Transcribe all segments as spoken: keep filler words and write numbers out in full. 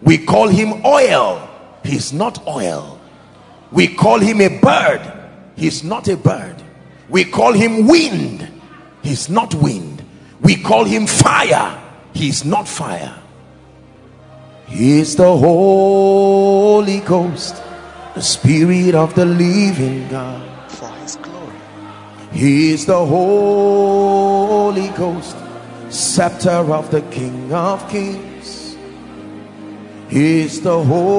We call him oil. He's not oil. We call him a bird. He's not a bird. We call him wind. He's not wind. We call him fire. He's not fire. He is the Holy Ghost, the Spirit of the living God, for his glory. He is the Holy Ghost, scepter of the King of Kings. He is the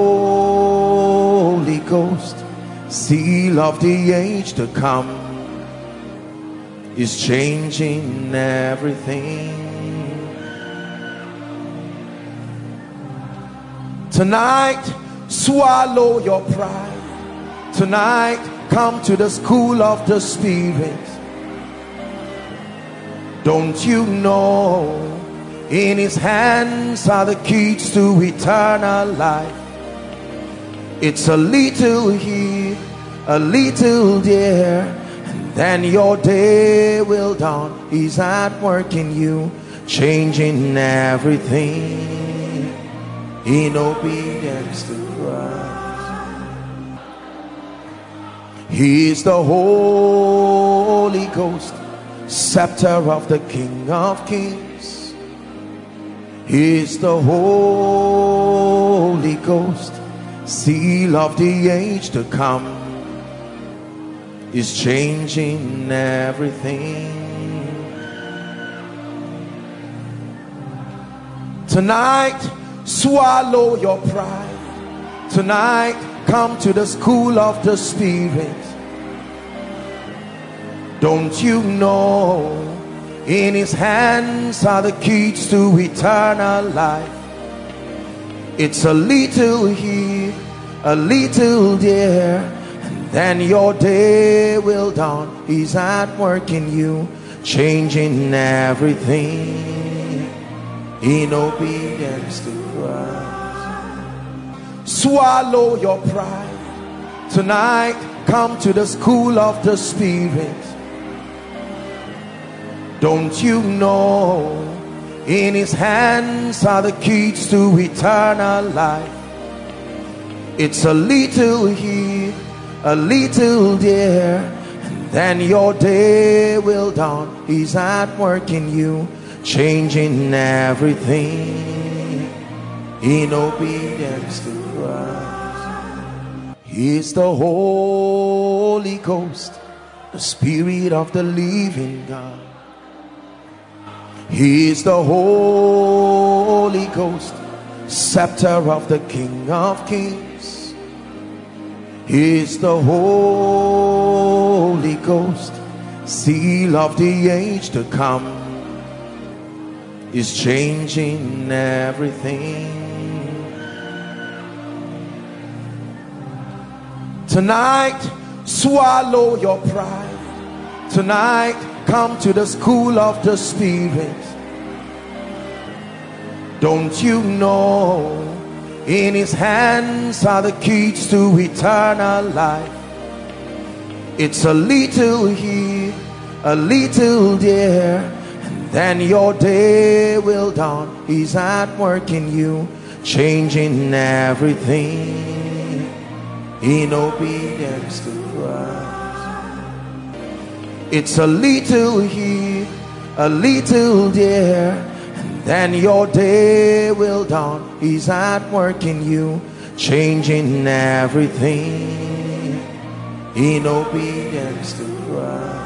Holy Ghost, seal of the age to come. Is changing everything. Tonight, swallow your pride. Tonight, come to the school of the Spirit. Don't you know, in his hands are the keys to eternal life. It's a little here, a little there, then your day will dawn. He's at work in you, changing everything in obedience to Christ. He is the Holy Ghost, scepter of the King of Kings. He is the Holy Ghost, seal of the age to come. Is changing everything. Tonight, swallow your pride. Tonight, come to the school of the Spirit. Don't you know, in his hands are the keys to eternal life. It's a little here, a little there, then your day will dawn. He's at work in you, changing everything in obedience to Christ. Swallow your pride. Tonight, come to the school of the Spirit. Don't you know, in his hands are the keys to eternal life. It's a little here, a little there, then your day will dawn. He's at work in you, changing everything in obedience to Christ. He's the Holy Ghost, the Spirit of the living God. He's the Holy Ghost, scepter of the King of Kings. He's the Holy Ghost, seal of the age to come. Is changing everything. Tonight, swallow your pride. Tonight, come to the school of the Spirit. Don't you know, in his hands are the keys to eternal life. It's a little here, a little there, then your day will dawn. He's at work in you, changing everything in obedience to Christ. It's a little here, a little there, then your day will dawn. He's at work in you, changing everything in obedience to Christ.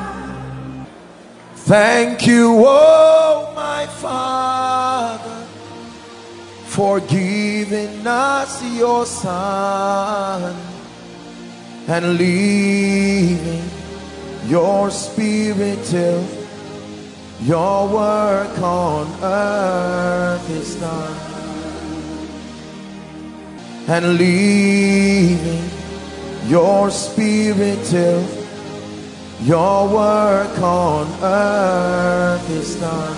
Thank you, oh my Father, for giving us your Son and leaving your Spirit till your work on earth is done, and leaving your Spirit till your work on earth is done.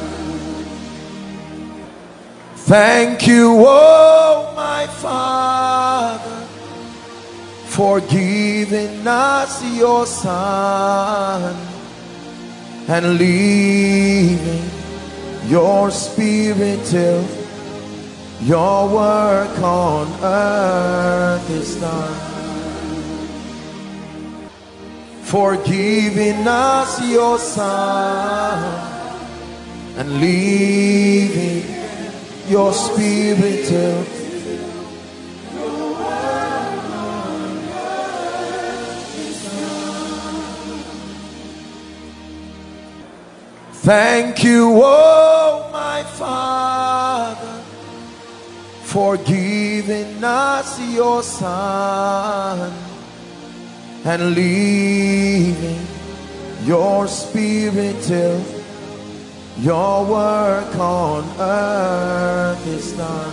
Thank you, oh my Father, for giving us your Son and leaving your Spirit till your work on earth is done. For giving us your Son and leaving your Spirit till thank you, oh my Father, for giving us your Son and leaving your Spirit till your work on earth is done,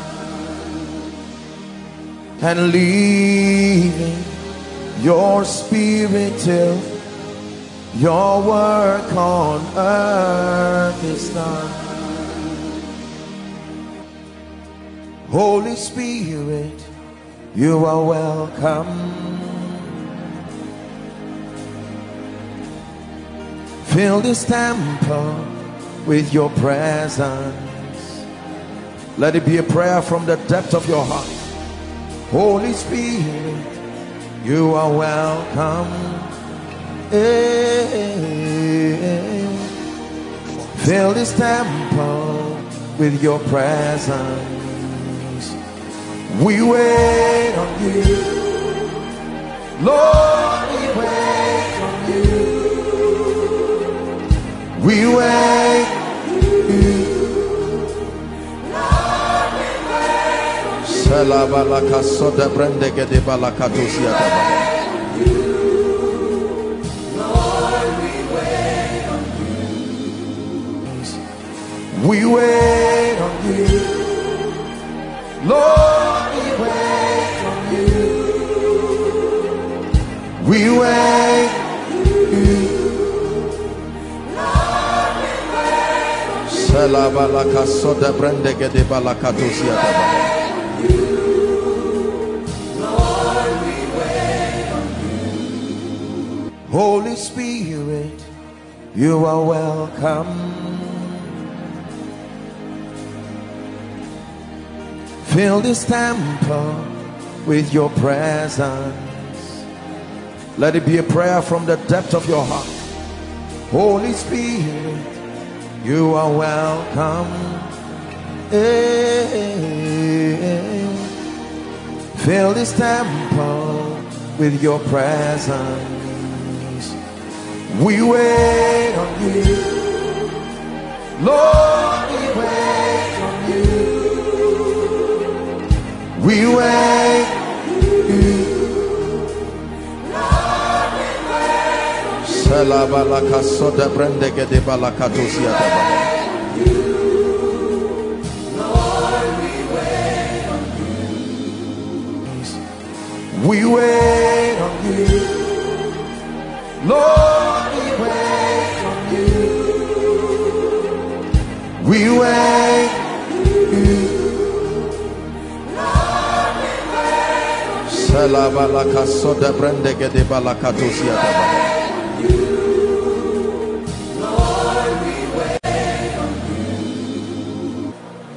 and leaving your Spirit till your work on earth is done. Holy Spirit, you are welcome. Fill this temple with your presence. Let it be a prayer from the depth of your heart. Holy Spirit, you are welcome. Fill this temple with your presence. We wait on you, Lord, we wait on you. We wait on you, Lord, we wait on you. Salabalaka soda brandege de balakatusia daba. We wait on you, Lord, we wait on you. We wait on you, Lord, we wait on you. Salabalaka soda brandege de balakatusia daba. Lord, we wait on you. Holy Spirit, you are welcome. Fill this temple with your presence. Let it be a prayer from the depth of your heart. Holy Spirit, you are welcome. Fill this temple with your presence. We wait on you, Lord, we wait on you. We wait on you, Lord, we wait on you. Salabalaka soda brandege de balakatusia daba. Lord, we wait on you. We wait on you, Lord, we wait on you. We wait on you. Salabalaka soda brandege de balakatusia daba. Lord, we wait on you.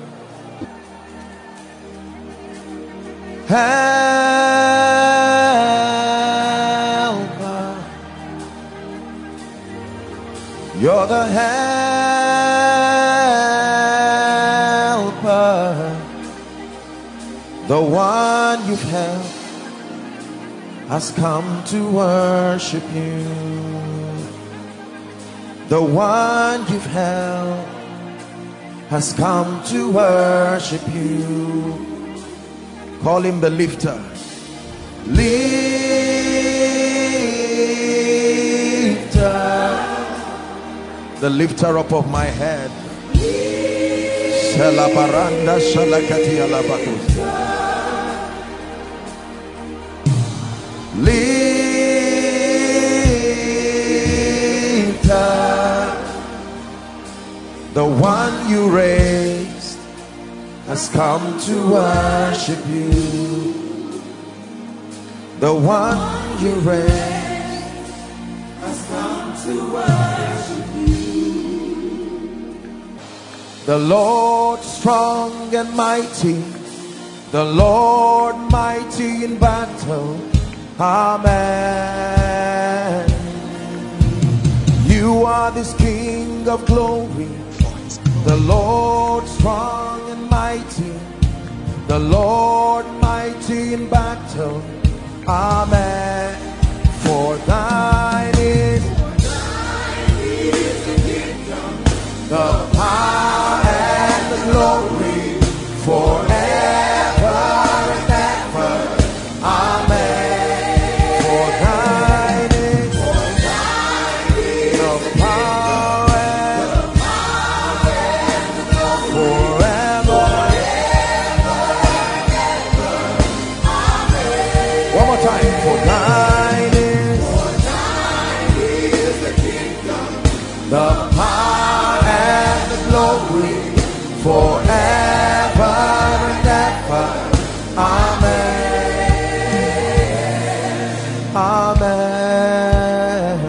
Helper, you're the helper, the one you've helped has come to worship you. The one you've held has come to worship you. Call him the lifter. Lifter, the lifter up of my head. Shalabaranda shalakati alabakus. Lifter, the one you raised has come to worship you. The one you raised has come to worship you. The Lord strong and mighty, The Lord mighty in battle. Amen. You are this King of glory, the Lord strong and mighty, the Lord mighty in battle. Amen. For thine is the kingdom, the power and the glory, forever and ever. Amen. For thine is the power and the glory, forever. One more time. For thine is the kingdom, the power and the glory, forever and ever. Amen. Amen.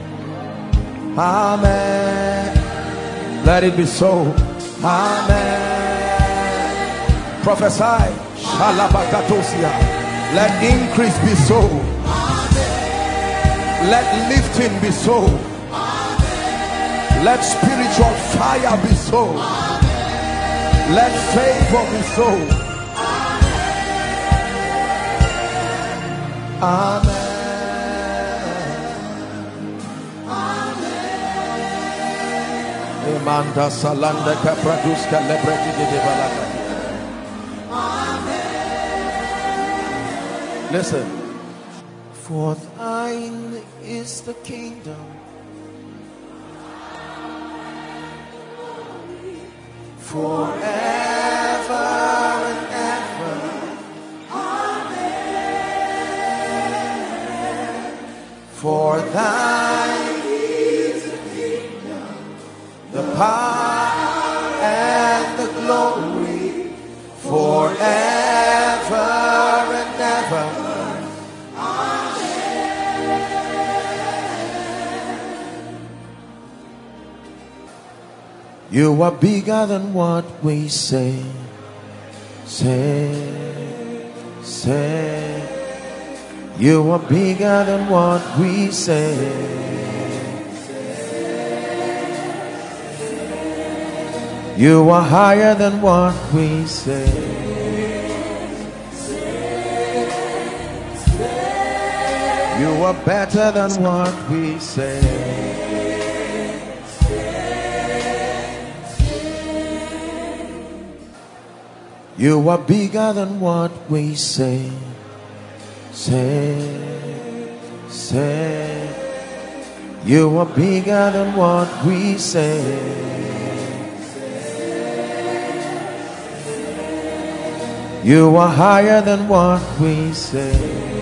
Amen. Let it be so. Amen. Prophesy. Shalabakatosia. Let increase be so. Let lifting be so. Let spiritual fire be so. Let favor be so. Amen. Emanda salanda kapraduska lebreti de balaka. Listen. For thine is the kingdom, forever and ever. Amen. For thine is the kingdom, the power and the glory, forever and ever. You are bigger than what we say. Say, say. You are bigger than what we say. You are higher than what we say. You are better than what we say. You are bigger than what we say. Say, say. You are bigger than what we say. You are higher than what we say.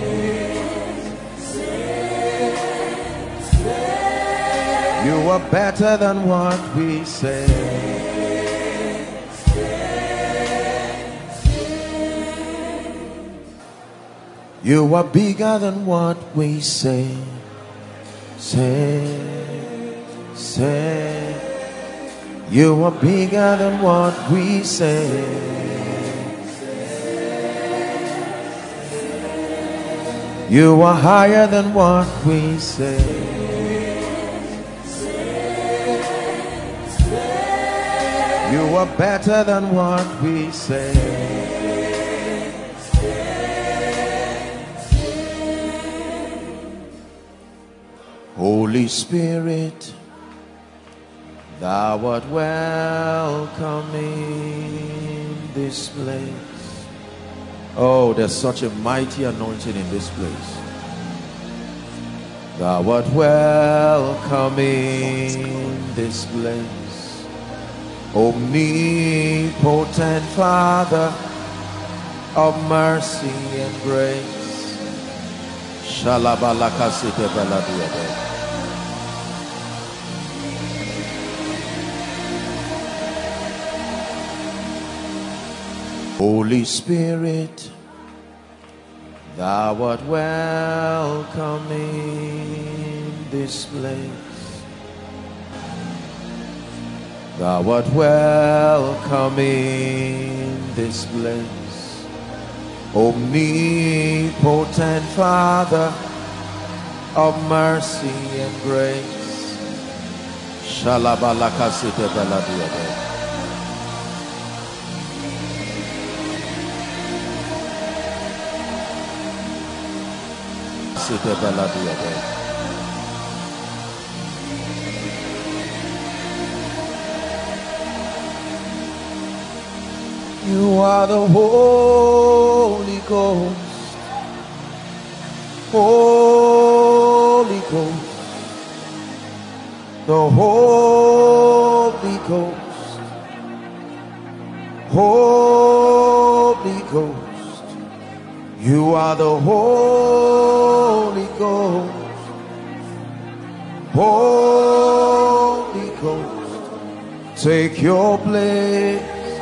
You are better than what we say. You are bigger than what we say. Say, say. You are bigger than what we say. You are higher than what we say. You are better than what we say. Holy Spirit, thou art welcome in this place. Oh, there's such a mighty anointing in this place. Thou art welcome in this place. Omnipotent Father of mercy and grace. Shalabalakasite baladuade. Holy Spirit, thou art welcome in this place. Thou art welcome in this place. Omnipotent Father of mercy and grace. Shalabalakasite baladiade. Site baladiade. You are the Holy Ghost, Holy Ghost, the Holy Ghost, Holy Ghost. You are the Holy Ghost, Holy Ghost. Take your place.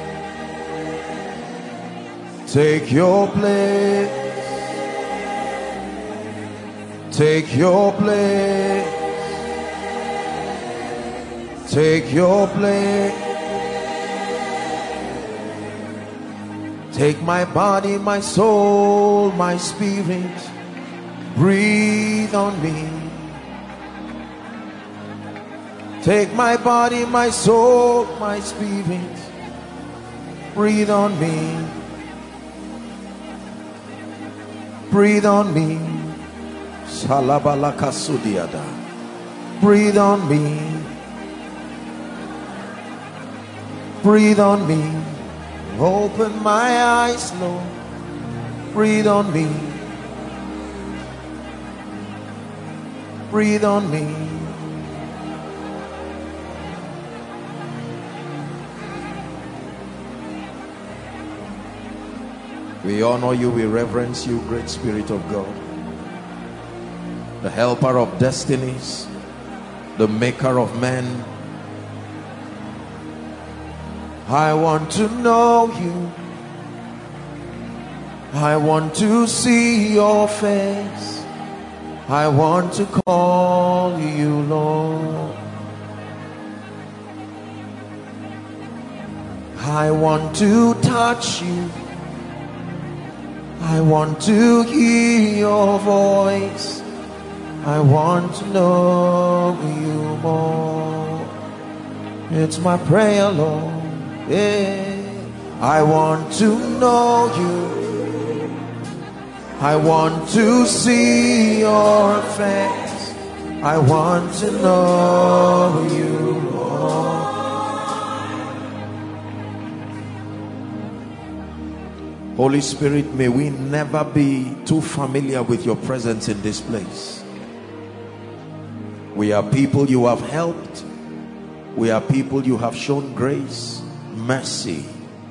Take your place. Take your place. Take your place. Take my body, my soul, my spirit. Breathe on me. Take my body, my soul, my spirit. Breathe on me. Breathe on me. Salabalakasudiada. Breathe on me. Breathe on me. Open my eyes, Lord. Breathe on me. Breathe on me. We honor you, we reverence you, great Spirit of God, the helper of destinies, the maker of men. I want to know you. I want to see your face. I want to call you Lord. I want to touch you. I want to hear your voice. I want to know you more. It's my prayer, Lord. Yeah. I want to know you. I want to see your face. I want to know you more. Holy Spirit, may we never be too familiar with your presence in this place. We are people you have helped. We are people you have shown grace, mercy.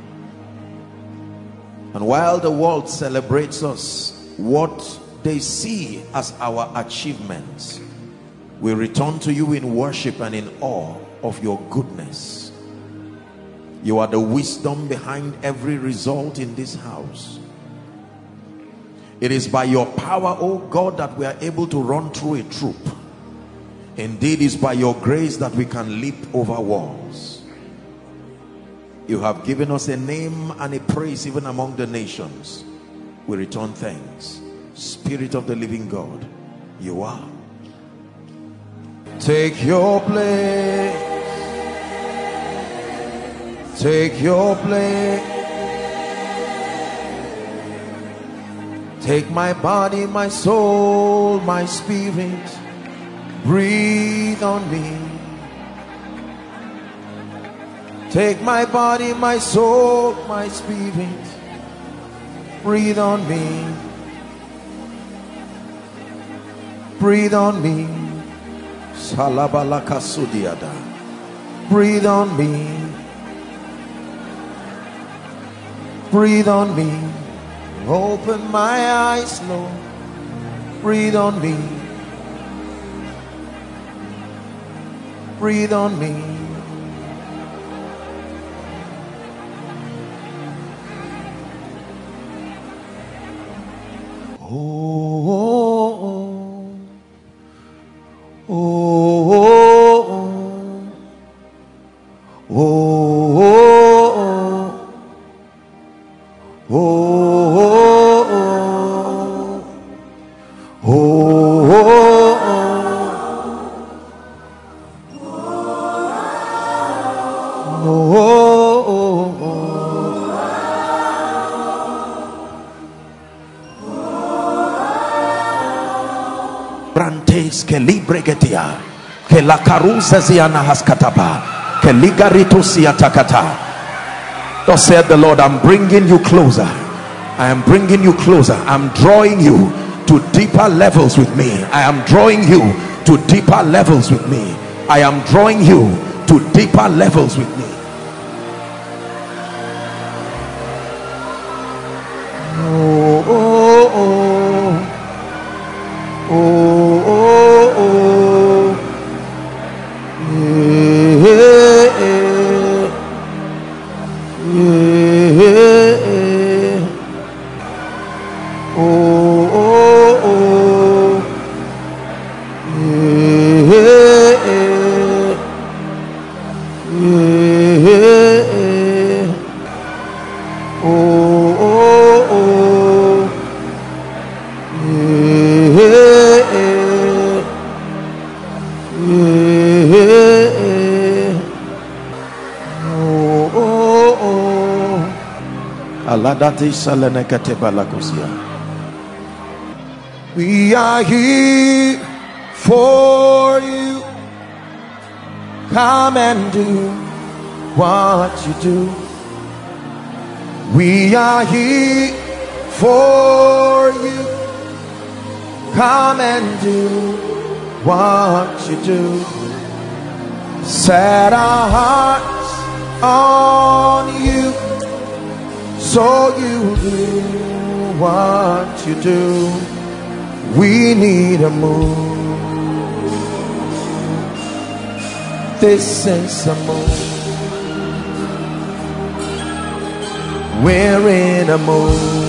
And while the world celebrates us, what they see as our achievements, we return to you in worship and in awe of your goodness. You are the wisdom behind every result in this house. It is by your power, oh God, that we are able to run through a troop. Indeed, it's by your grace that we can leap over walls. You have given us a name and a praise even among the nations. We return thanks. Spirit of the living God, you are. Take your place. Take your place. Take my body, my soul, my spirit. Breathe on me. Take my body, my soul, my spirit. Breathe on me. Breathe on me. Salabalakasudiada. Breathe on me. Breathe on me. Open my eyes, Lord. Breathe on me. Breathe on me. Oh, oh, oh, oh, oh, oh, oh, oh, oh. Kelis kelibregetia kelakaruza ziana haskataba keligaritusia takata. Thus said the Lord, I'm bringing you closer. I am bringing you closer. I'm drawing you to deeper levels with me. I am drawing you to deeper levels with me. I am drawing you to deeper levels with me. Oh, oh, oh. Oh, oh, oh. Yeah, yeah, yeah. Oh, oh, oh. Yeah, yeah, yeah. Oh, oh, oh. Yeah, yeah. Oh, oh, oh. Aladati salenekate balakosia. We are here for you. Come and do what you do. We are here for you. Come and do what you do. Set our hearts on you, so you do what you do. We need a move. This is a move. We're in a move.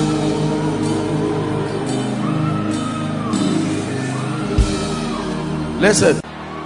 Listen.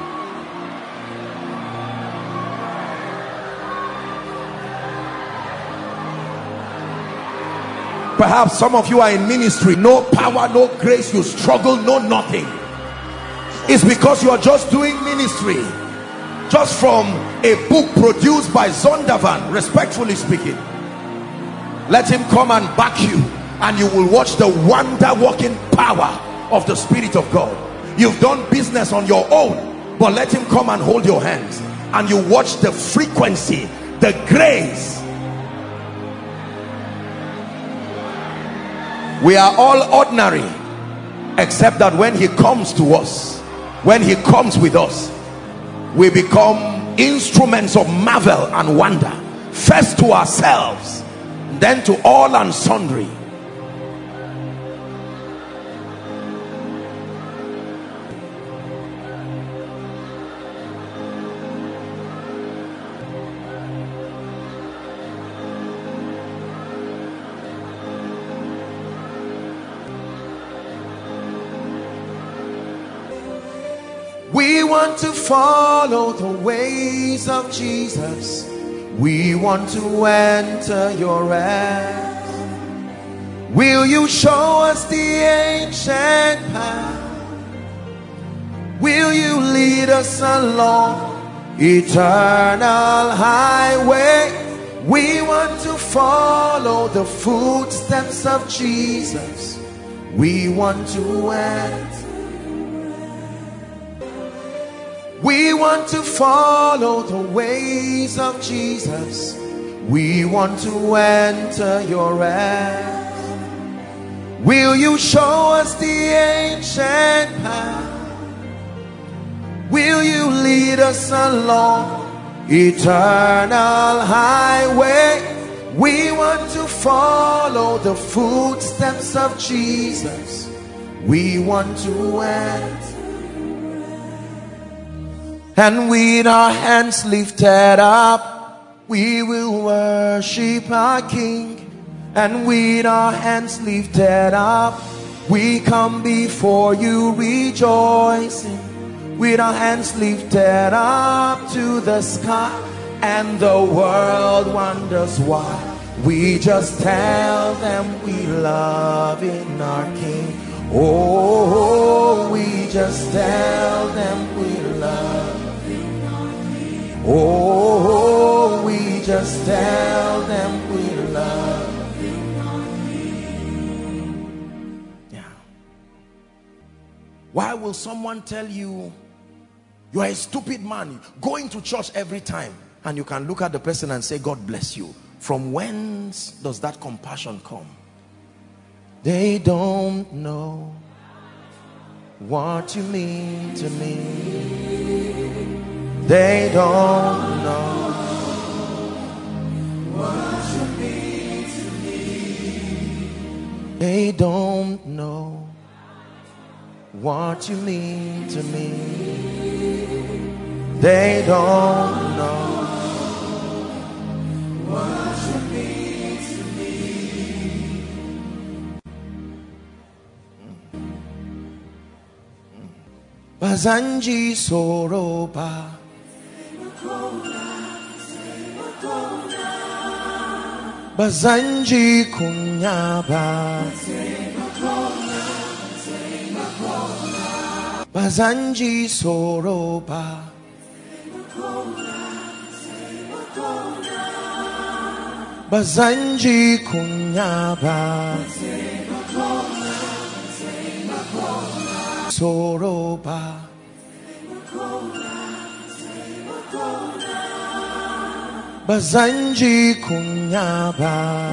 Perhaps some of you are in ministry, no power, no grace, you struggle, no nothing. It's because you are just doing ministry just from a book produced by Zondervan, respectfully speaking. Let him come and back you, and you will watch the wonder working power of the Spirit of God. You've done business on your own, but let him come and hold your hands, and you watch the frequency, the grace. We are all ordinary, except that when he comes to us, when he comes with us, we become instruments of marvel and wonder, first to ourselves, then to all and sundry. We want to follow the ways of Jesus. We want to enter your rest. Will you show us the ancient path? Will you lead us along eternal highway? We want to follow the footsteps of Jesus. We want to enter. We want to follow the ways of Jesus. We want to enter your rest. Will you show us the ancient path? Will you lead us along eternal highway? We want to follow the footsteps of Jesus. We want to enter. And with our hands lifted up, we will worship our King. And with our hands lifted up, we come before you rejoicing. With our hands lifted up to the sky, and the world wonders why. We just tell them we love in our King. Oh, we just tell them we love. Oh, we just tell them we love. Yeah. Why will someone tell you you are a stupid man going to church every time, and you can look at the person and say, God bless you? From whence does that compassion come? They don't know what you mean to me. They don't know what you mean to me. They don't know what you mean to me. They don't know what you mean to me. Bazanji Soroba Bazanji Kunyaba Bazanji Soroba Bazanji Kunyaba Soroba Bazanji Kunyaba.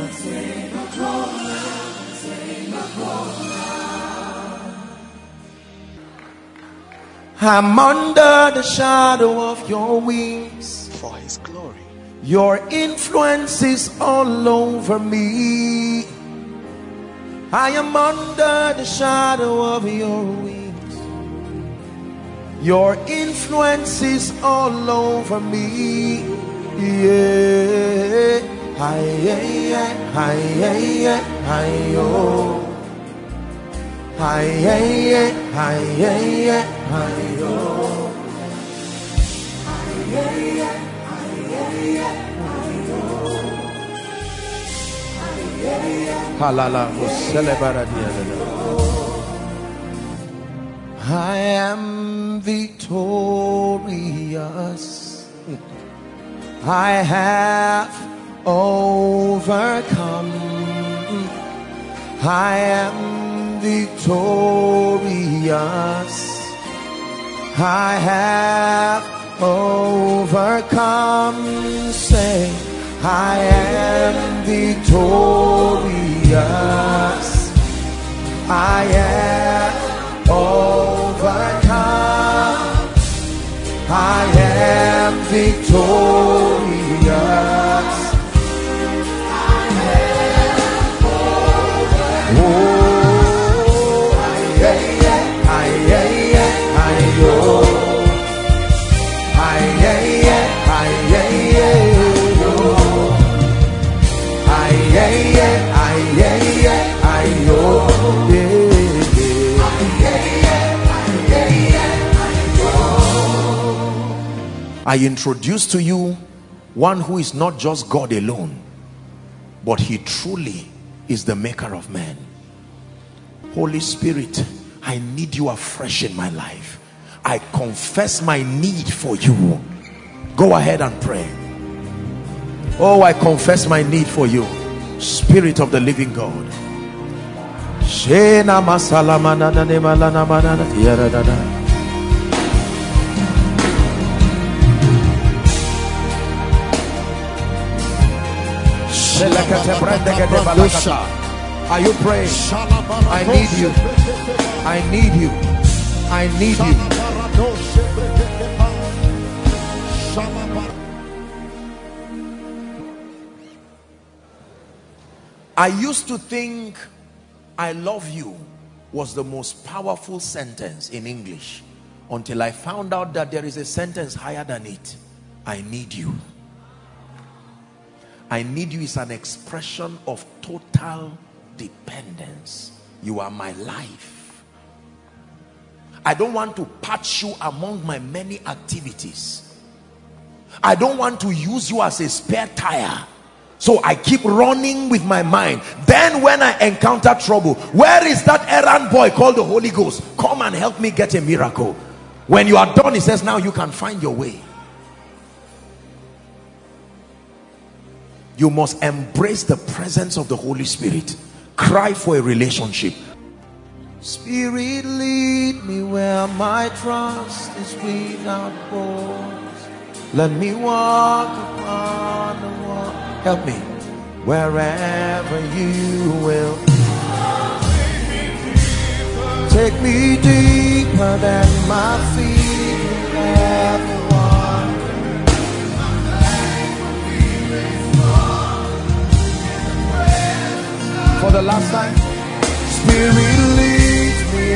I'm under the shadow of your wings, for his glory. Your influence is all over me. I am under the shadow of your wings. Your influence is all over me. Yeah. Hi, yeah, yeah, hi, yeah, yeah, hi, oh. Hi, yeah, yeah, hi, yeah, yeah, hi, oh. Hi, yeah, yeah, hi, yeah, yeah, hi, oh. Hi, yeah, yeah. Halala, I am victorious. I have overcome. I am victorious. I have overcome. Say, I am victorious. I am overcome. I am victorious. I am overcome. Oh, I am, I am, I am. I am, I am, I am. I am, I I introduce to you one who is not just God alone, but he truly is the maker of man. Holy Spirit, I need you afresh in my life. I confess my need for you. Go ahead and pray. Oh, I confess my need for you, Spirit of the living God. Are you praying? I need you. I need you. I need you. I used to think I love you was the most powerful sentence in English, until I found out that there is a sentence higher than it. I need you. I need you is an expression of total dependence. You are my life. I don't want to patch you among my many activities. I don't want to use you as a spare tire, so I keep running with my mind. Then when I encounter trouble, where is that errand boy called the Holy Ghost? Come and help me get a miracle. When you are done, he says, now you can find your way. You must embrace the presence of the Holy Spirit. Cry for a relationship. Spirit, lead me where my trust is without borders. Let me walk upon the water. Help me. Wherever you will. Take me deeper than my feet will ever wander. For the last time. Spirit, lead me.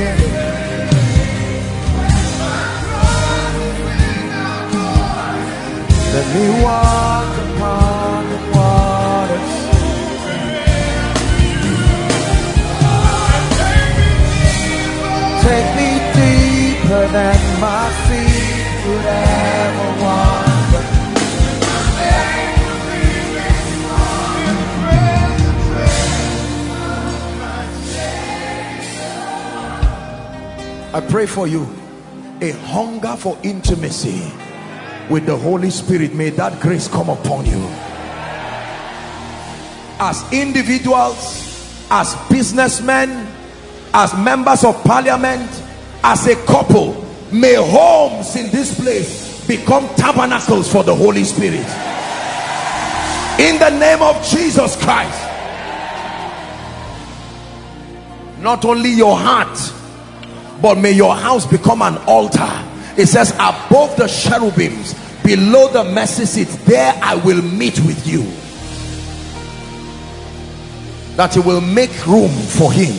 Let me walk upon the waters. Take me deeper than my feet would ever wander. I pray for you a hunger for intimacy with the Holy Spirit. May that grace come upon you. As individuals, as businessmen, as members of parliament, as a couple, may homes in this place become tabernacles for the Holy Spirit. In the name of Jesus Christ. Not only your heart, but may your house become an altar. It says, above the cherubims, below the mercy seat, there I will meet with you. That you will make room for him.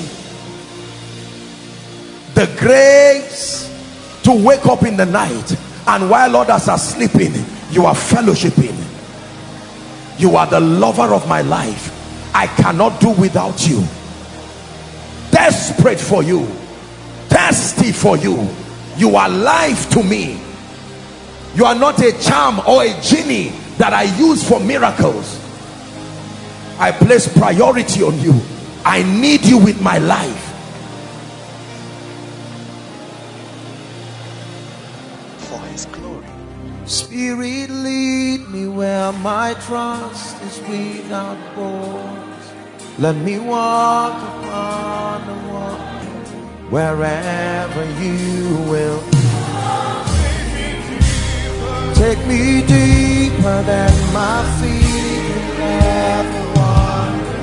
The grace to wake up in the night, and while others are sleeping, you are fellowshipping. You are the lover of my life. I cannot do without you. Desperate for you. Thirsty for you. You are life to me. You are not a charm or a genie that I use for miracles. I place priority on you. I need you with my life. For his glory. Spirit, lead me where my trust is without borders. Let me walk upon the water. Wherever you will. Take me deeper than my feet will ever wander.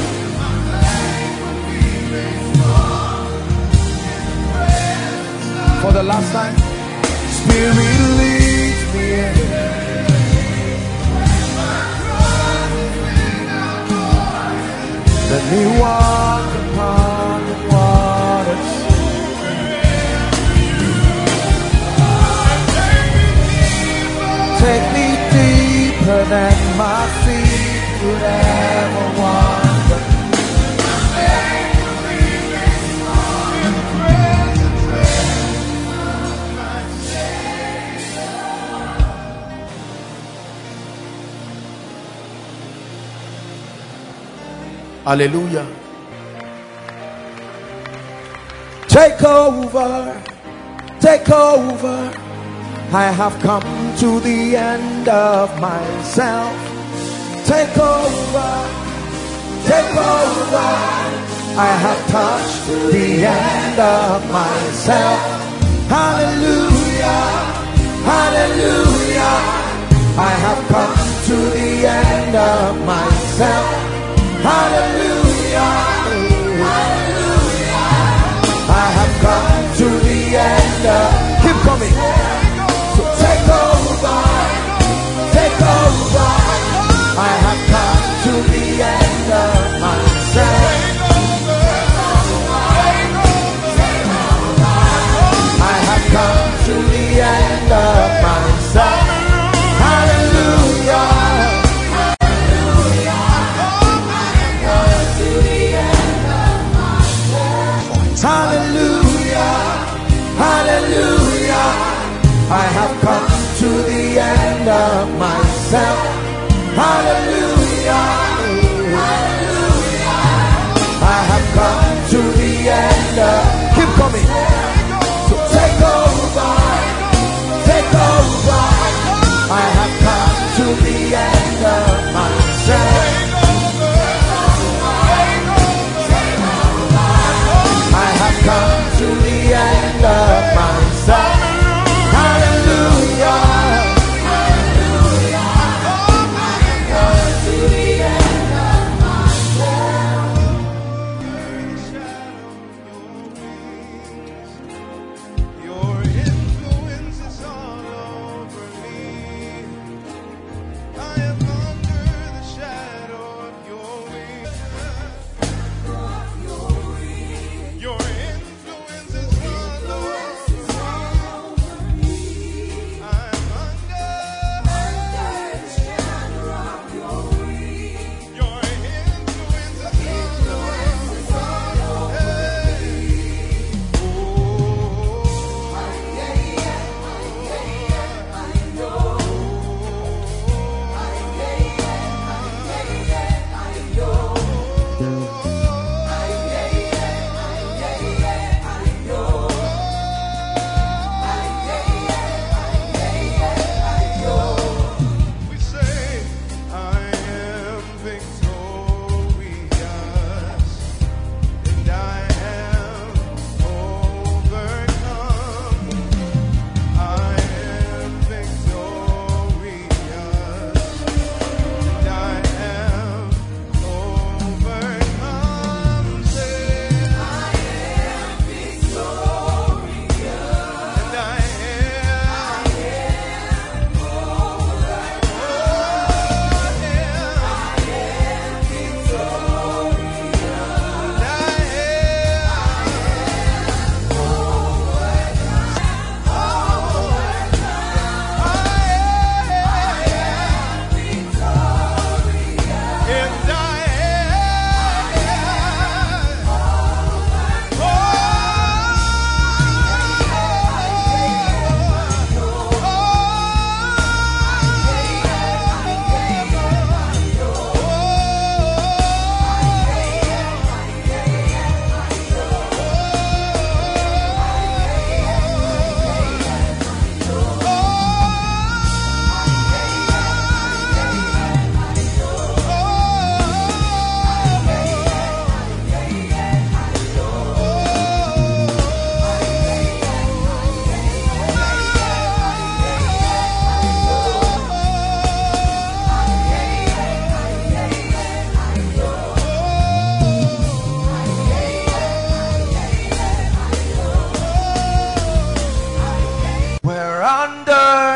For the last time. Spirit, lead me. Let me walk upon the waters. Take me deeper than my feet would ever wander. Hallelujah. Take over, take over. I have come to the end of myself. Take over, take over. I have touched the end of myself. Hallelujah, hallelujah. I have come to the end of myself. Hallelujah, hallelujah. I have come to the end of. Keep coming. So take over, take over. I have come to the end of myself. I have come to the end of myself. Hallelujah. Hallelujah, hallelujah. I have come to the end of myself. Hallelujah, hallelujah. I have come to the end of. Keep coming. So take over, take over. I have come to the end of myself. I have come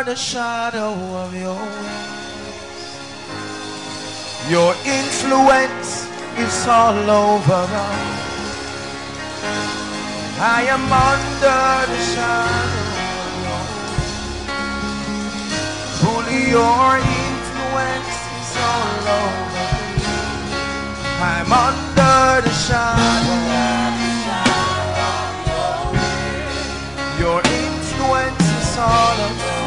the shadow of your wings. Your influence is all over us. I am under the shadow of your wings. Truly your influence is all over me. I'm under the shadow of your wings. Your influence is all over me.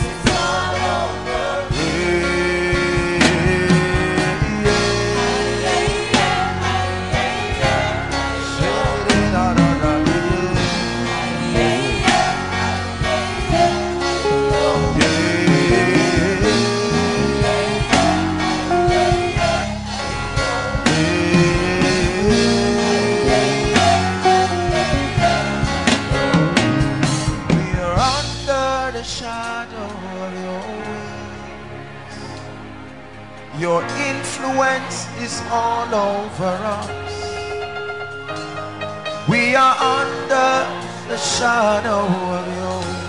Your influence is all over us. We are under the shadow of your wings.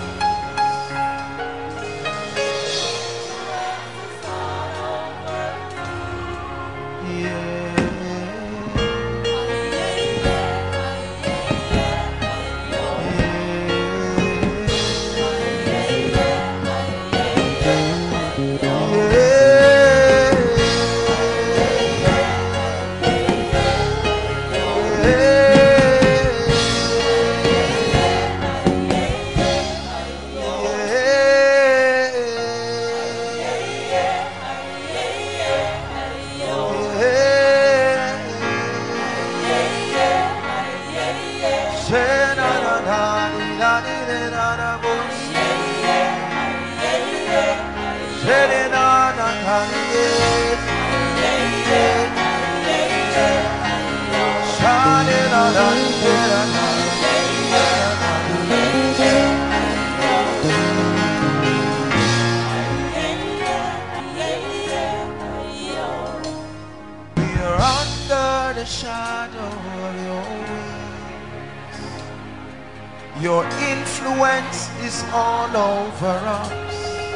Your influence is all over us.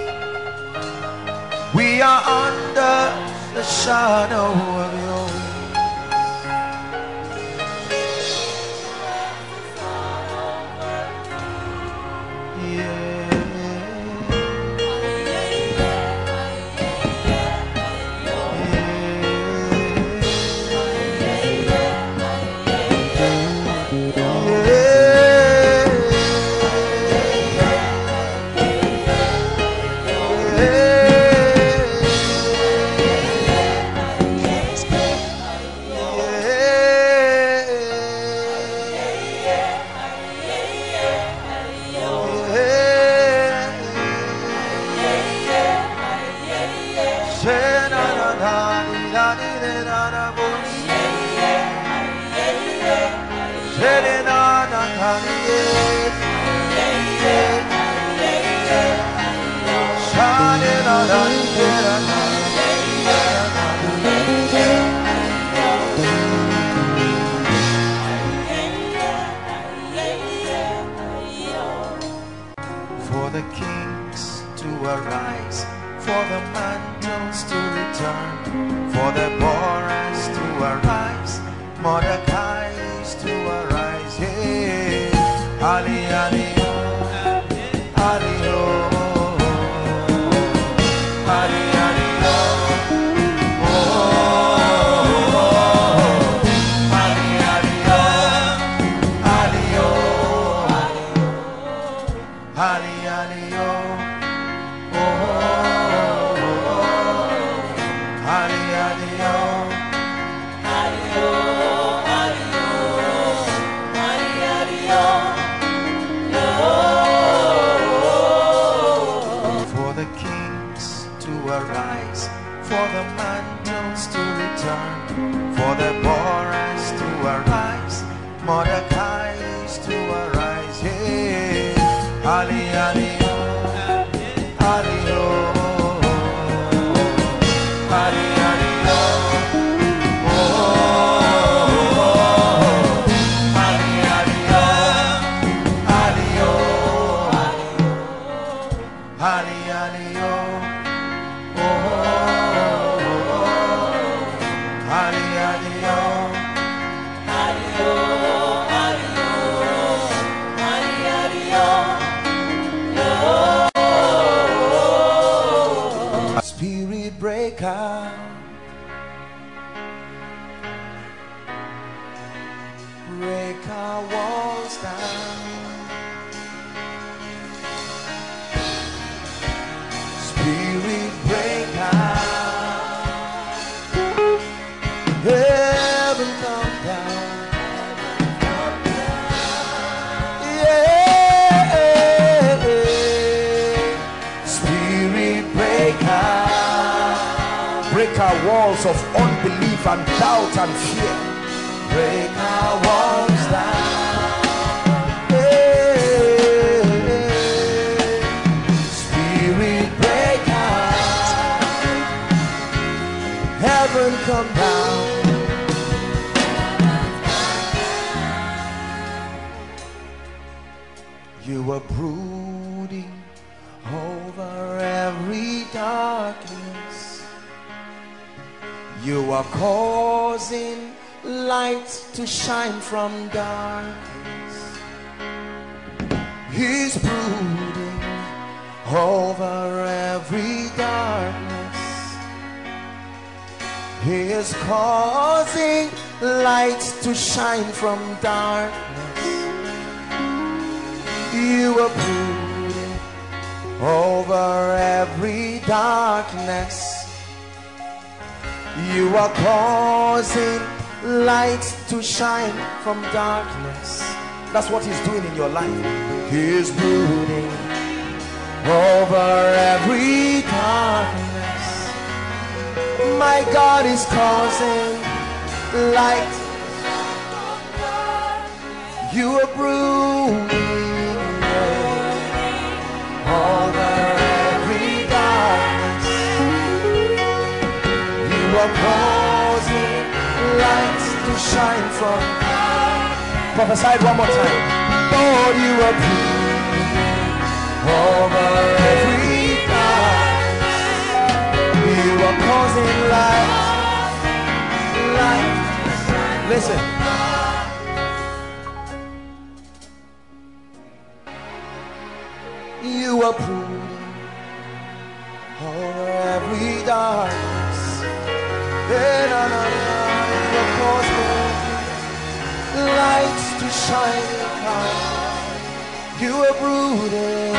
We are under the shadow of your wings. For the kings to arise, for the mantles to return, for the Boaz to arise, Mordecai is to arise. Yeah. Ali, Ali, oh, Ali, oh. For the mantles to return, for the Boaz to arise, Mordecai is to arise. Yeah. Ali, Ali, oh, Ali, oh, Ali, Ali, oh, oh, Ali, Ali, oh, Ali, oh, Ali, break our walls down. Spirit, break out. Heaven come down. Yeah. Spirit, break out. Break our walls of unbelief and doubt and fear. Break our walls down. Hey, Spirit, break out. Heaven come down. You were brooding over every darkness. You are causing light to shine from darkness. He's brooding over every darkness. He is causing light to shine from darkness. You are brooding over every darkness. You are causing light to shine from darkness. That's what he's doing in your life. He is brooding over every darkness. My God is causing light. You are brooding over every darkness. You are causing light to shine from. Prophesy it one more time. Lord, you are brooding over every darkness. You are causing light, light. Listen. You are brooding over every darkness. Hey, na, na, na. You are causing lights to shine upon. You are brooding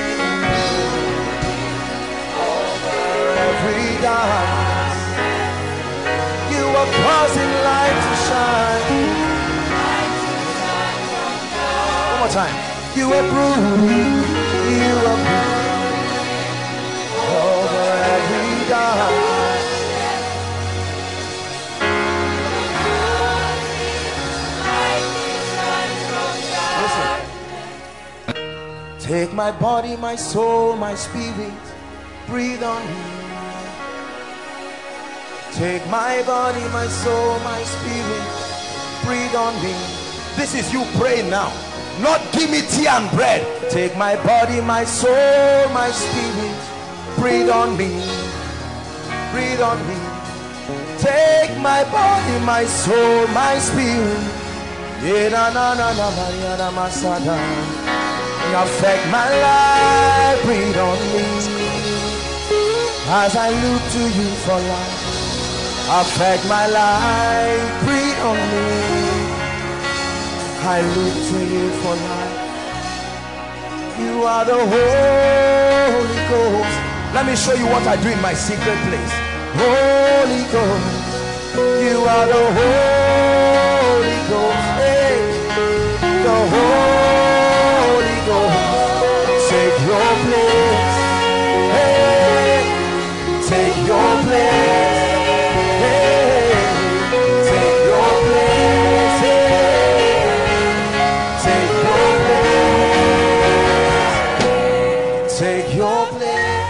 over every darkness. You are causing light to shine. One more time. You are brooding. You are brooding over every darkness. Take my body, my soul, my spirit, breathe on me. Take my body, my soul, my spirit, breathe on me. This is you praying now. Not give me tea and bread. Take my body, my soul, my spirit, breathe on me. Breathe on me. Take my body, my soul, my spirit. Yeah, na na na na na na masada. Affect my life, breathe on me as I look to you for life. Affect my life, breathe on me. I look to you for life. You are the Holy Ghost. Let me show you what I do in my secret place. Holy Ghost, you are the Holy Ghost. Hey, the Holy Ghost, take your place. Hey, take your place. Hey, take your place. Hey, take your place. Take your place.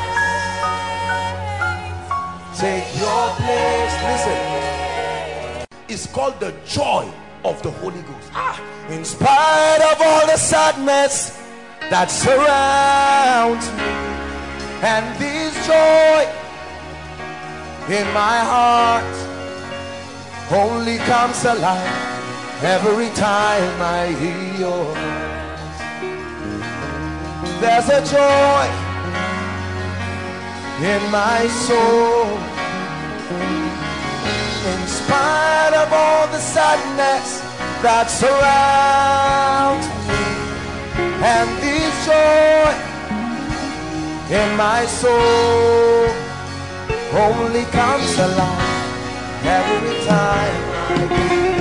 Take your place. Listen, it's called the joy of the Holy Ghost. Ah, in spite of all the sadness that surrounds me, and this joy in my heart only comes alive every time I hear your voice. There's a joy in my soul. In spite of all the sadness that surrounds me, and this joy in my soul only comes alive every time I give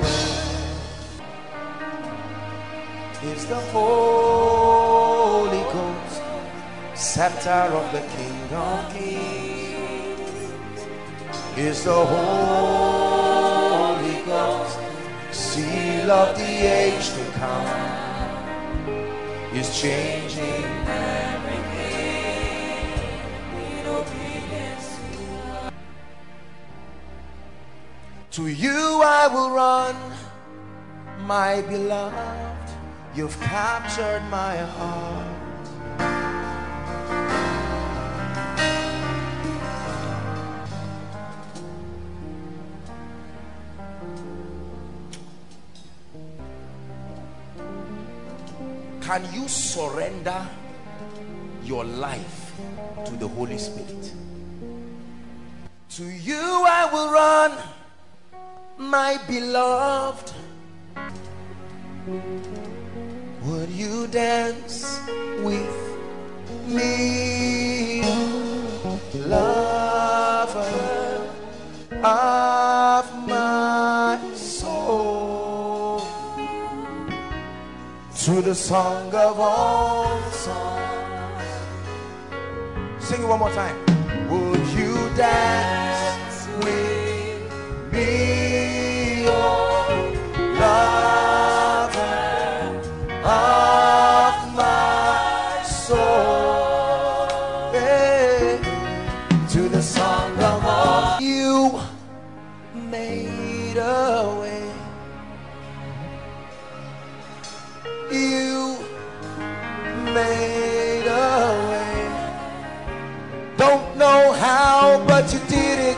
away. It's the Holy Ghost, scepter of the King of Kings. It's the Holy Ghost, seal of the age to come. Is changing everything in obedience to you. To you I will run, my beloved. You've captured my heart. Can you surrender your life to the Holy Spirit? To you I will run, my beloved. Would you dance with me, lover of my soul? To the song of all songs. Sing it one more time. Would you dance with me, oh lover of my soul? Hey. To the song of all you made a way. You made a way. Don't know how, but you did it.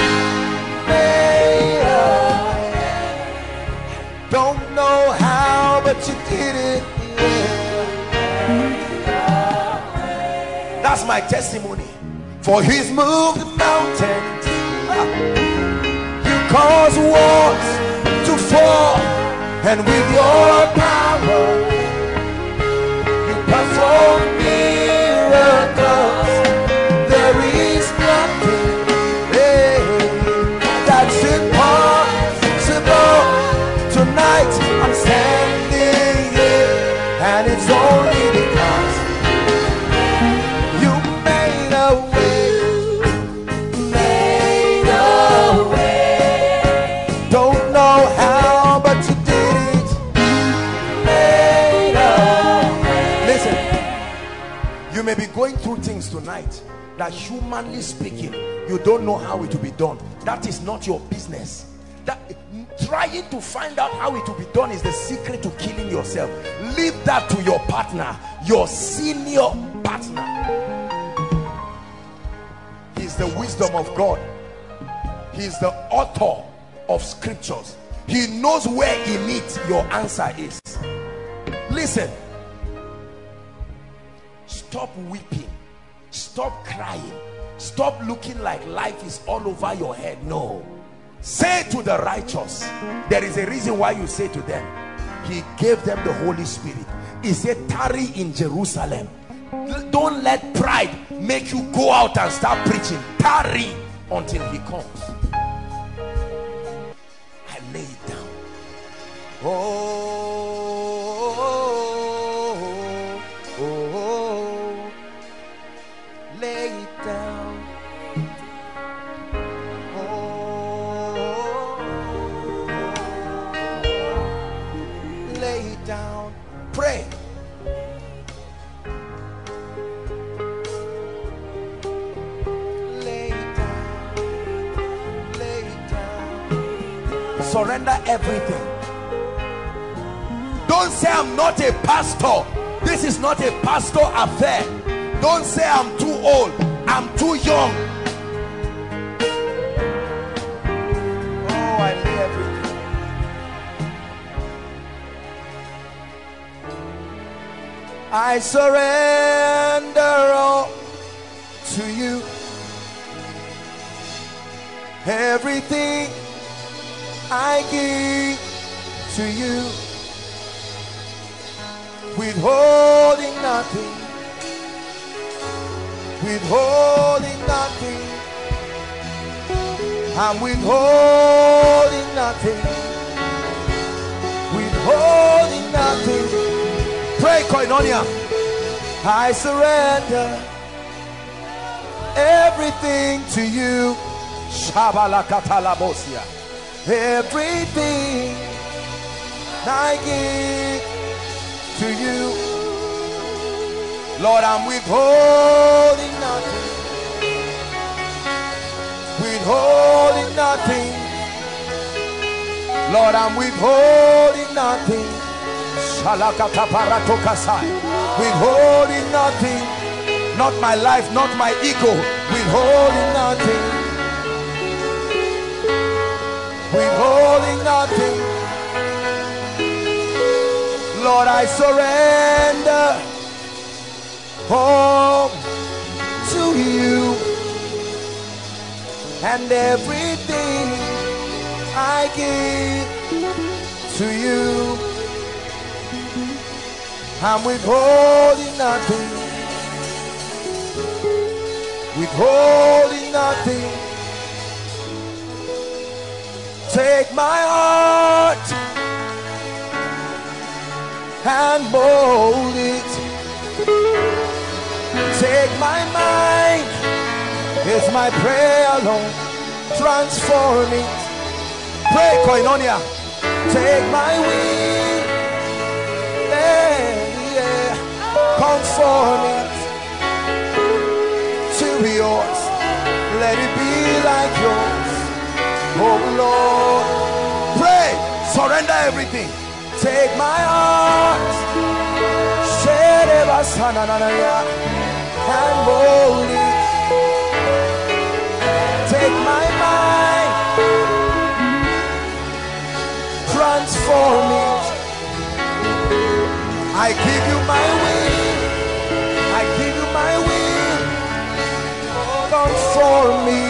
Made a way. Don't know how, but you did it. Yeah. That's my testimony. For he's moved mountains. You cause walls to fall, and with your power you perform miracles. There is nothing, hey, that's impossible. Tonight I'm standing here, and it's only because you made a way. Made a way. Don't know how, but you did it. Made a way. Listen, you may be going through things tonight that, humanly speaking, you don't know how it will be done. That is not your business. That trying to find out how it will be done is the secret to killing yourself. Leave that to your partner, your senior partner. He's the wisdom of God. He's the author of scriptures. He knows where in it your answer is. Listen, stop weeping, stop crying, stop looking like life is all over your head. No, say to the righteous, there is a reason why you say to them, he gave them the Holy Spirit. He said, tarry in Jerusalem. Don't let pride make you go out and start preaching. Tarry until he comes. I lay it down. Oh, oh, oh, oh. Lay it down. Oh, lay it down. Pray. Surrender everything. Don't say I'm not a pastor. This is not a pastor affair. Don't say I'm too old, I'm too young. Oh, I lay everything. I surrender all to you. Everything I give to you, withholding nothing, withholding nothing. I'm withholding nothing, withholding nothing. Pray, Koinonia. I surrender everything to you. Shabalakatalabosia. Everything I give to you. Lord, I'm withholding nothing, withholding nothing. Lord, I'm withholding nothing. Withholding nothing. Not my life, not my ego. Withholding nothing. Withholding nothing. Lord, I surrender all to you, and everything I give to you. I'm withholding nothing, withholding nothing. Take my heart and mold it. Take my mind, it's my prayer, Lord. Transform it. Pray, Koinonia. Take my will, yeah, yeah. Conform it to yours. Let it be like yours, oh Lord. Pray, surrender everything. Take my heart, and mold it. Take my mind, transform it. I give you my will, I give you my will. Conform me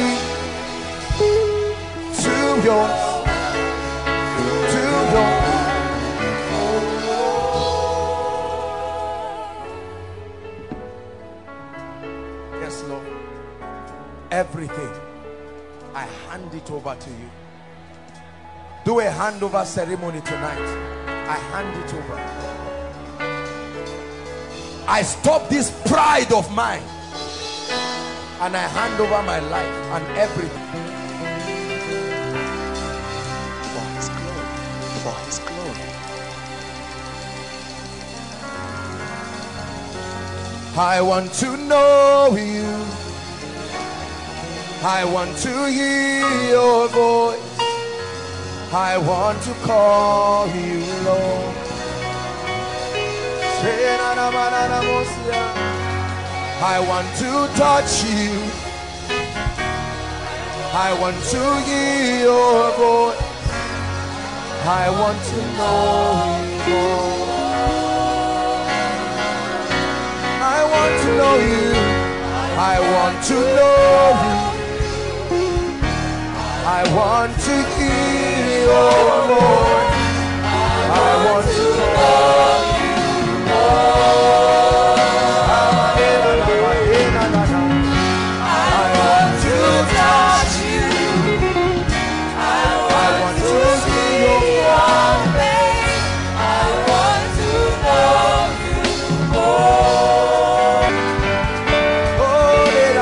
to yours, to yours. Yes, Lord. Everything, I hand it over to you. Do a handover ceremony tonight. I hand it over. I stop this pride of mine, and I hand over my life and everything for His glory, for His glory. I want to know you. I want to hear your voice. I want to call you Lord. I want to touch you. I want to hear your voice. I want to know you more. I want to know you. I want to know you. I want to hear your voice. I want to know you more. I want to touch you. I want to see your face. I want to know you more. Oh,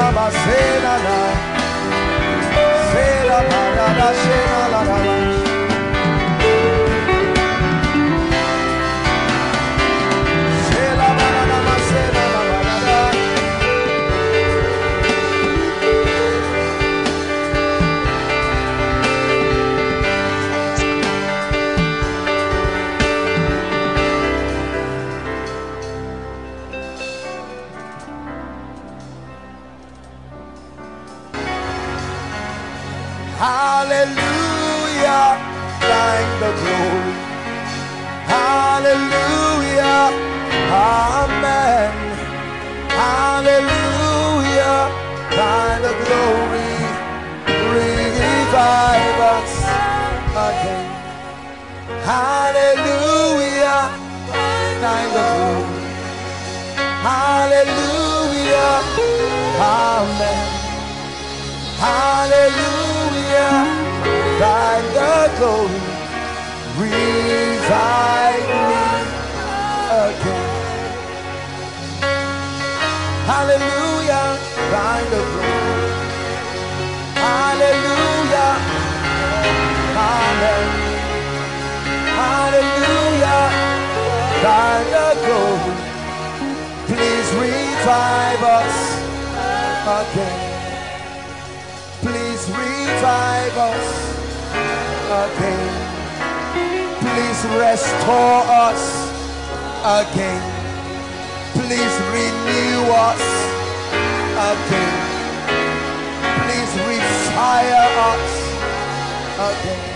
hallelujah, thine the glory. Hallelujah, amen. Hallelujah, thine the glory. Revive us again. Hallelujah. Hallelujah, thine the glory. Hallelujah, hallelujah, thine the glory. Please revive us again. Please revive us again. Please restore us again. Please renew us again. Please refire us again.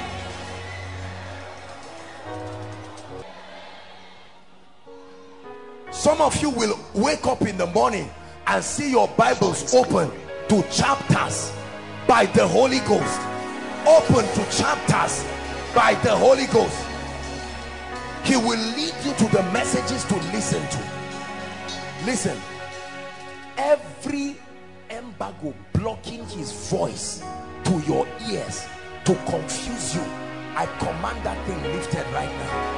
Some of you will wake up in the morning and see your Bibles open to chapters by the Holy Ghost. Open to chapters by the Holy Ghost. He will lead you to the messages to listen to. Listen, every embargo blocking his voice to your ears to confuse you, I command that thing lifted right now.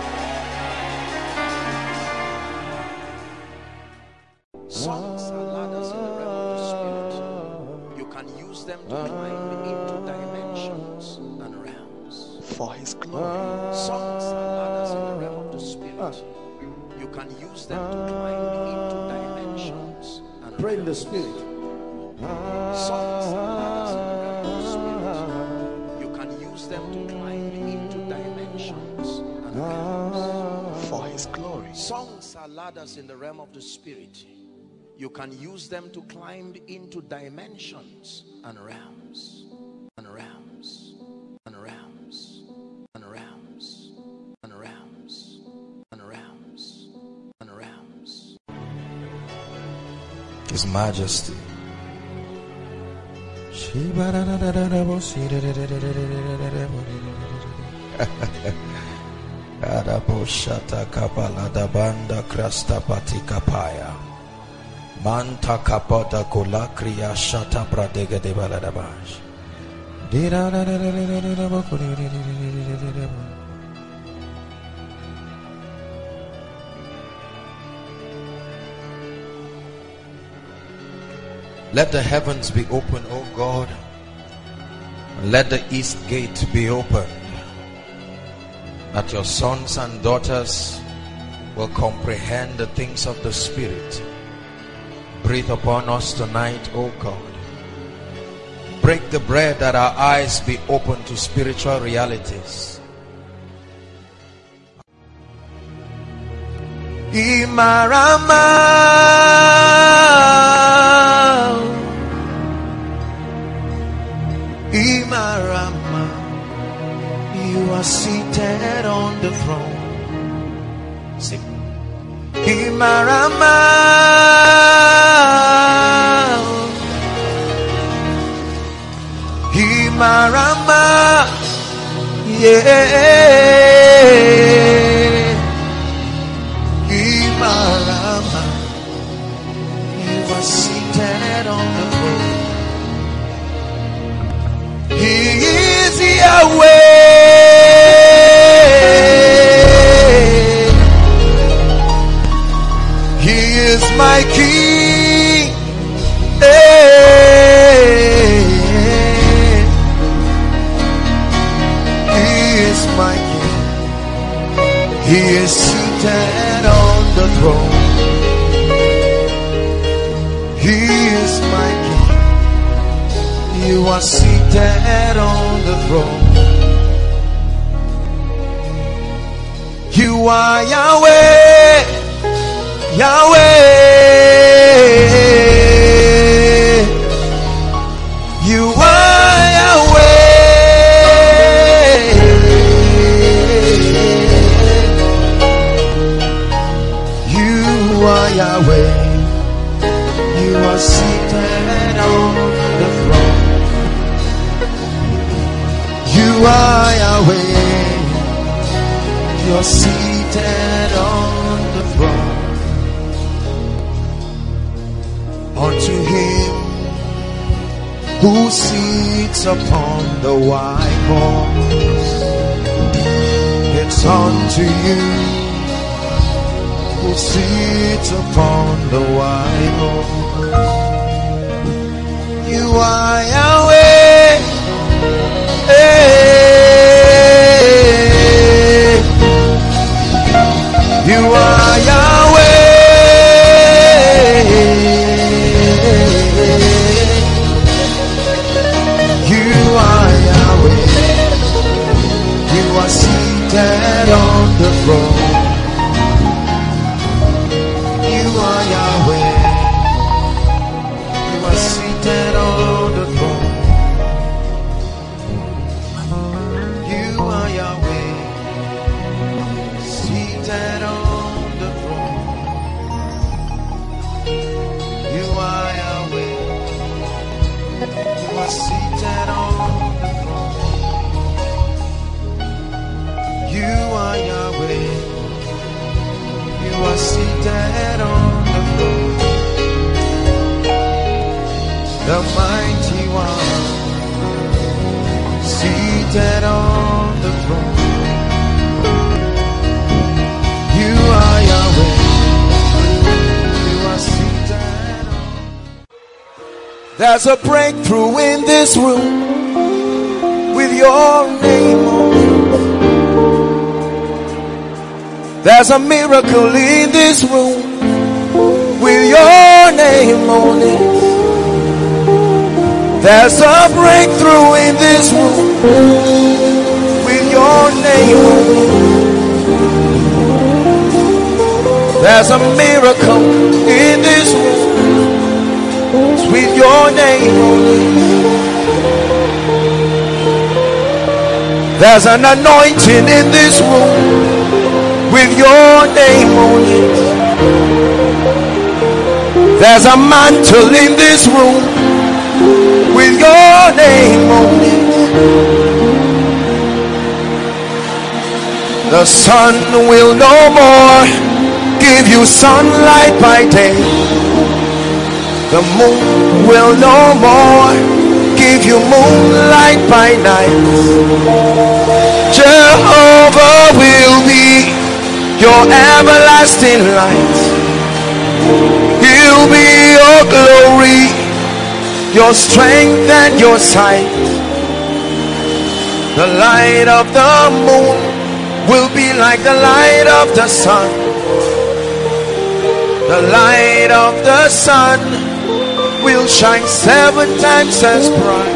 Songs are ladders in the realm of the spirit. You can use them to climb into dimensions and realms for his glory. Songs are ladders in the realm of the spirit. You can use them to climb into dimensions and pray in the spirit. Songs are ladders in the realm of the spirit. You can use them to climb into dimensions and realms for his glory. Songs are ladders in the realm of the spirit. You can use them to climb into dimensions and realms and realms and realms and realms and realms and realms and realms. His Majesty. Manta kapata kola kriya shata pradega de baladabash. Let the heavens be open, O God. Let the east gate be opened, that your sons and daughters will comprehend the things of the Spirit. Breathe upon us tonight, O God. Break the bread that our eyes be open to spiritual realities. Imarama, Imarama, you are seated on the throne. Sing. Imarama, Imarama, yeah, Imarama, you are seated on the throne. He is Yahweh. He is my King. Hey. He is my King. He is seated on the throne. He is my King. You are seated on the throne. You are Yahweh, Yahweh. You are Yahweh. You are Yahweh. You are seated on the throne. You are Yahweh. You're seated on the throne. Unto him who sits upon the white horse, it's unto you who who sits upon the white horse. You are Yahweh. Hey. You are Yahweh. You are Yahweh. You are seated on the throne. You are Yahweh. You are seated on the throne. You are Yahweh. Seated on the throne. You are Yahweh. You are seated on the throne. You are Yahweh. You are seated on the throne. The mighty one, seated on the throne. You are Yahweh. You are seated on. There's a breakthrough in this room with your name on it. There's a miracle in this room with your name on it. There's a breakthrough in this room with your name on it. There's a miracle in this room with your name on it. There's an anointing in this room with your name on it. There's a mantle in this room with your name on it. The sun will no more give you sunlight by day. The moon will no more give you moonlight by night. Jehovah will be your everlasting light. He'll be your glory, your strength and your sight. The light of the moon will be like the light of the sun. The light of the sun will shine seven times as bright.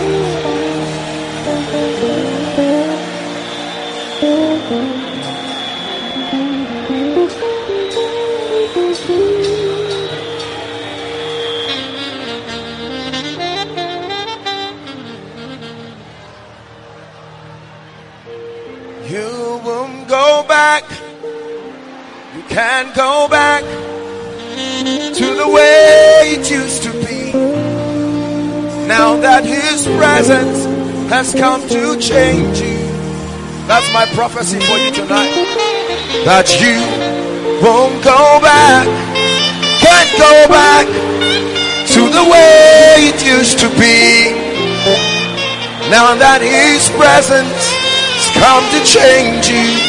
You won't go back. You can't go back to the way it used to be. Now that His presence has come to change you. That's my prophecy for you tonight. That you won't go back, can't go back to the way it used to be. Now that His presence has come to change you.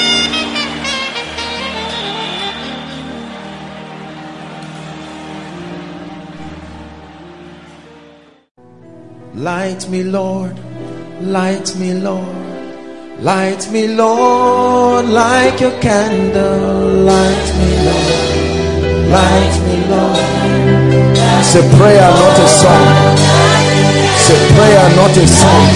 Light me, Lord, light me, Lord, light me, Lord, like your candle. Light me, Lord, light me, Lord. It's a prayer, not a song. It's a prayer, not a song.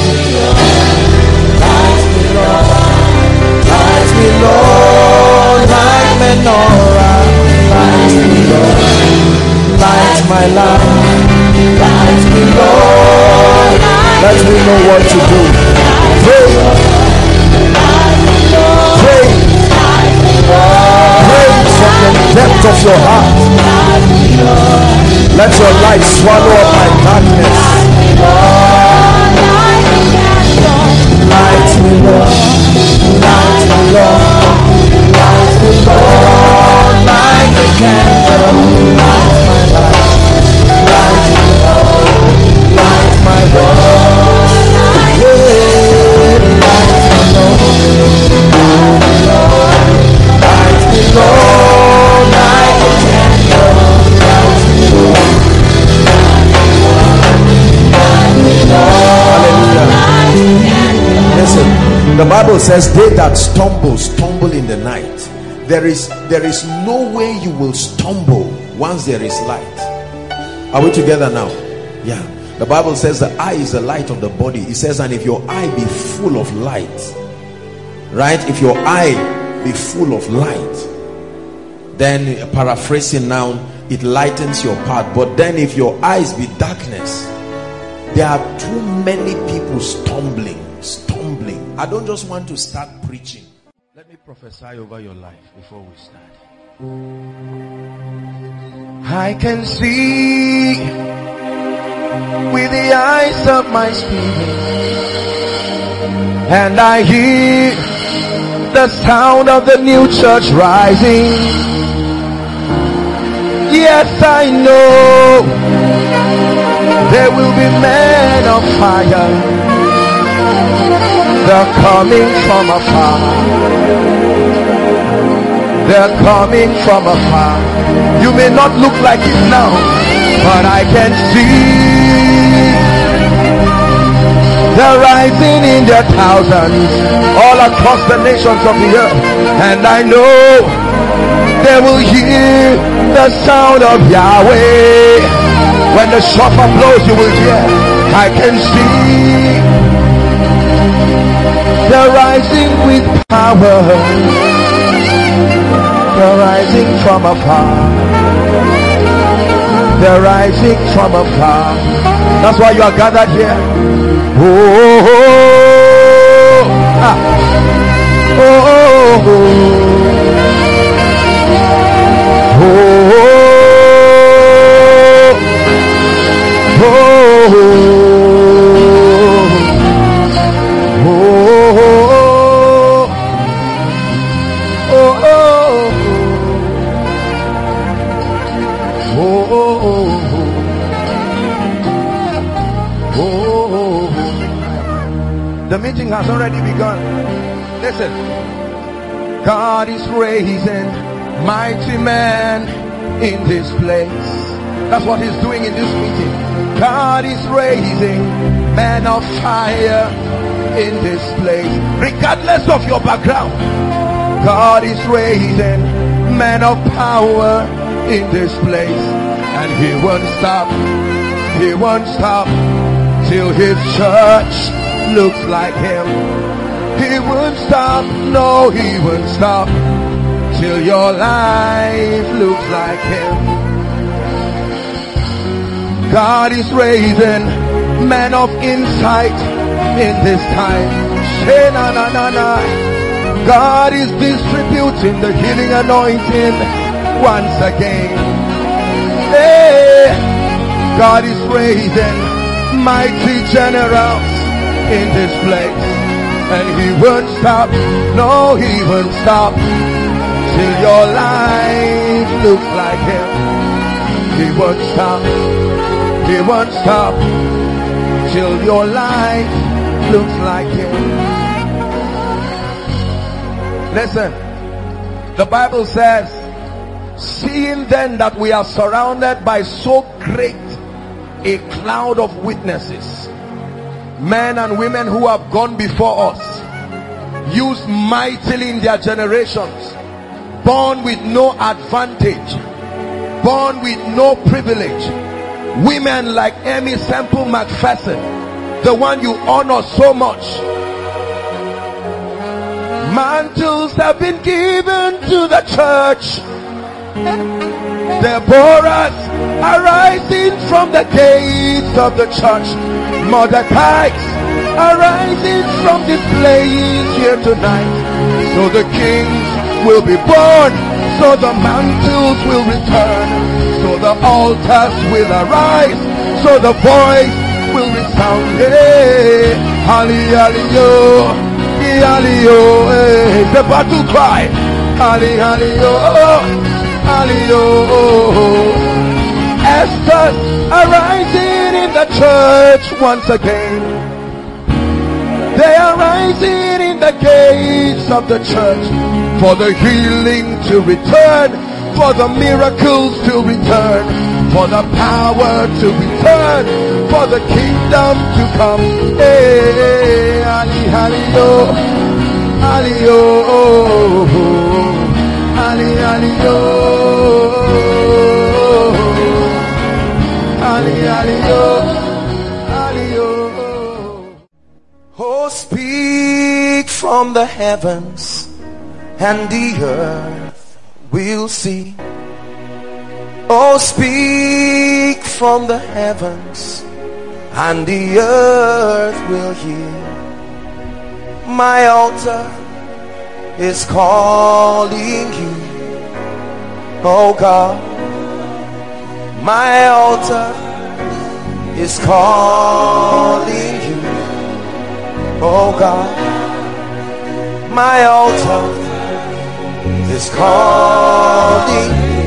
Light me, Lord, light me, Lord, like menorah. Light me, Lord, light my life. Light me, Lord, let me know what to do. Pray, pray, pray from the depth of your heart. Let your light swallow up my darkness. Light me, Lord, light me, Lord, light me, Lord, like a candle. Light my life. Light me, Lord, light my Lord, yeah, light me, Lord, light me, Lord, light me, Lord, like a Bible says they that stumble stumble in the night. There is there is no way you will stumble once there is light. Are we together now? Yeah. The Bible says the eye is the light of the body. It says, and if your eye be full of light, right? If your eye be full of light, then, paraphrasing now, it lightens your path. But then if your eyes be darkness, there are too many people stumbling, stumbling. I don't just want to start preaching. Let me prophesy over your life before we start. I can see with the eyes of my spirit, and I hear the sound of the new church rising. Yes, I know there will be men of fire. They're coming from afar. They're coming from afar. You may not look like it now, but I can see they're rising in their thousands all across the nations of the earth. And I know they will hear the sound of Yahweh. When the shofar blows, you will hear. I can see they're rising with power. They're rising from afar. They're rising from afar. That's why you are gathered here. Oh, oh, oh, ah. oh, oh, oh. Oh, oh, oh, the meeting has already begun. Listen. God is raising mighty men in this place. That's what he's doing in this meeting. God is raising men of fire in this place. Regardless of your background, God is raising men of power in this place. And he won't stop. He won't stop till his church looks like him. He won't stop. No, he won't stop till your life looks like him. God is raising men of insight in this time. Na, na, na, na. God is distributing the healing anointing once again. Hey, God is raising mighty generals in this place. And he won't stop. No, he won't stop till your life looks like him. He won't stop. He won't stop till your life looks like him. Listen, the Bible says, seeing then that we are surrounded by so great a cloud of witnesses, men and women who have gone before us, used mightily in their generations, born with no advantage, born with no privilege, women like Amy Semple McPherson, the one you honor so much. Mantles have been given to the church. Deborahs are rising from the gates of the church. Mordecai's are rising from this place here tonight. So the kings will be born, so the mantles will return, so the altars will arise, so the voice will resound. Hey, Ali, Ali, yo, Ali, yo, hey, the battle cry. Ali, Ali, yo, Ali, yo. Esther's are rising in the church once again. They are rising in the gates of the church, for the healing to return, for the miracles to return, for the power to return, for the kingdom to come. Hey, Ali, Ali, yo, Ali-o, Ali, Ali-o, Ali, Ali-o, Ali-o. Oh, speak from the heavens, and the earth will see. Oh, speak from the heavens, and the earth will hear. My altar is calling you, oh God. My altar is calling you, oh God. My altar is calling you,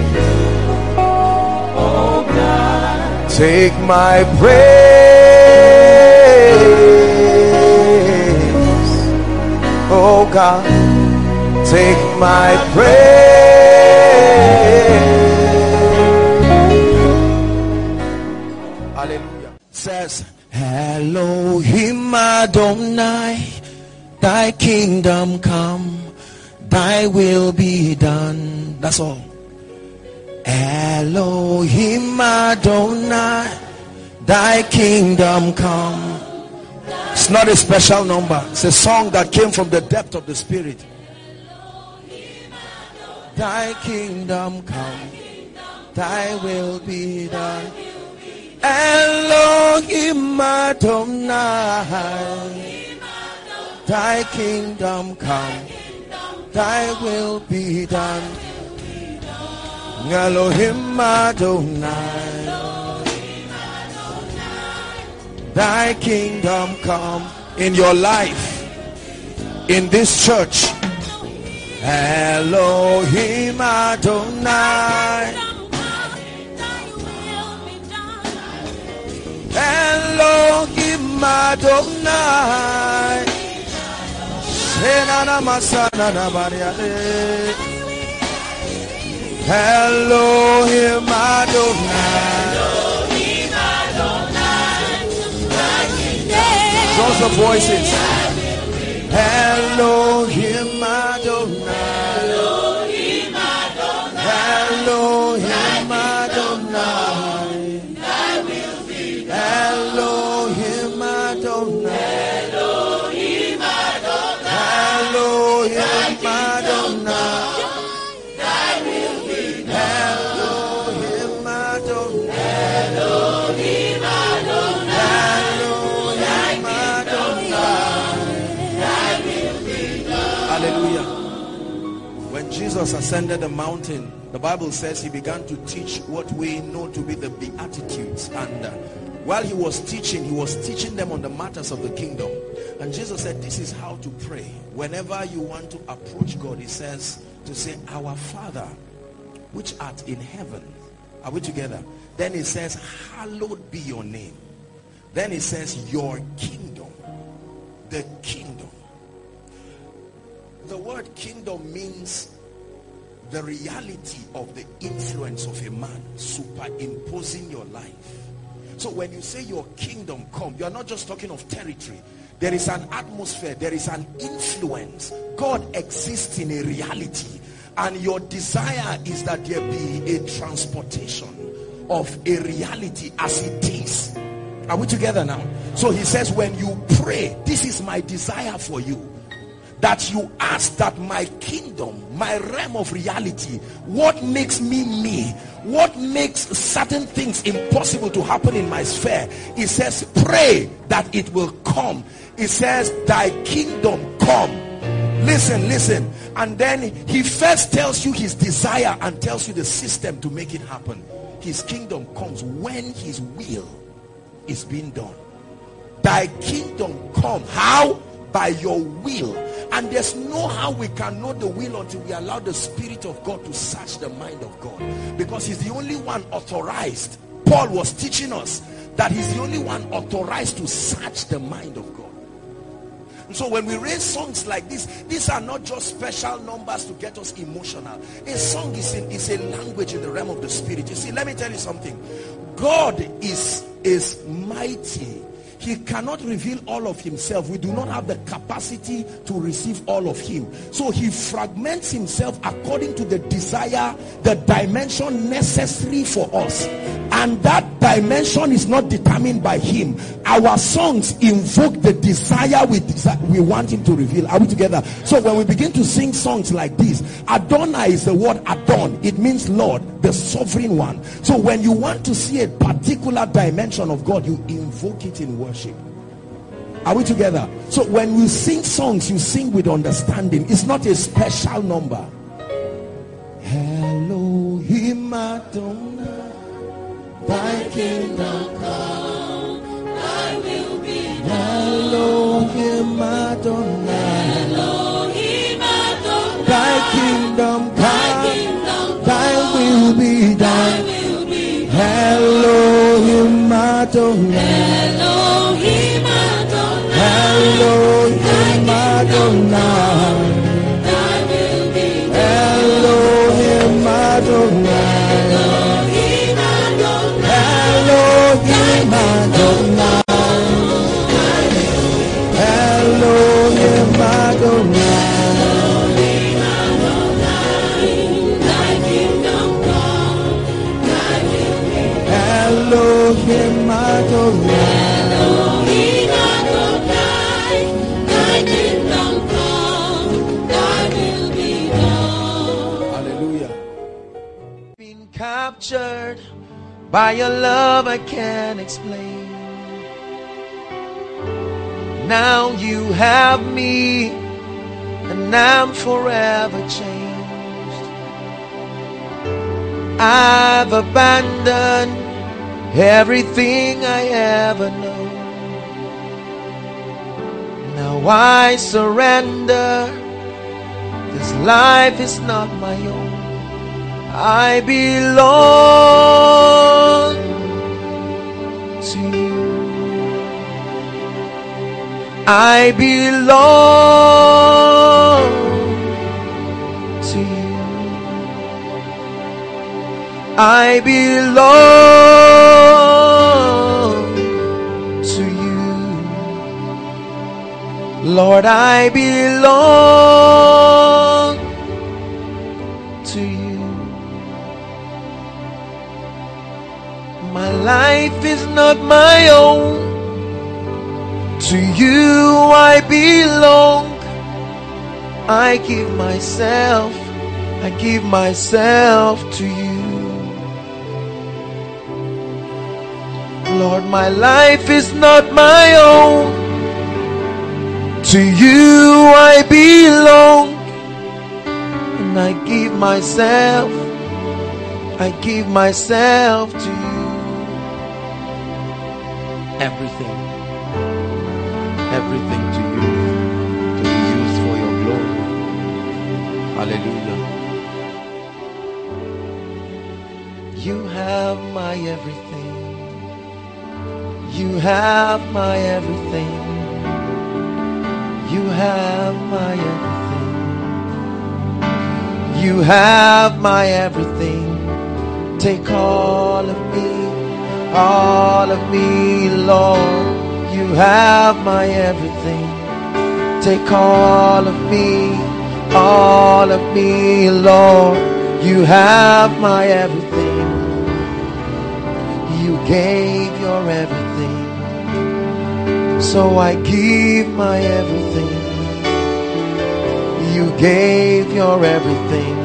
oh God. Take my praise, oh God. Take my praise. Hallelujah. Says, Elohim Adonai, thy kingdom come, thy will be done. That's all. Elohim Adonai, thy kingdom come. It's not a special number. It's a song that came from the depth of the spirit. Thy kingdom come, thy will be done. Elohim Adonai, thy kingdom come, thy will be done. Elohim Adonai, thy kingdom come in your life, in this church. Elohim Adonai, Elohim Adonai, Senana Masana Nabariade, Elohim Adonai. Those are voices. Elohim Adonai, Elohim Adonai, Elohim Adonai, Elohim Adonai, Elohim Adonai, thy will be done. Elohim Adonai, Elohim Adonai, Elohim Adonai. Hallelujah. When Jesus ascended the mountain, the Bible says he began to teach what we know to be the Beatitudes. And uh, while he was teaching, he was teaching them on the matters of the kingdom. And Jesus said, this is how to pray. Whenever you want to approach God, he says to say, our Father, which art in heaven. Are we together? Then he says, hallowed be your name. Then he says, your kingdom. The kingdom. The word kingdom means the reality of the influence of a man superimposing your life. So when you say your kingdom come, you are not just talking of territory. There is an atmosphere, there is an influence. God exists in a reality, and your desire is that there be a transportation of a reality as it is. Are we together now? So he says, when you pray, this is my desire for you, that you ask that my kingdom, my realm of reality, what makes me me, what makes certain things impossible to happen in my sphere, it says pray that it will come. It says thy kingdom come. Listen, listen. And then he first tells you his desire and tells you the system to make it happen. His kingdom comes when his will is being done. Thy kingdom come. How? By your will. And there's no how we can know the will until we allow the Spirit of God to search the mind of God, because he's the only one authorized. Paul was teaching us that he's the only one authorized to search the mind of God. And so when we raise songs like this, these are not just special numbers to get us emotional. A song is, in, is a language in the realm of the Spirit. You see, let me tell you something. God is, is mighty. He cannot reveal all of himself. We do not have the capacity to receive all of him. So he fragments himself according to the desire, the dimension necessary for us. And that dimension is not determined by him. Our songs invoke the desire we desire, we want him to reveal. Are we together? So when we begin to sing songs like this, Adonai is the word Adon. It means Lord, the sovereign one. So when you want to see a particular dimension of God, you invoke it in worship. Are we together? So when we sing songs, you sing with understanding. It's not a special number. Elohim Adonai, thy kingdom come, thy will be done. Elohim Adonai, Elohim Adonai, thy kingdom come, thy will be done. Elohim Adonai, Elohim Adonai, Elohim Adonai, thy will be done. Elohim Adonai, Elohim Adonai, Elohim Adonai, Elohim Adonai. Elohim Adonai, Elohim Adonai, thy kingdom come, thy will be done. Hallelujah. Been captured by your love I can't explain. Now you have me, and I'm forever changed. I've abandoned everything I ever know. Now I surrender. This life is not my own. I belong to you. I belong to you. I belong to you. Lord, I belong to you. My life is not my own. To you I belong. I give myself, I give myself to you. Lord, my life is not my own. To you I belong. And I give myself, I give myself to you. Everything, everything to you, to be used for your glory. Hallelujah. You have my everything. You have my everything. You have my everything. You have my everything. Take all of me, all of me, Lord. You have my everything. Take all of me, all of me, Lord. You have my everything. You gave your everything, so I give my everything. You gave your everything,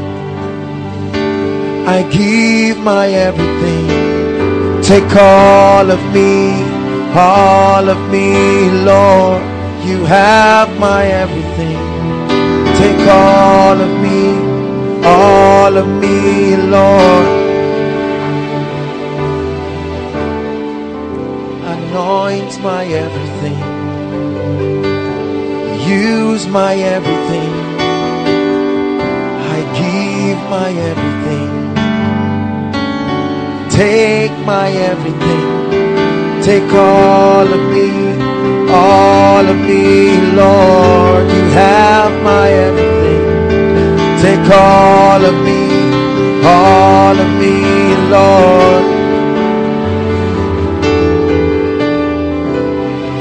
I give my everything. Take all of me, all of me, Lord. You have my everything. Take all of me, all of me, Lord. Anoint my everything. Use my everything. I give my everything. Take my everything. Take all of me, all of me, Lord. You have my everything. Take all of me, all of me, Lord.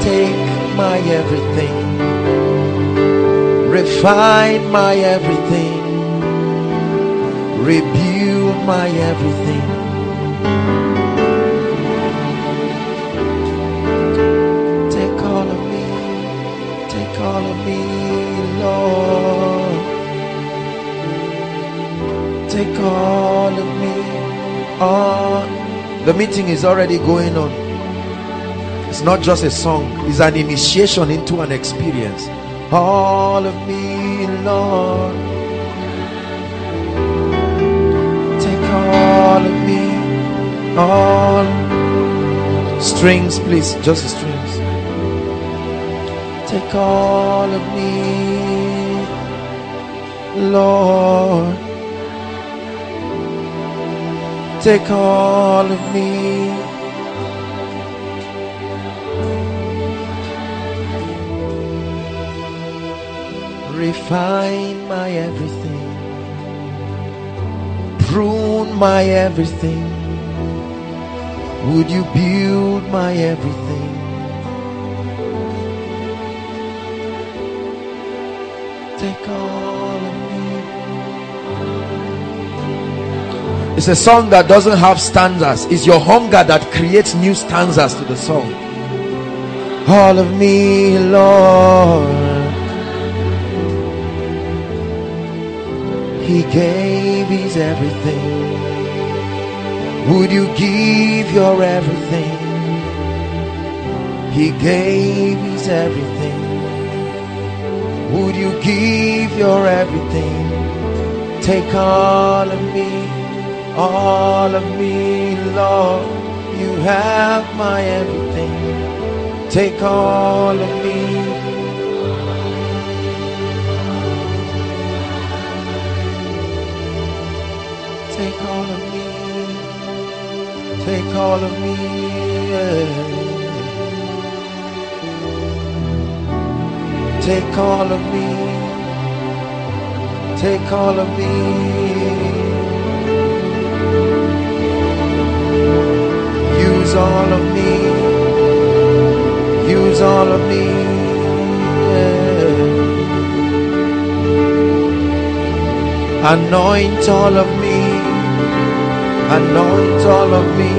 Refine my everything, rebuild my everything. Take all of me, take all of me, Lord. Take all of me. Oh, the meeting is already going on. It's not just a song, it's an initiation into an experience. All of me, Lord. Take all of me. All strings, please, just strings. Take all of me, Lord. Take all of me. Refine my everything, prune my everything. Would you build my everything? Take all of me. It's a song that doesn't have stanzas. It's your hunger that creates new stanzas to the song. All of me, Lord. He gave his everything. Would you give your everything? He gave his everything. Would you give your everything? Take all of me, all of me, Lord. You have my everything. Take all of me. Take all of me, take all of me, yeah. Take all of me, take all of me. Use all of me, use all of me, yeah. Anoint all of me. Anoint all of me.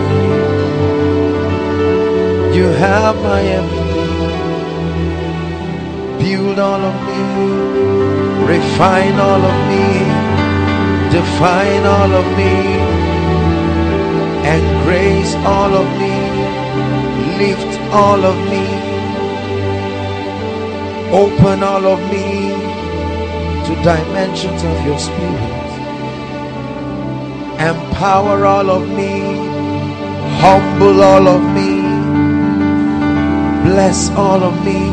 You have my everything. Build all of me. Refine all of me. Define all of me. Embrace all of me. Lift all of me. Open all of me to dimensions of your spirit. Empower all of me, humble all of me, bless all of me.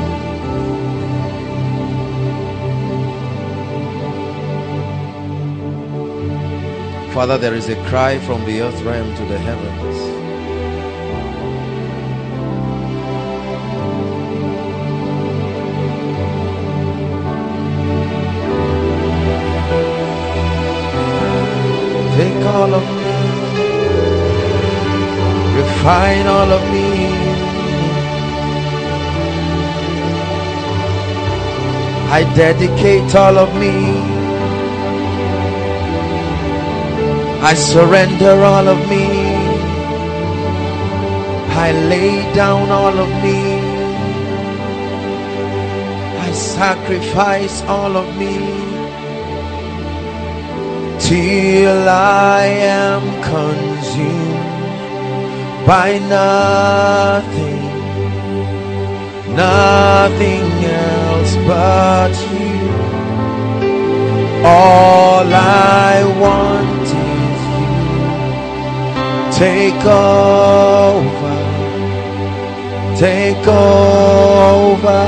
Father, there is a cry from the earth realm to the heavens. Take all of me, refine all of me. I dedicate all of me. I surrender all of me. I lay down all of me. I sacrifice all of me. Till I am consumed by nothing, nothing else but you. All I want is you. Take over, take over.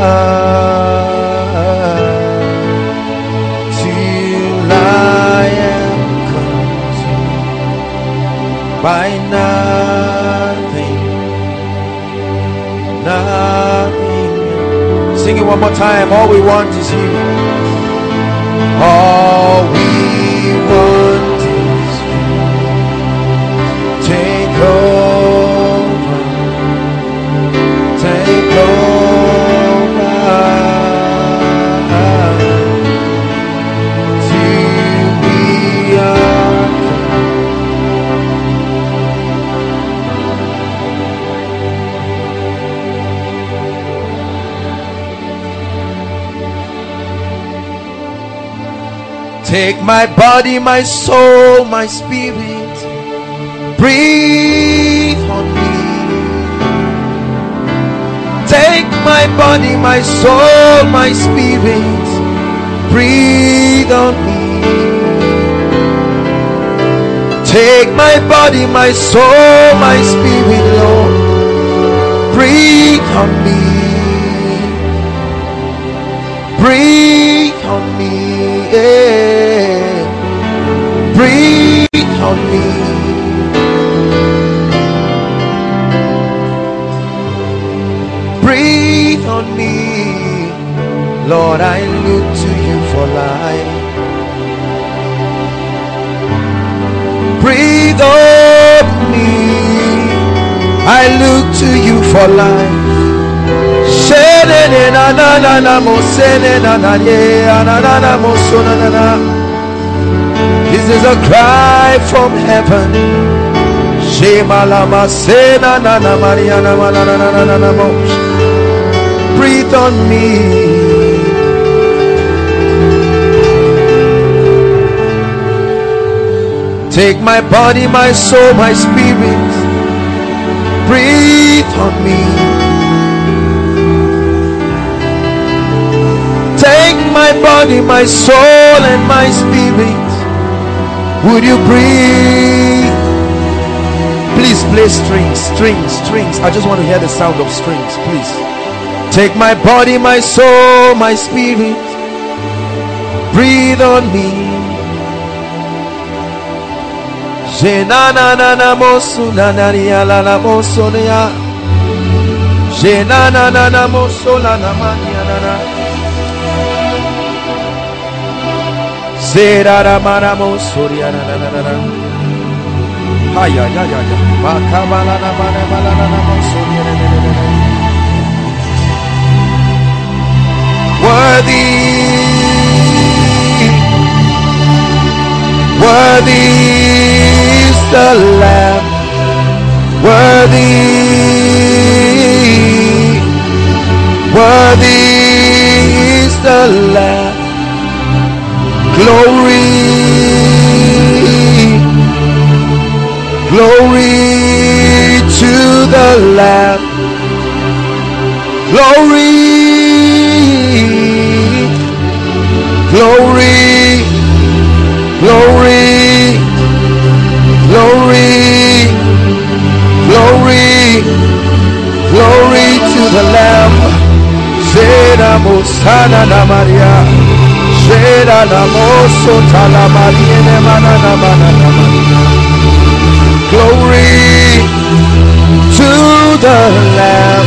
Till I am by nothing, nothing. Sing it one more time. All we want is you. All we want is you. Take over, take over. Take my body, my soul, my spirit. Breathe on me. Take my body, my soul, my spirit. Breathe on me. Take my body, my soul, my spirit, Lord. Breathe on me. Breathe on me. Yeah. Breathe on me. Breathe on me. Lord, I look to you for life. Breathe on me. I look to you for life. This is a cry from heaven. Breathe on me. Take my body, my soul, my spirit. Breathe on me. Take my body, my soul, and my spirit. Would you breathe? Please play strings, strings, strings. I just want to hear the sound of strings, please. Take my body, my soul, my spirit. Breathe on me. Jenana na na mosu na na ria la la mosu ya. Jenana na na mosu la na mania na na. Zera ra mara mosu ria na na na na. Haya ya ya ya. Makamala na mara mala na na mosu ria na na na na. Worthy, worthy is the Lamb. Worthy, worthy is the Lamb. Glory, glory to the Lamb. Glory, glory, glory, glory, glory, glory to the Lamb. Zera Mosana na Maria, Zera na Moso Tala Maria ne Manana Manana. Glory to the Lamb.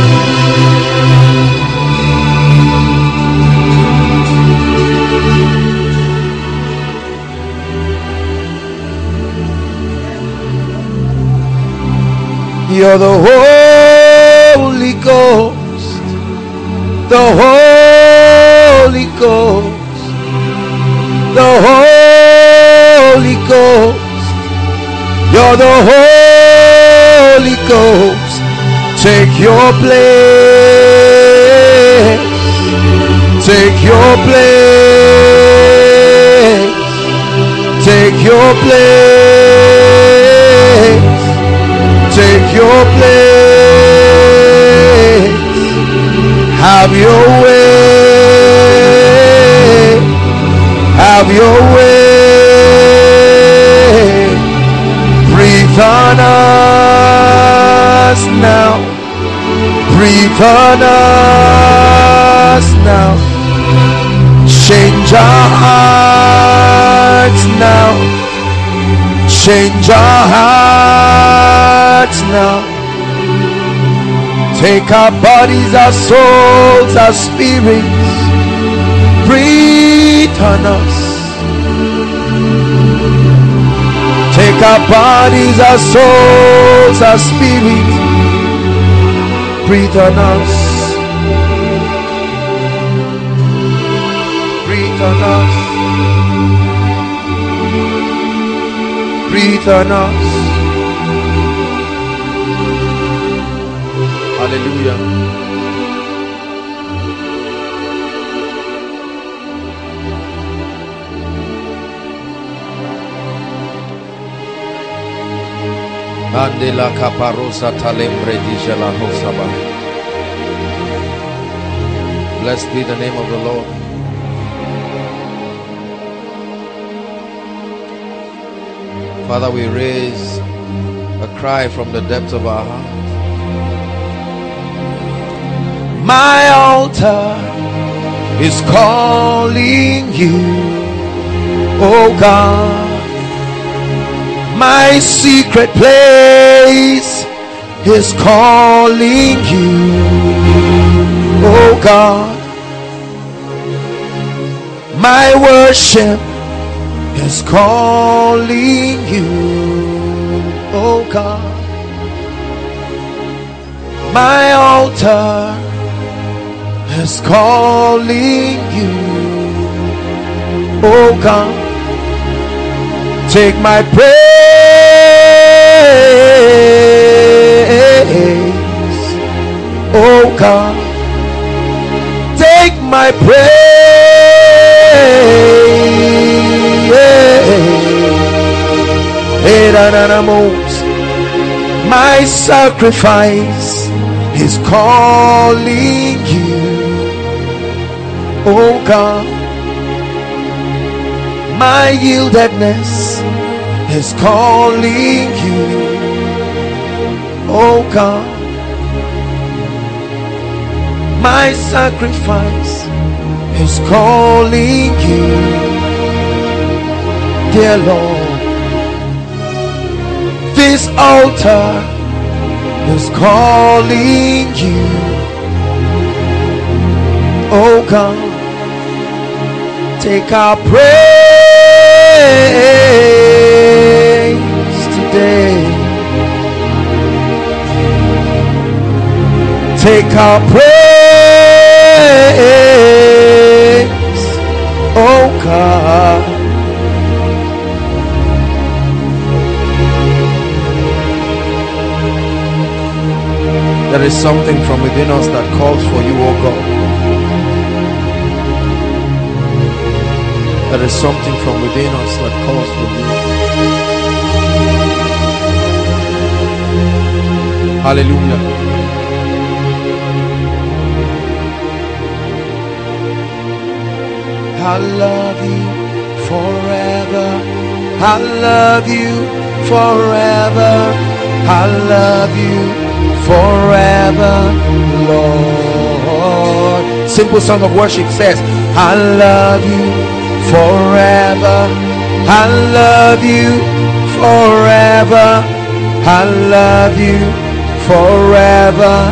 You're the Holy Ghost, the Holy Ghost, the Holy Ghost. You're the Holy Ghost. Take your place, take your place, take your place. Take your place. Have your way. Have your way. Breathe on us now. Breathe on us now. Change our hearts now. Change our hearts now. Take our bodies, our souls, our spirits. Breathe on us. Take our bodies, our souls, our spirits. Breathe on us. Breathe on us. Breathe on us. Hallelujah. Andela caparosa talembre dijala hosaba. Blessed be the name of the Lord. Father, we raise a cry from the depths of our heart. My altar is calling you, oh God. My secret place is calling you, oh God. My worship is calling you, oh God. My altar is calling you, oh God. Take my praise, oh God. Take my praise, my sacrifice is calling you, oh God. My yieldedness is calling you, oh God. My sacrifice is calling you, dear Lord. This altar is calling you, oh God. Take our praise today. Take our praise, oh God. There is something from within us that calls for you, oh God. There is something from within us that calls for you. Hallelujah. I love you forever. I love you forever. I love you forever, Lord. Simple song of worship says, I love you forever. I love you forever. I love you forever,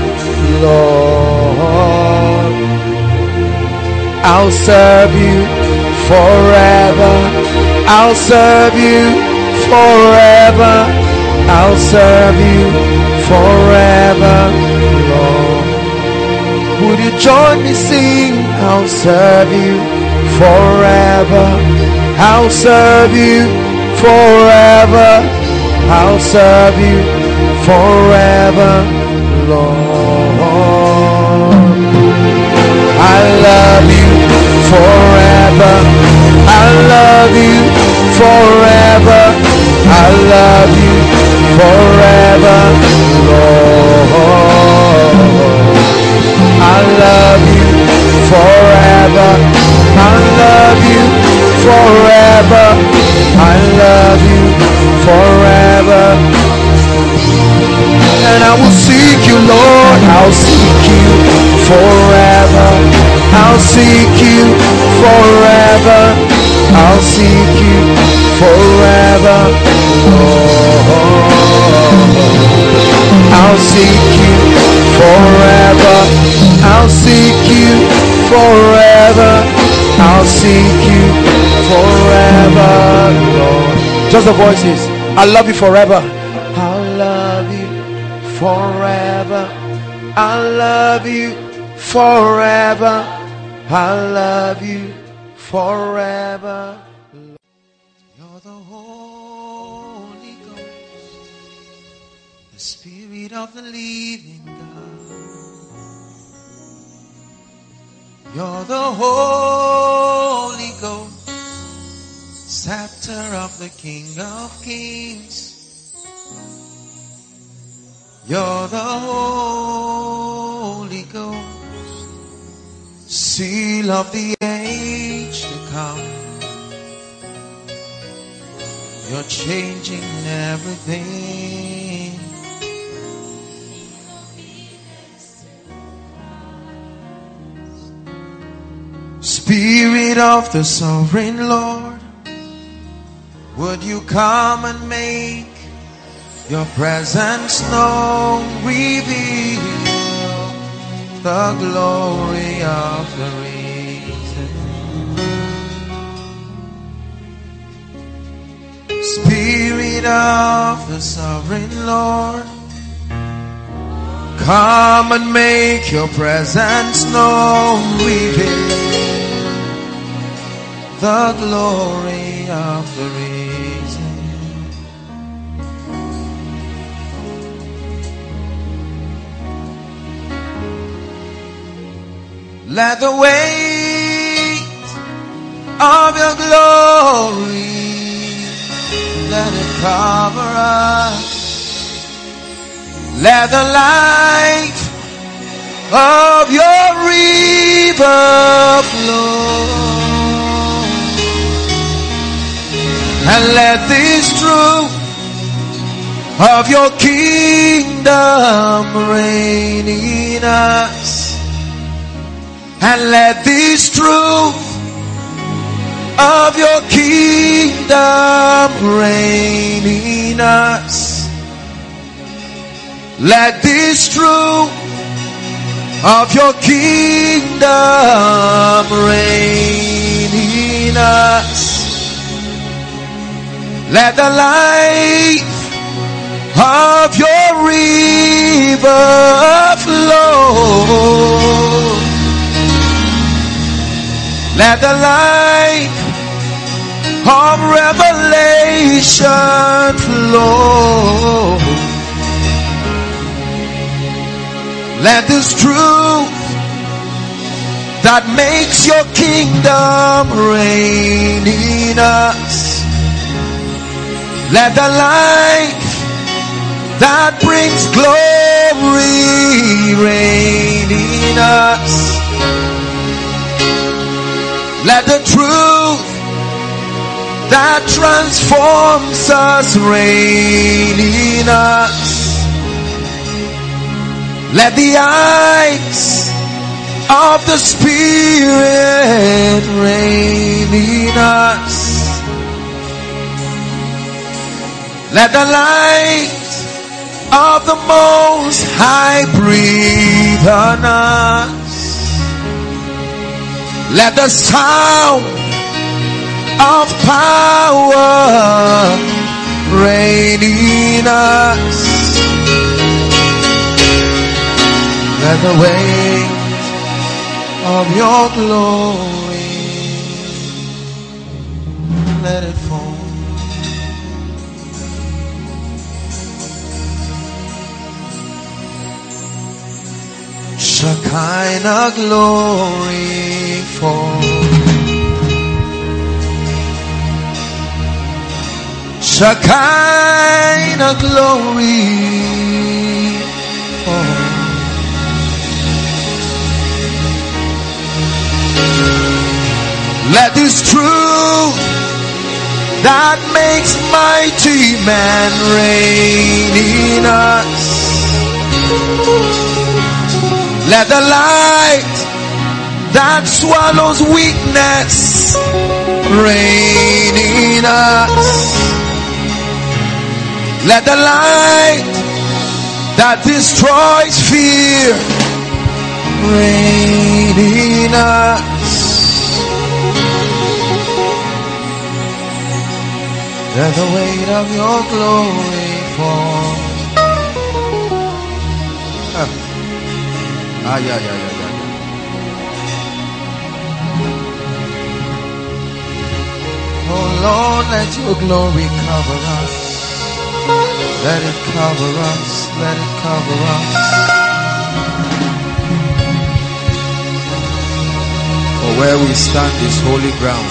Lord. I'll serve you forever. I'll serve you forever. I'll serve you forever, Lord. Would you join me sing? I'll serve you forever. I'll serve you forever. I'll serve you forever, Lord. I love you forever. I love you forever. I love you forever, Lord. I love you forever. I love you forever. I love you forever. And I will seek you, Lord. I'll seek you forever. I'll seek you forever. I'll seek you forever, Lord. I'll seek you forever. I'll seek you forever. I'll seek you forever, Lord. Just the voices. I love you forever. I'll love you forever. I love you forever. I love you forever. You're the Holy Ghost, the Spirit of the living God. You're the Holy Ghost, scepter of the King of Kings. You're the Holy Ghost, seal of the age to come. You're changing everything. Spirit of the sovereign Lord, would you come and make your presence known? Reveal the glory of the risen. Spirit of the sovereign Lord, come and make your presence known. Reveal the glory of the risen. Let the weight of your glory, let it cover us. Let the light of your river flow. And let this truth of your kingdom reign in us. And let this truth of your kingdom reign in us. Let this truth of your kingdom reign in us. Let the light of your river flow. Let the light of revelation flow. Let this truth that makes your kingdom reign in us. Let the light that brings glory reign in us. Let the truth that transforms us reign in us. Let the eyes of the Spirit reign in us. Let the light of the Most High breathe on us. Let the sound of power reign in us. Let the weight of your glory, let it fall. Shekinah glory fall. Shekinah glory fall. Let this truth that makes mighty man reign in us. Let the light that swallows weakness reign in us. Let the light that destroys fear reign in us. Let the weight of your glory fall. Huh. Ah, yeah, yeah, yeah, yeah. Oh Lord, let your glory cover us. Let it cover us. Let it cover us. For where we stand is holy ground.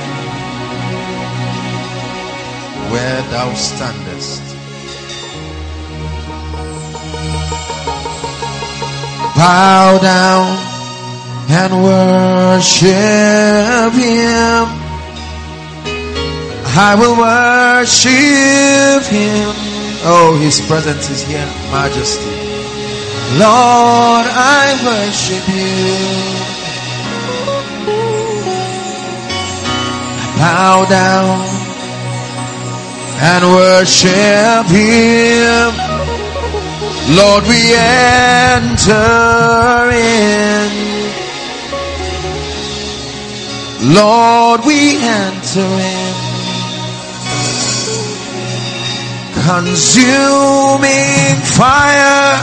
Where thou standest bow down and worship Him. I will worship Him. Oh, His presence is here, majesty. Lord, I worship You. Bow down and worship Him. Lord, we enter in. Lord, we enter in. Consuming fire,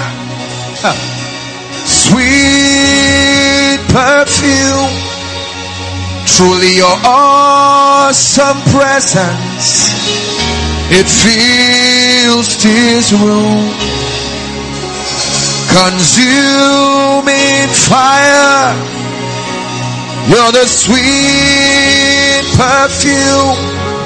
sweet perfume. Truly your awesome presence, it fills this room. Consuming fire, you're the sweet perfume.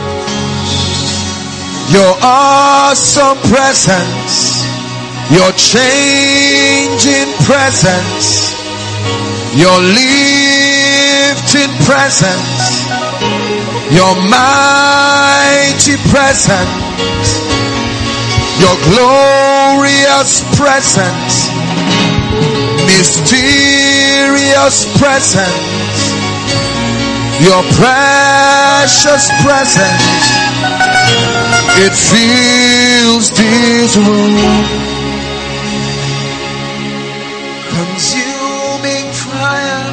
Your awesome presence, your changing presence, your lifting presence, your mighty presence, your glorious presence, mysterious presence, your precious presence, it fills this room. Consuming fire,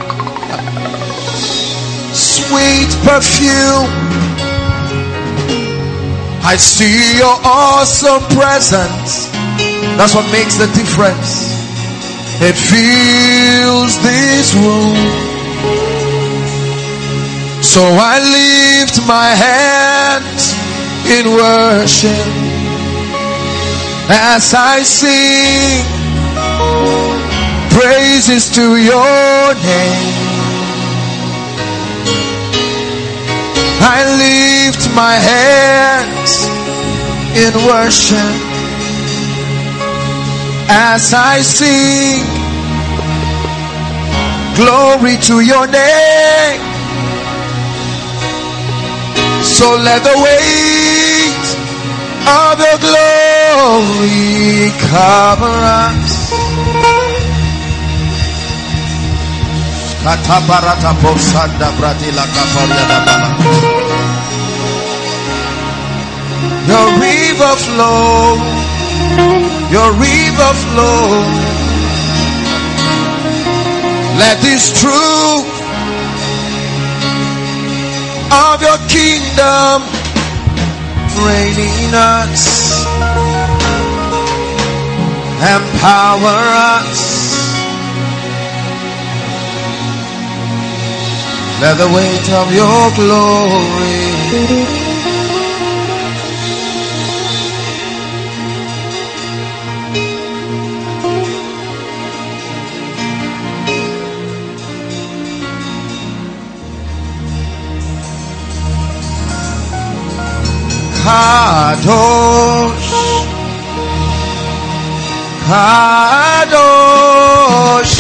sweet perfume. I see your awesome presence. That's what makes the difference. It fills this room. So I lift my hands in worship as I sing praises to your name. I lift my hands in worship as I sing glory to your name. So let the weight of your glory cover us. Your river flow, your river flow. Let this truth of your kingdom reign in us, empower us. Let the weight of your glory Kadosh, Kadosh,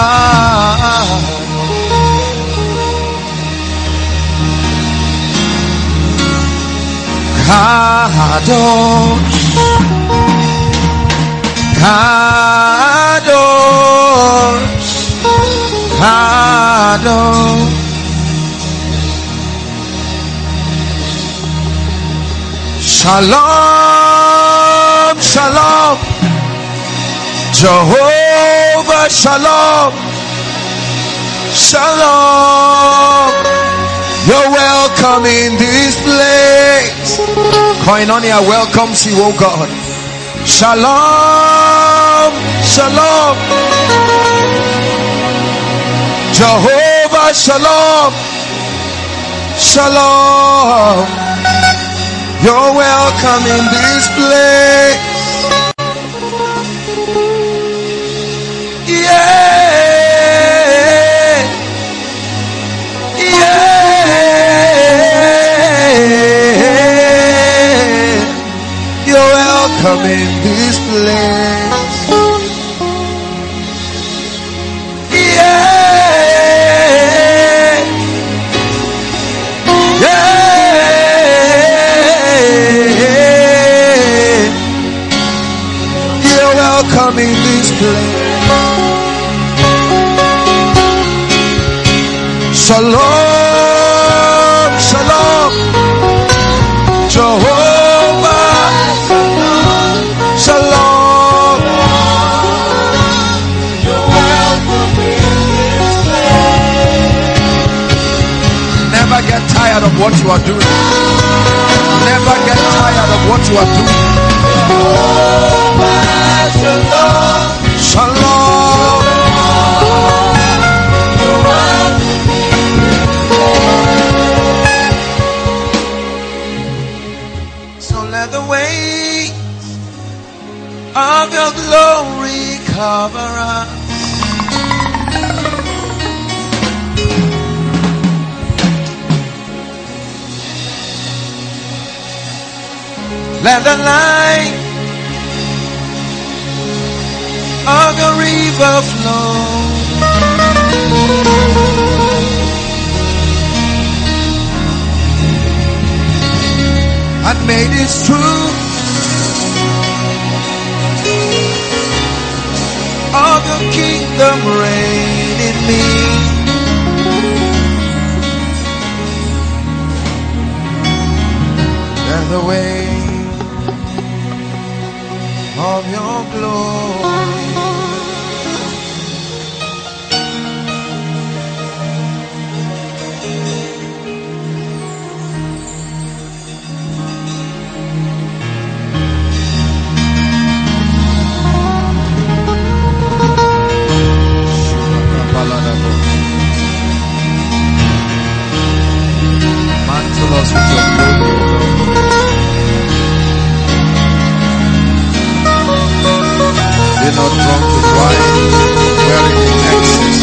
Kadosh, Kadosh, Kadosh. Shalom, shalom, Jehovah Shalom, shalom. You're welcome in this place. Koinonia welcomes you, oh God. Shalom, shalom, Jehovah Shalom, shalom. You're welcome in this place. Yeah, yeah. You're welcome in this place. welcome in this place. Shalom, shalom, Jehovah, shalom. You're welcome in this place. Never get tired of what you are doing. Never get tired of what you are doing. Shalom, shalom. So let the weight of your glory cover us. Let the light of the river flow. And may this truth of your kingdom reign in me. Let the way of your glory. Mantle us with your glory. Be not drunk with wine, wherein in excess.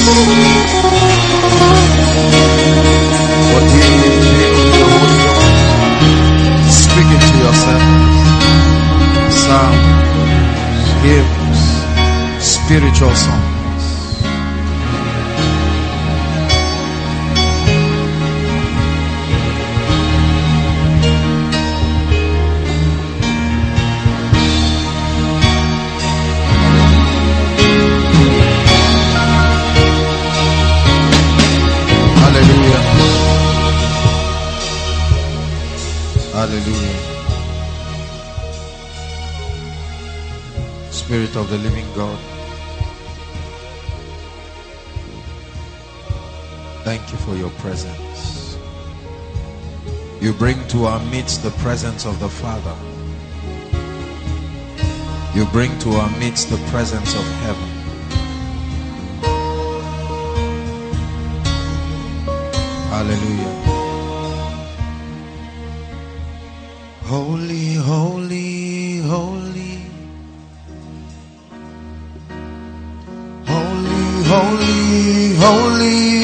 But ye drink the Holy Ghost. Speak it to yourself. Psalms, hymns, spiritual songs. Hallelujah. Spirit of the living God, thank you for your presence. You bring to our midst the presence of the Father. You bring to our midst the presence of heaven. Hallelujah. Holy, holy, holy. Holy, holy, holy.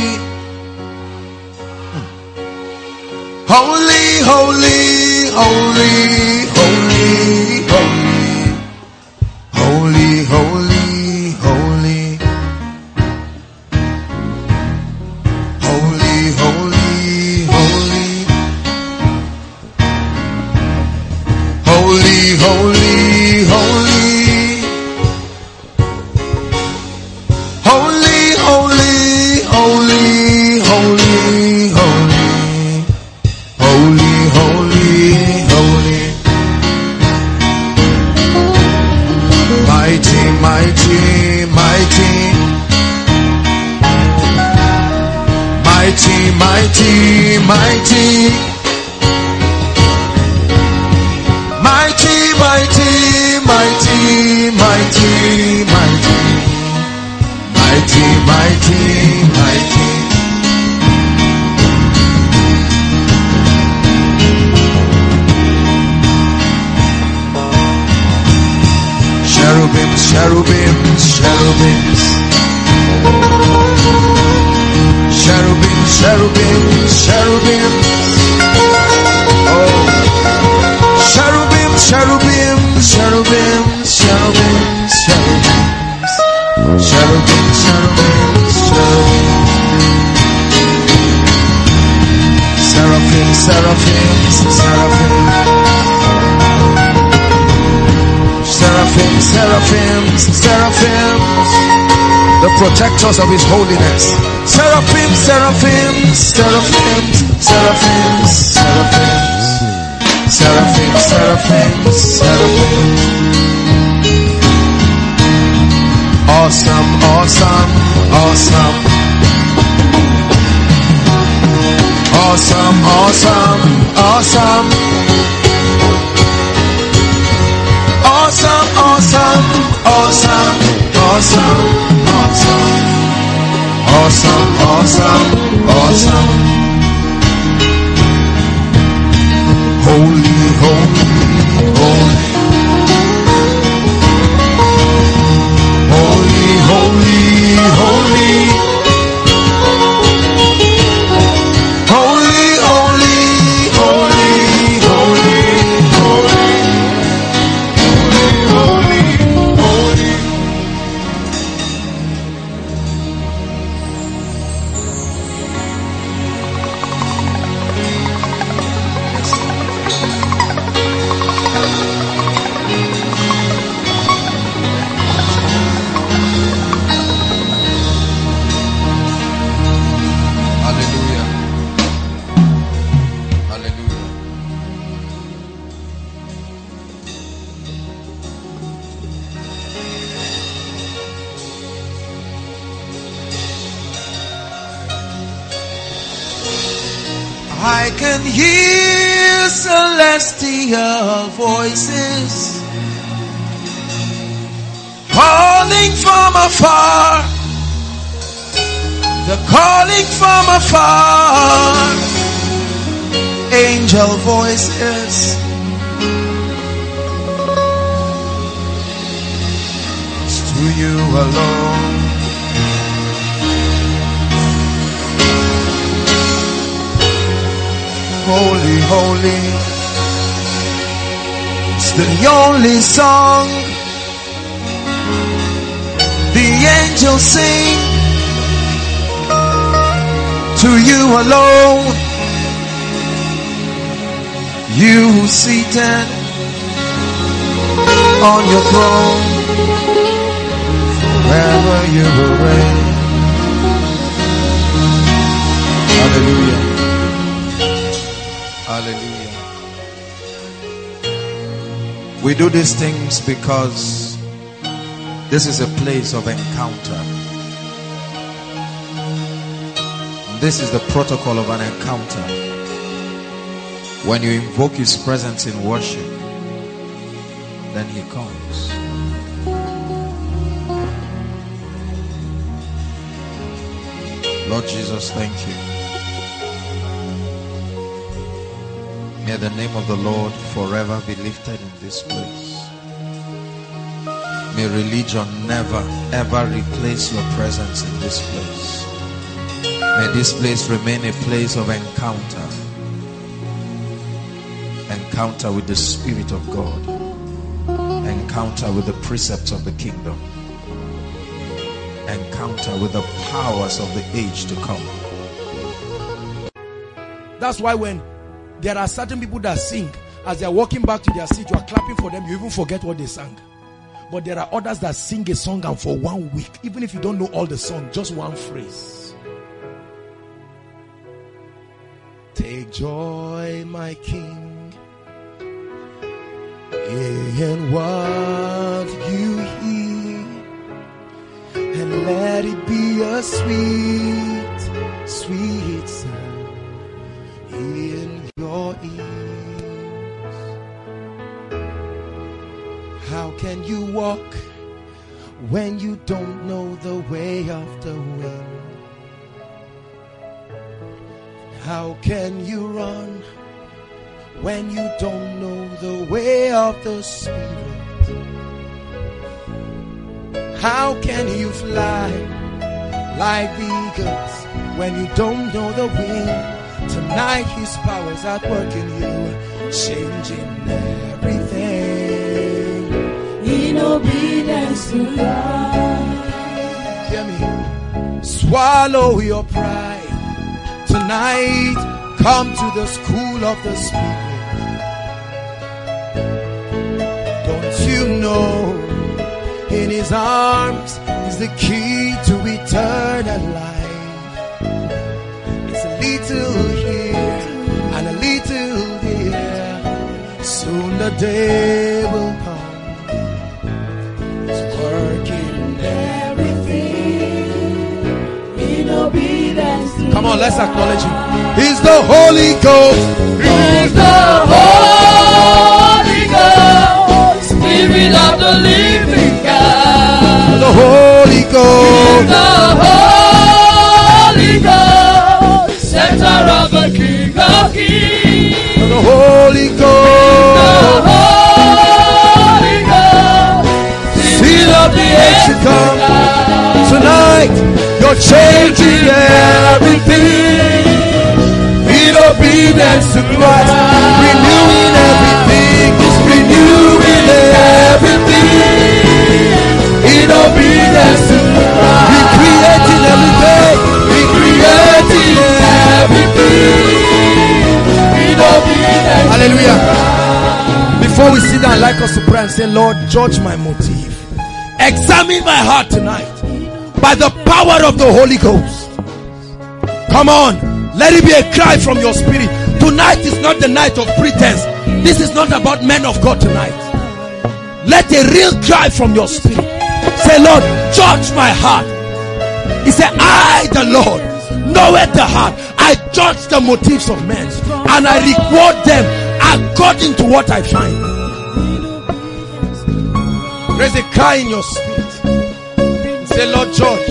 Holy, holy, holy, holy, holy. Holy, holy, holy. Holy, holy, holy. Holy, holy, holy. Holy, holy, holy, holy, holy. Holy, holy, holy. Mighty, mighty, mighty. Mighty, mighty, mighty. Mighty, mighty, mighty, mighty, mighty, mighty, mighty, mighty. Cherubims, cherubims, cherubims. Cherubims, cherubims, cherubims. Oh. Cherubims, cherubims, cherubims, cherubims, cherubims. Cherubims, cherubims, cherubims. Seraphim, seraphim, seraphim. Seraphim, seraphims, seraphims, the protectors of his holiness. Seraphims, seraphims, seraphims, seraphims, seraphims, seraphims, seraphims, seraphims. Awesome, awesome, awesome. Awesome, awesome, awesome. Awesome, awesome, awesome, awesome, awesome. Awesome, awesome, awesome. Holy, holy, holy. Holy, holy, holy. Holy, holy, holy, holy, holy. Holy, holy, holy. Hallelujah. Hallelujah. I can hear celestial voices calling from afar. They're calling from afar. Angel voices. It's to you alone. Holy, holy. It's the only song the angels sing. To you alone. You who seated on your throne, forever you will reign. Hallelujah. Hallelujah. We do these things because this is a place of encounter. This is the protocol of an encounter. When you invoke his presence in worship, then he comes. Lord Jesus, thank you. May the name of the Lord forever be lifted in this place. May religion never ever replace your presence in this place. May this place remain a place of encounter. Encounter with the Spirit of God. Encounter with the precepts of the kingdom. Encounter with the powers of the age to come. That's why when there are certain people that sing, as they are walking back to their seat, you are clapping for them, you even forget what they sang. But there are others that sing a song and for one week, even if you don't know all the song, just one phrase. Take joy, my King, in what you hear, and let it be a sweet, sweet sound in your ears. How can you walk when you don't know the way of the wind? How can you run when you don't know the way of the Spirit? How can you fly like the eagles when you don't know the wind? Tonight his power's at work in you, changing everything in obedience to God. Hear me. Swallow your pride. Tonight, come to the school of the Spirit. Don't you know his arms is the key to eternal life. It's a little here and a little there. Soon the day will come. It's working everything in obedience. Come on, let's acknowledge him. He's the Holy Ghost. He's the Holy Ghost, Spirit of the living God. The Holy Ghost. The Holy Ghost, center of the King of Kings. The Holy Ghost. The Holy Ghost, Seal of the age to come. Tonight, you're changing everything in obedience to Christ. Renewing everything. Renewing everything in obedience to Christ. Recreating everything. Recreating everything in obedience. Hallelujah. Before we sit down, I'd like us to pray and say, Lord, judge my motive. Examine my heart tonight by the power of the Holy Ghost. Come on, let it be a cry from your spirit. Tonight is not the night of pretense. This is not about men of God tonight. Let a real cry from your spirit. Say, Lord, judge my heart. He said, I, the Lord, knoweth the heart. I judge the motives of men, and I reward them according to what I find. There's a cry in your spirit. Say, Lord, judge.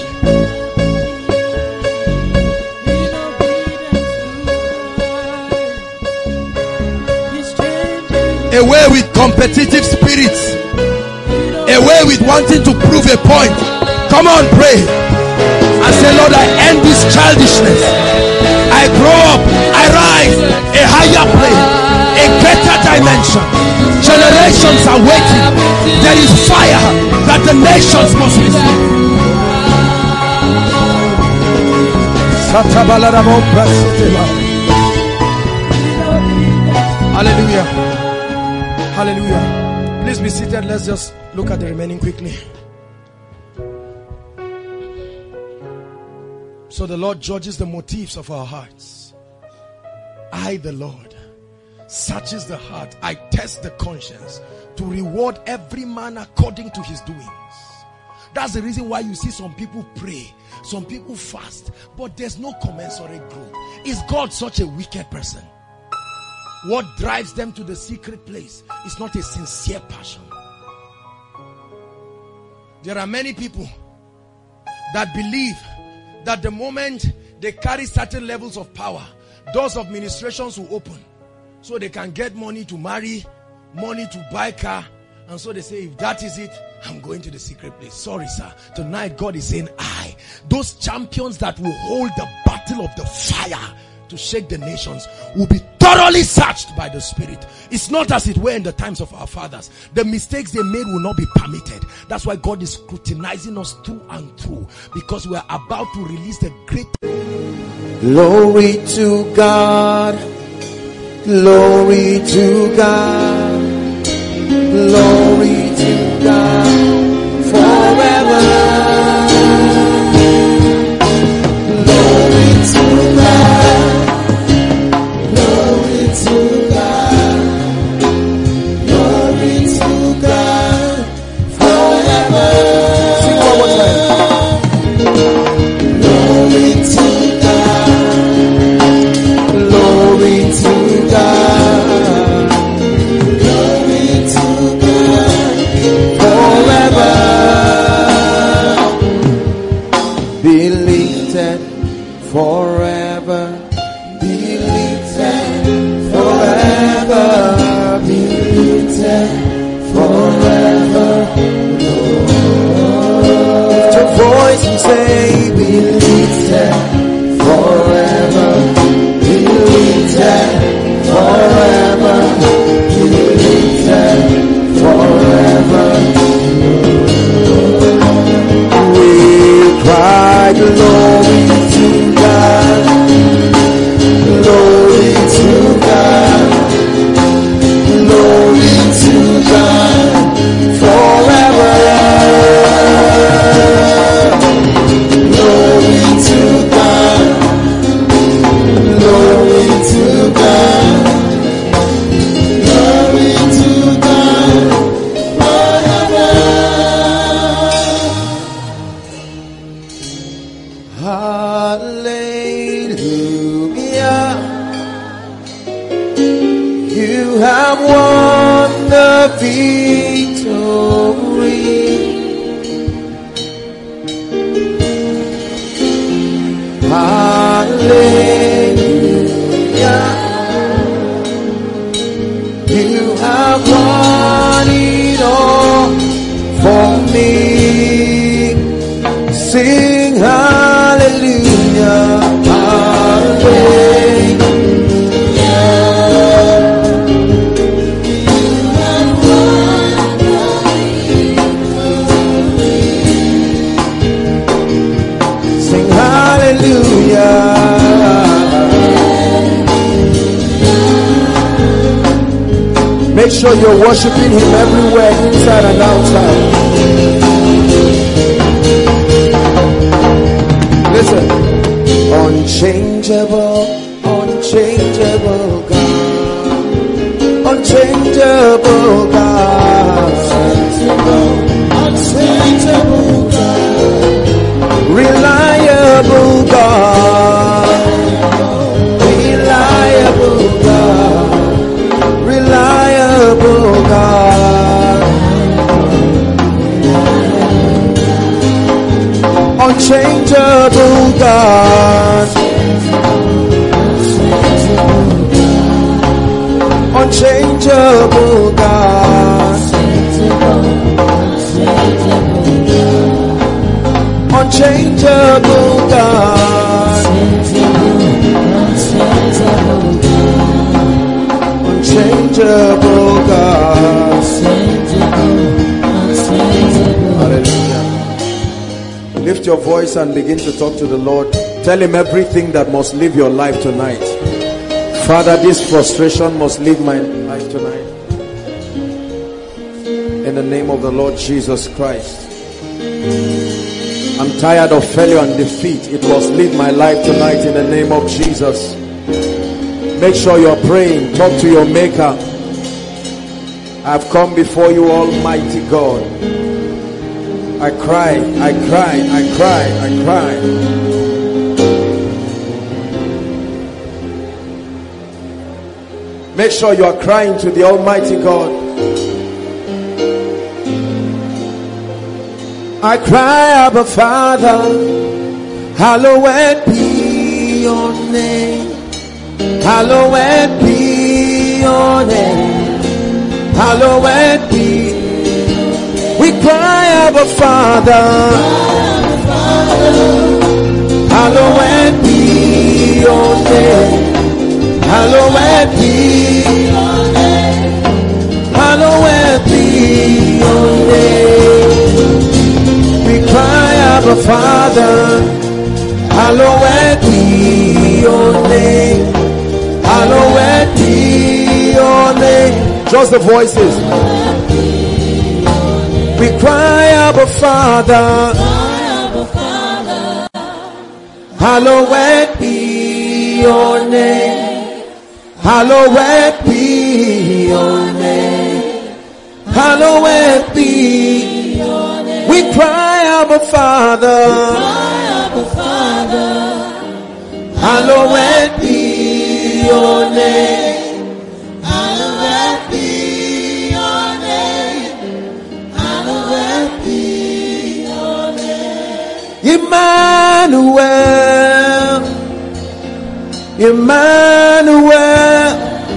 Away with competitive spirits. Away with wanting to prove a point. Come on, pray. And say, Lord, I end this childishness. I grow up. I rise a higher plane, a greater dimension. Generations are waiting. There is fire that the nations must receive. Hallelujah. Hallelujah. Please be seated. Let's just look at the remaining quickly. So the Lord judges the motives of our hearts. I, the Lord, searches the heart. I test the conscience to reward every man according to his doings. That's the reason why you see some people pray, some people fast, but there's no commensurate growth. Is God such a wicked person? What drives them to the secret place is not a sincere passion. There are many people that believe that the moment they carry certain levels of power, doors of ministrations will open, so they can get money to marry, money to buy car, and so they say, if that is it, I'm going to the secret place. Sorry, sir. Tonight God is saying, I, those champions that will hold the battle of the fire to shake the nations will be thoroughly searched by the Spirit. It's not as it were in the times of our fathers. The mistakes they made will not be permitted. That's why God is scrutinizing us through and through, because we are about to release the great. Glory to God, glory to God, glory to God forever. Glory to God, glory to God, glory to God forever. Sing one more time. Glory to God, glory to God, glory to God forever. Be lifted forever, be lifted forever, be lifted forever, Lord. Lift your voice and say, be lifted forever, be lifted forever, be lifted forever. We cry glory to God, glory to God, glory to God forever. have done it all for me. Sing hallelujah, sing hallelujah. Make sure you're worshiping him everywhere, inside and outside. Listen. Unchangeable, unchangeable God. Unchangeable God. Unchangeable God. Reliable God. Reliable God. Reliable God. Unchangeable God. Unchangeable God. Unchangeable God. Unchangeable God. Hallelujah. Lift your voice and begin to talk to the Lord. Tell him everything that must live your life tonight. Father, this frustration must leave my life tonight. In the name of the Lord Jesus Christ. I'm tired of failure and defeat. It must leave my life tonight in the name of Jesus. Make sure you're praying. Talk to your maker. I've come before you, Almighty God. I cry, I cry, I cry, I cry. Make sure you are crying to the Almighty God. I cry, Abba Father, hallowed be your name. Hallowed be your name. Hallowed be. We cry, Abba Father, hallowed be your name. Hallowed be your name. Hallowed be your name. We cry, Abba Father, hallowed be your name. Hallowed be your name. Just the voices. We cry, Abba Father, hallowed be your name. Hallowed be your name. Hallowed be your name. We cry, Abba Father, hallowed be your name. Hallowed be your name. Hallowed be your name. Emmanuel, Emmanuel,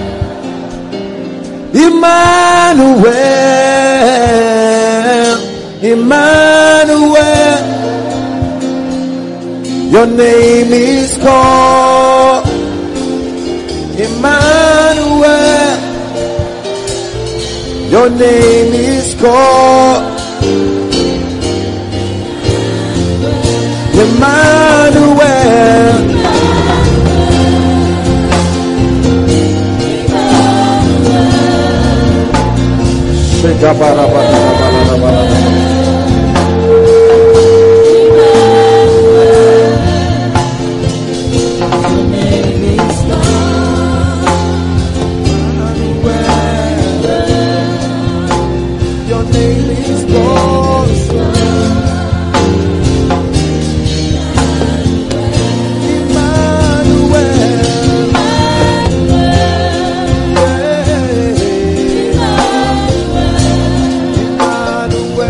Emmanuel, Emmanuel. Your name is called Emmanuel. Your name is called Emmanuel. Your name is God. Emmanuel.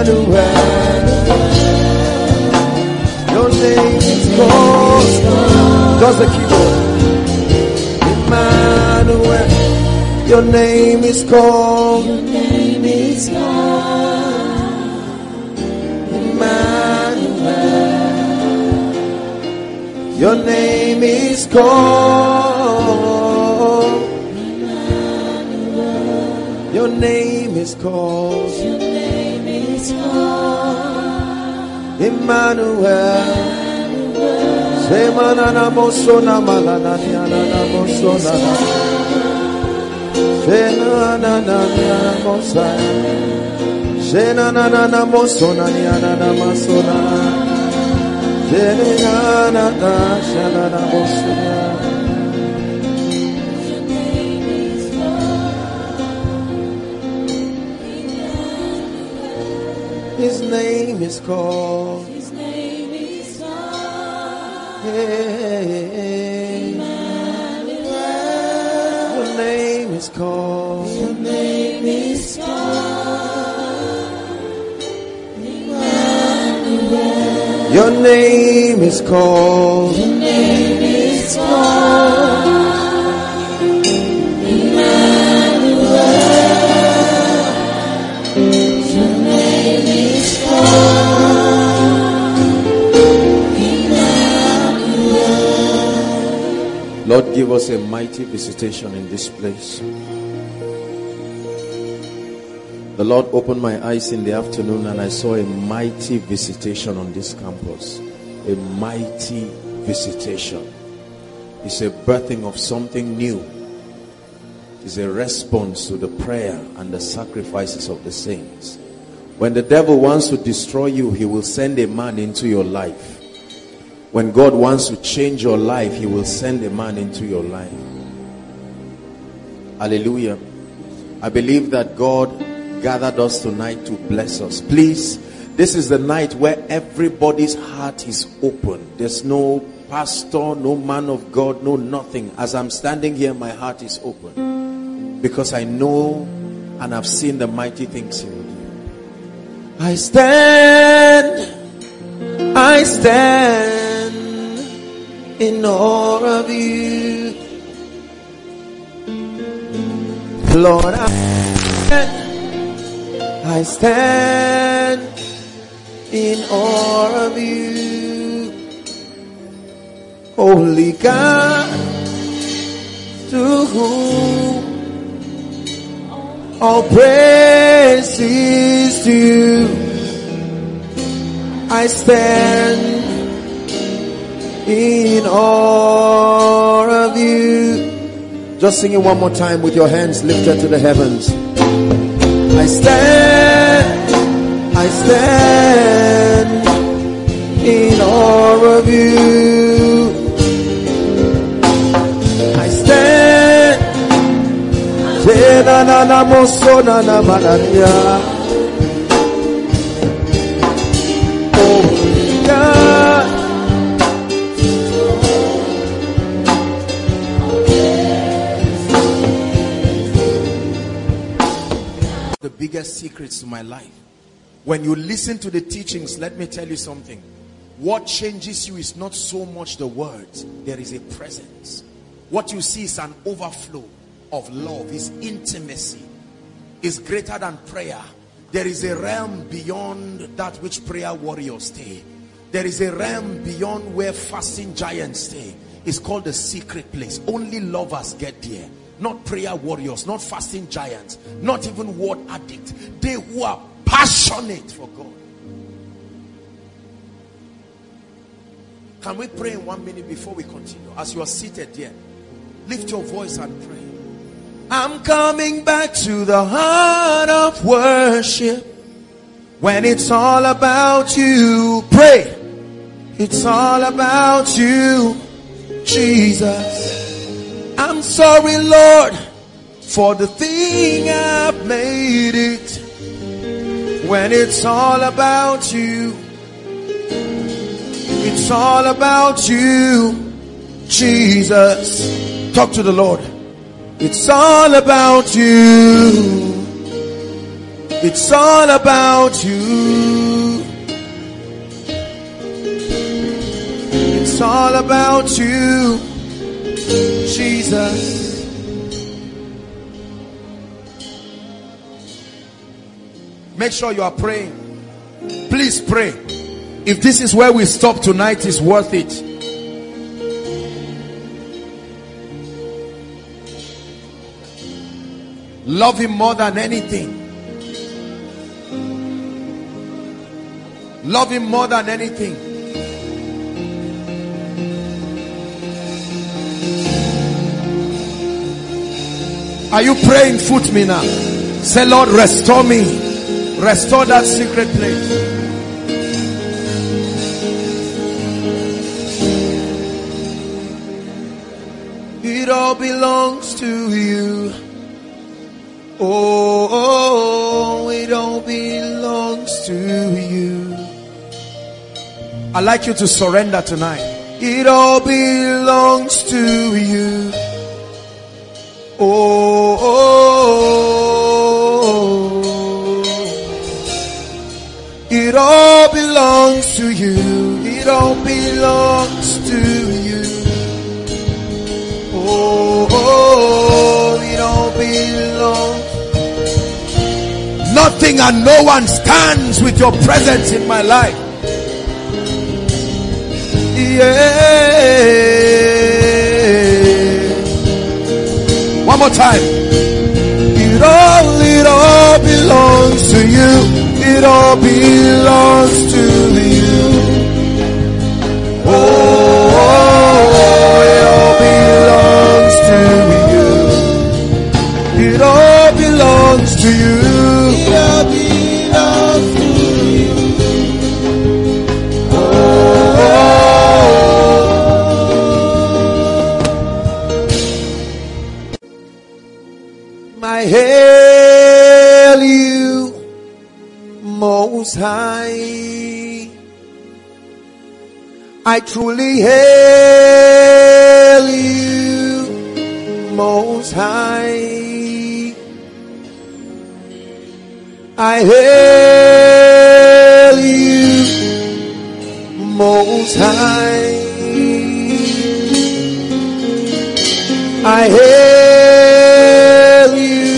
Emmanuel. Your name is called. Does the keyboard. Emmanuel. Your name is called. Your name is called. Emmanuel. Your name is called. Emmanuel. Your name is called. Your name is called. Emmanuel. Semanana mosona malana niana mosona. Senana niana mosaya. Senana mosona niana mosona. Senana shanana mosona. His name is called. His name is called. Hey, Emmanuel. Your name is called. Your name is called. Emmanuel. Your name is called. Your name is called. Lord, give us a mighty visitation in this place. The Lord opened my eyes in the afternoon and I saw a mighty visitation on this campus. A mighty visitation. It's a birthing of something new. It's a response to the prayer and the sacrifices of the saints. When the devil wants to destroy you, he will send a man into your life. When God wants to change your life, he will send a man into your life. Hallelujah. I believe that God gathered us tonight to bless us. Please, this is the night where everybody's heart is open. There's no pastor, no man of God, no nothing. As I'm standing here, my heart is open. Because I know and I've seen the mighty things he will do. I stand, I stand in awe of you, Lord. I stand, I stand in awe of you, Holy God, to whom all praise is due. I stand in awe of you. Just sing it one more time with your hands lifted to the heavens. I stand, I stand in awe of you. I stand. Oh God. The biggest secrets to my life. When you listen to the teachings, let me tell you something. What changes you is not so much the words. There is a presence. What you see is an overflow of love, is intimacy, is greater than prayer. There is a realm beyond that which prayer warriors stay. There is a realm beyond where fasting giants stay. It's called the secret place. Only lovers get there. Not prayer warriors, not fasting giants, not even word addicts. They who are passionate for God. Can we pray in one minute before we continue? As you are seated there, lift your voice and pray. I'm coming back to the heart of worship. When it's all about you, pray. It's all about you, Jesus. I'm sorry, Lord, for the thing I've made it. When it's all about you, it's all about you, Jesus. Talk to the Lord. It's all about you. It's all about you. It's all about you, Jesus. Make sure you are praying. Please pray. If this is where we stop tonight, it's worth it. Love him more than anything. Love him more than anything. Are you praying? Foot me now. Say, Lord, restore me. Restore that secret place. It all belongs to you. Oh, oh, it all belongs to you. I'd like you to surrender tonight. It all belongs to you. Oh, oh, oh, it all belongs to you. It all belongs to you. Oh, oh, it all belongs. Nothing and no one stands with your presence in my life. Yeah. One more time. It all, it all belongs to you. It all belongs to you. Oh, oh, it all belongs to you. It all belongs to you. It all belongs to you. Oh, I hail you, Most High. I truly hail you, Most High. I hail you, Most High. I hail you,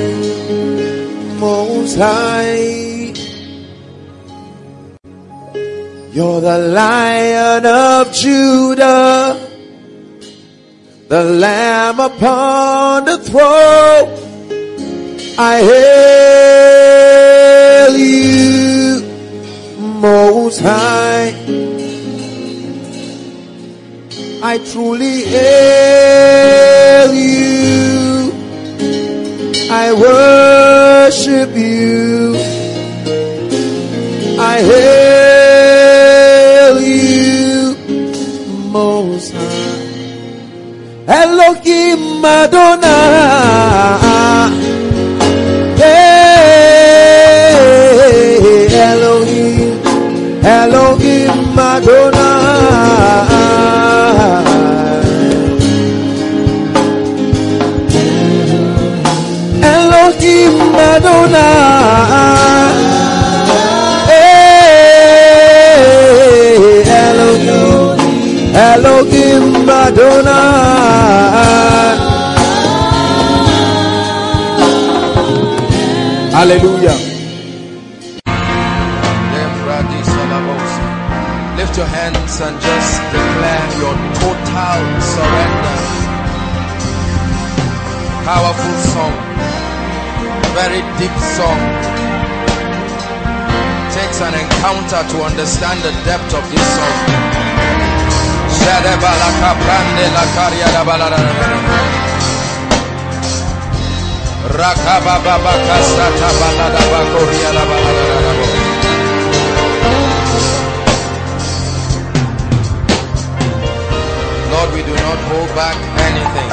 Most High. You're the Lion of Judah, the Lamb upon the throne. I hail you, Most High. I truly hail you. I worship you. I hail you, Most High. Elohim Adonai. Hey, Elohim, Elohim Adonai. Elohim Adonai. Hey, Elohim, Elohim Adonai. Hallelujah. Lift your hands and just declare your total surrender. Powerful song, very deep song. Takes an encounter to understand the depth of this song. Lord, we do not hold back anything.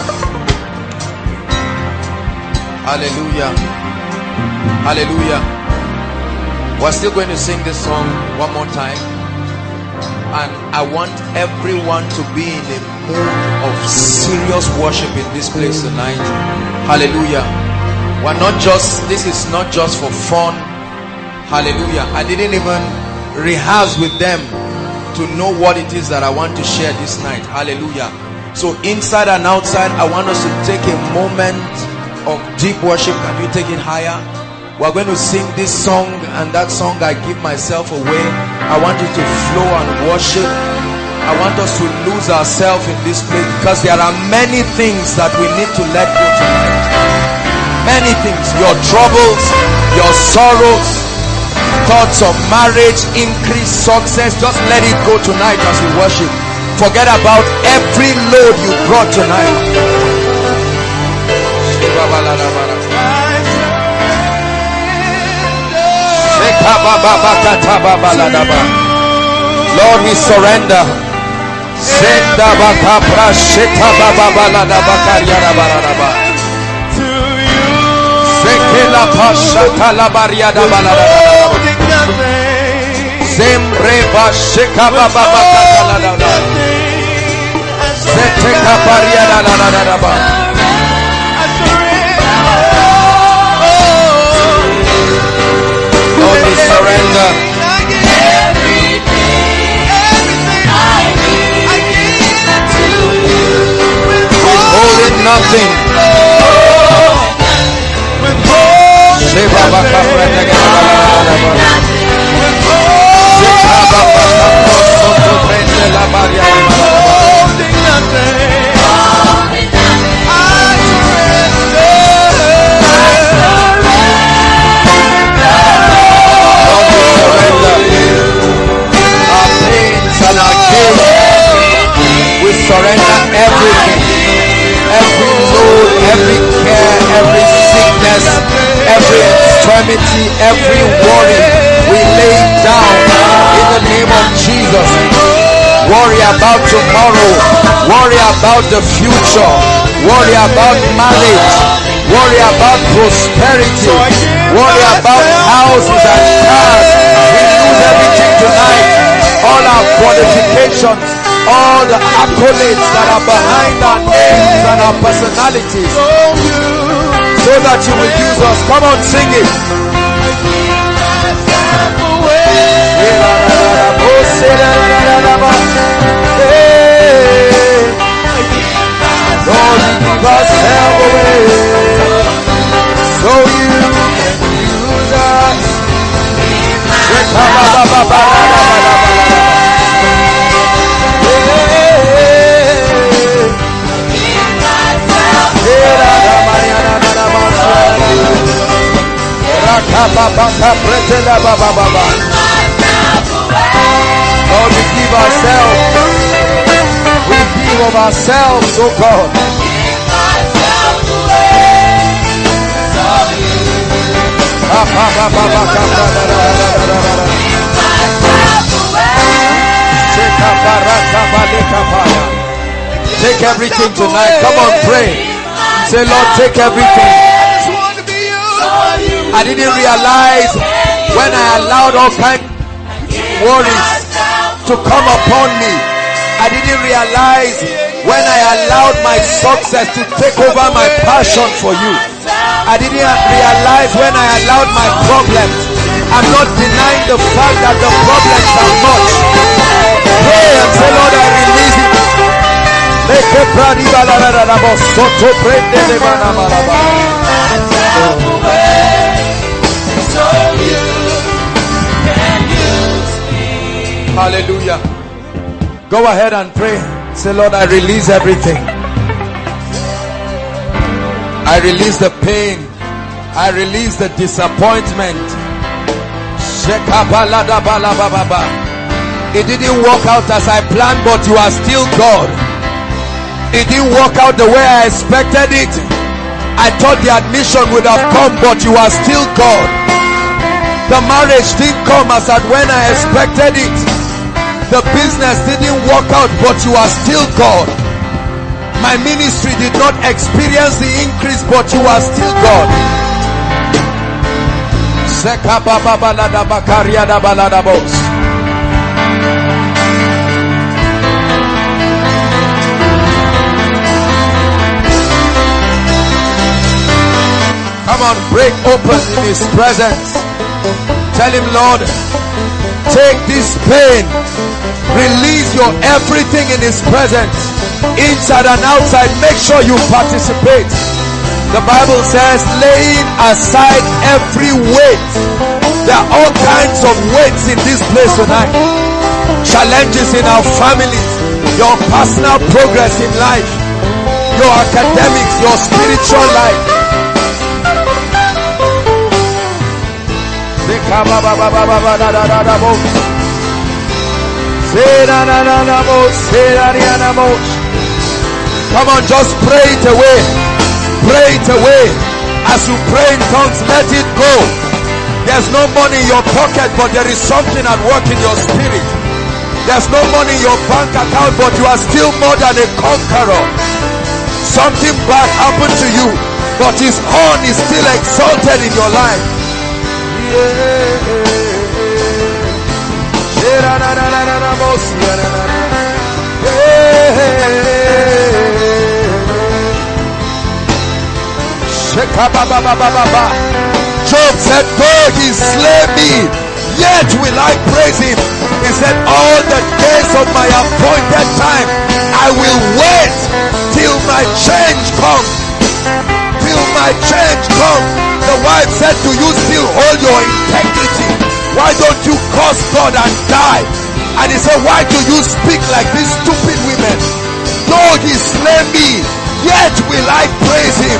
Hallelujah. Hallelujah. We're still going to sing this song one more time. And I want everyone to be in a mood of serious worship in this place tonight. Hallelujah. We're not just, this is not just for fun. Hallelujah. I didn't even rehearse with them to know what it is that I want to share this night. Hallelujah. So inside and outside, I want us to take a moment of deep worship. Can you take it higher? We're going to sing this song, and that song, I Give Myself Away. I want you to flow and worship. I want us to lose ourselves in this place, because there are many things that we need to let go tonight. Many things. Your troubles, your sorrows, thoughts of marriage, increase, success. Just let it go tonight as we worship. Forget about every load you brought tonight. Lord, we surrender. Lord, we surrender. Withholding nothing. We surrender everything, every load, every care, every sickness, every infirmity, every worry. We lay it down in the name of Jesus. Worry about tomorrow, worry about the future, worry about marriage, worry about prosperity, worry about houses and cars. We lose everything tonight. All our qualifications, all the accolades that are behind our names and our personalities, so that you will use us. Come on, sing it. Lord, give us help away, so you can use us. Lord, we give ourselves. We give of ourselves, oh God. Take everything tonight. Come on, pray. Say, Lord, take everything. I didn't realize when I allowed all kinds of worries to come upon me. I didn't realize when I allowed my success to take over my passion for you. I didn't realize when I allowed my problems. I'm not denying the fact that the problems are much. Pray and say, Lord, I release it. Make a pradi balarabo soto prende de manamaraba. Hallelujah. Go ahead and pray. Say, Lord, I release everything. I release the pain. I release the disappointment. It didn't work out as I planned, but you are still God. It didn't work out the way I expected it. I thought the admission would have come, but you are still God. The marriage didn't come as at when I expected it. The business didn't work out, but you are still God. My ministry did not experience the increase, but you are still God. Come on, break open in his presence. Tell him, Lord, take this pain, release your everything in his presence, inside and outside. Make sure you participate. The Bible says, laying aside every weight. There are all kinds of weights in this place tonight. Challenges in our families, your personal progress in life, your academics, your spiritual life. Come on, just pray it away. Pray it away. As you pray in tongues, let it go. There's no money in your pocket, but there is something at work in your spirit. There's no money in your bank account, but you are still more than a conqueror. Something bad happened to you, but his horn is still exalted in your life. Job said, though he slay me, yet will I praise him. He said, all the days of my appointed time, I will wait till my change comes. Till my change comes. The wife said, do you still hold your integrity? Why don't you curse God and die? And he said, why do you speak like these stupid women? Though he slay me, yet will I praise him.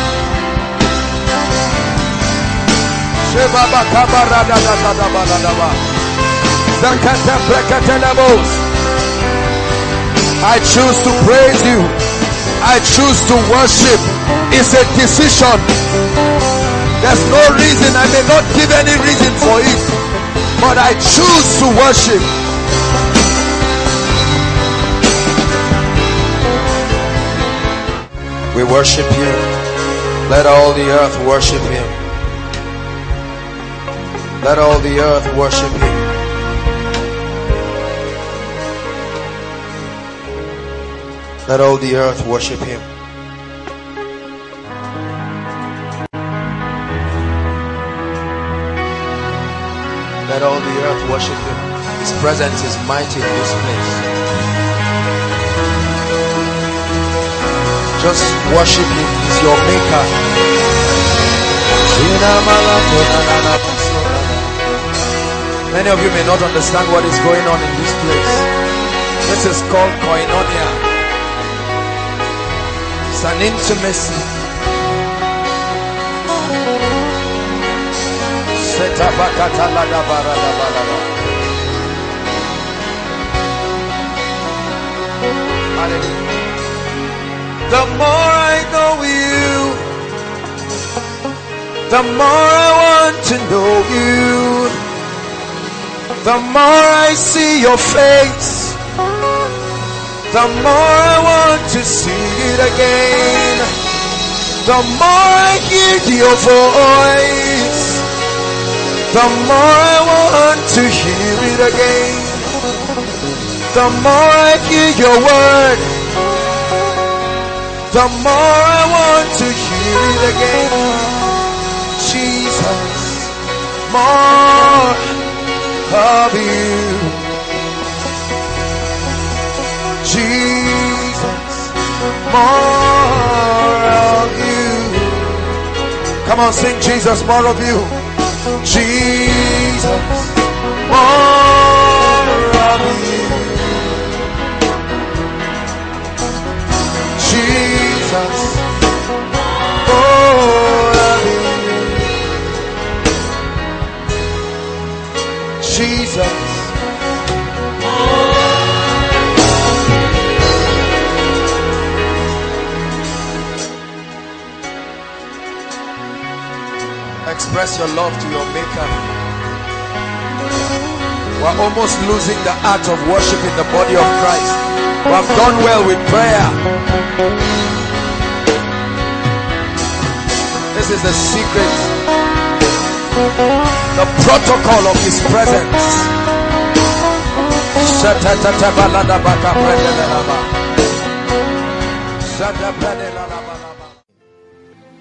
I choose to praise you. I choose to worship. It's a decision. There's no reason. I may not give any reason for it, but I choose to worship. We worship you. Let all the earth worship him. Let all the earth worship him. Let all the earth worship him. Let all the earth worship him. His presence is mighty in this place. Just worship him. He's your maker. Many of you may not understand what is going on in this place. This is called koinonia. It's an intimacy. The more I know you, the more I want to know you. The more I see your face, the more I want to see it again. The more I hear your voice, the more I want to hear it again. The more I hear your word, the more I want to hear it again. Jesus, more of you. Jesus, more of you. Come on, sing Jesus, more of you. Jesus, more of you. Jesus, more of you. Jesus. Express your love to your maker. We're almost losing the art of worship in the body of Christ. We have done well with prayer. This is the secret, the protocol of his presence.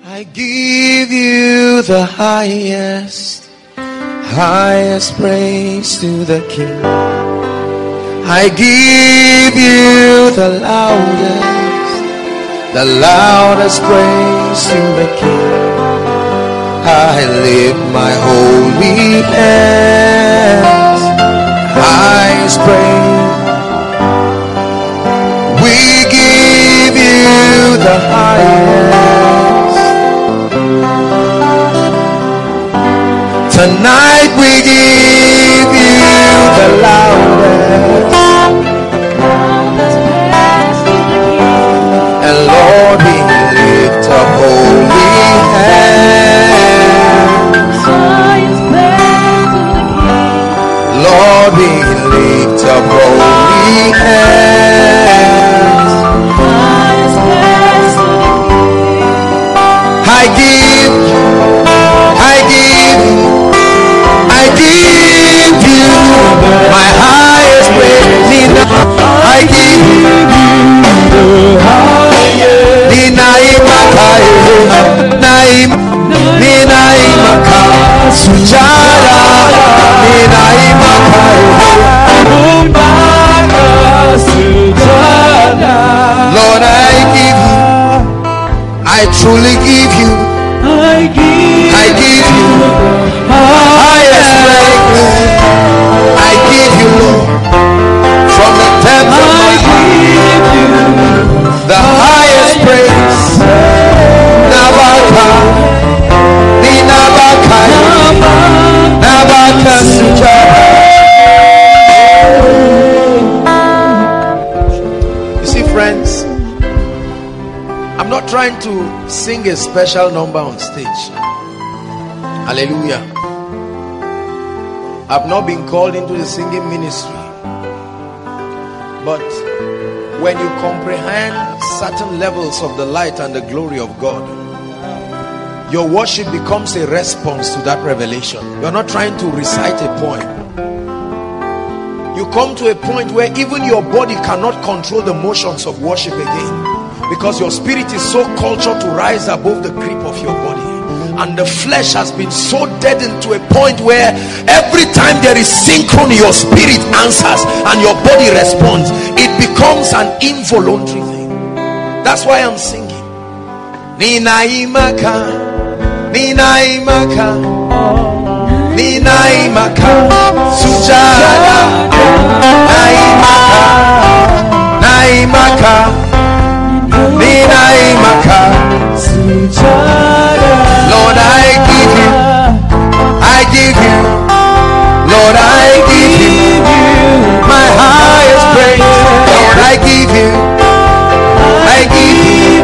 I give you the highest, highest praise to the King. I give you the loudest, the loudest praise to the King. I lift my holy hands, highest praise. We give you the highest. Tonight we give you the loudest. And Lord, we lift up holy hands. Lord, we lift up holy hands. I give, I give, I give you my highest praise. I give you the highest. Ninaimaka, Naim, Ninaimaka, Sujara, Ninaimaka, Lord, I give you, I truly give you, I give, I give you highest praise. I give you, Lord, from the depths of my heart, the highest praise. Nabaka, Ninabaka, Nabaka Sujara. You see, friends, I'm not trying to sing a special number on stage. Hallelujah. I've not been called into the singing ministry. But when you comprehend certain levels of the light and the glory of God, your worship becomes a response to that revelation. You're not trying to recite a poem. You come to a point where even your body cannot control the motions of worship again, because your spirit is so cultured to rise above the creep of your body, and the flesh has been so deadened to a point where every time there is synchron, your spirit answers and your body responds. It becomes an involuntary thing. That's why I'm singing. Ninaimaka, Ninaimaka, Ninaimaka, Sujada, Naimaka, Naimaka, Ninaimaka, Sujada. Lord, I give you, I give you, Lord, I give you my highest praise. Lord, I give you, I give you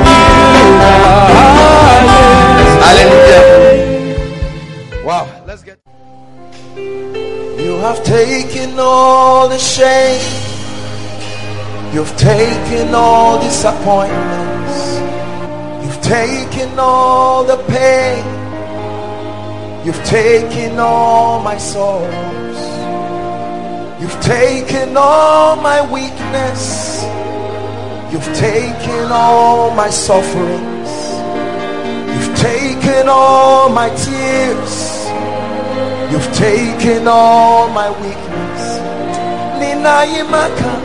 hallelujah. Wow, let's get. You have taken all the shame, you've taken all disappointments, you've taken all the pain, you've taken all my sorrows, you've taken all my weakness, you've taken all my sufferings, you've taken all my tears, you've taken all my weakness. Ninaimaka,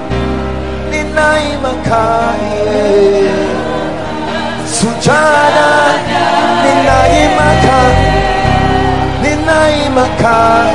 Ninaimaka, yeah. Sujada, Ninaimaka, Ninaimaka,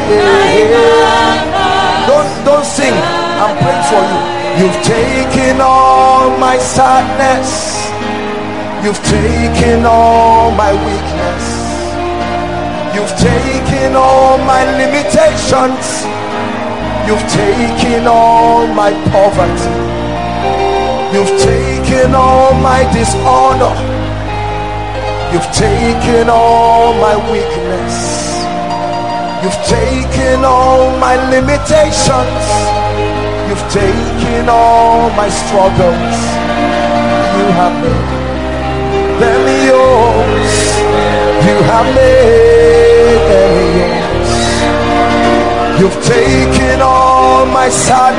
yeah. Don't, don't sing, I'm praying for you. You've taken all my sadness, you've taken all my weakness, you've taken all my limitations, you've taken all my poverty, you've taken all my dishonor, you've taken all my weakness, you've taken all my limitations, you've taken all my struggles. You have made them yours. You have made them yours. You've taken all my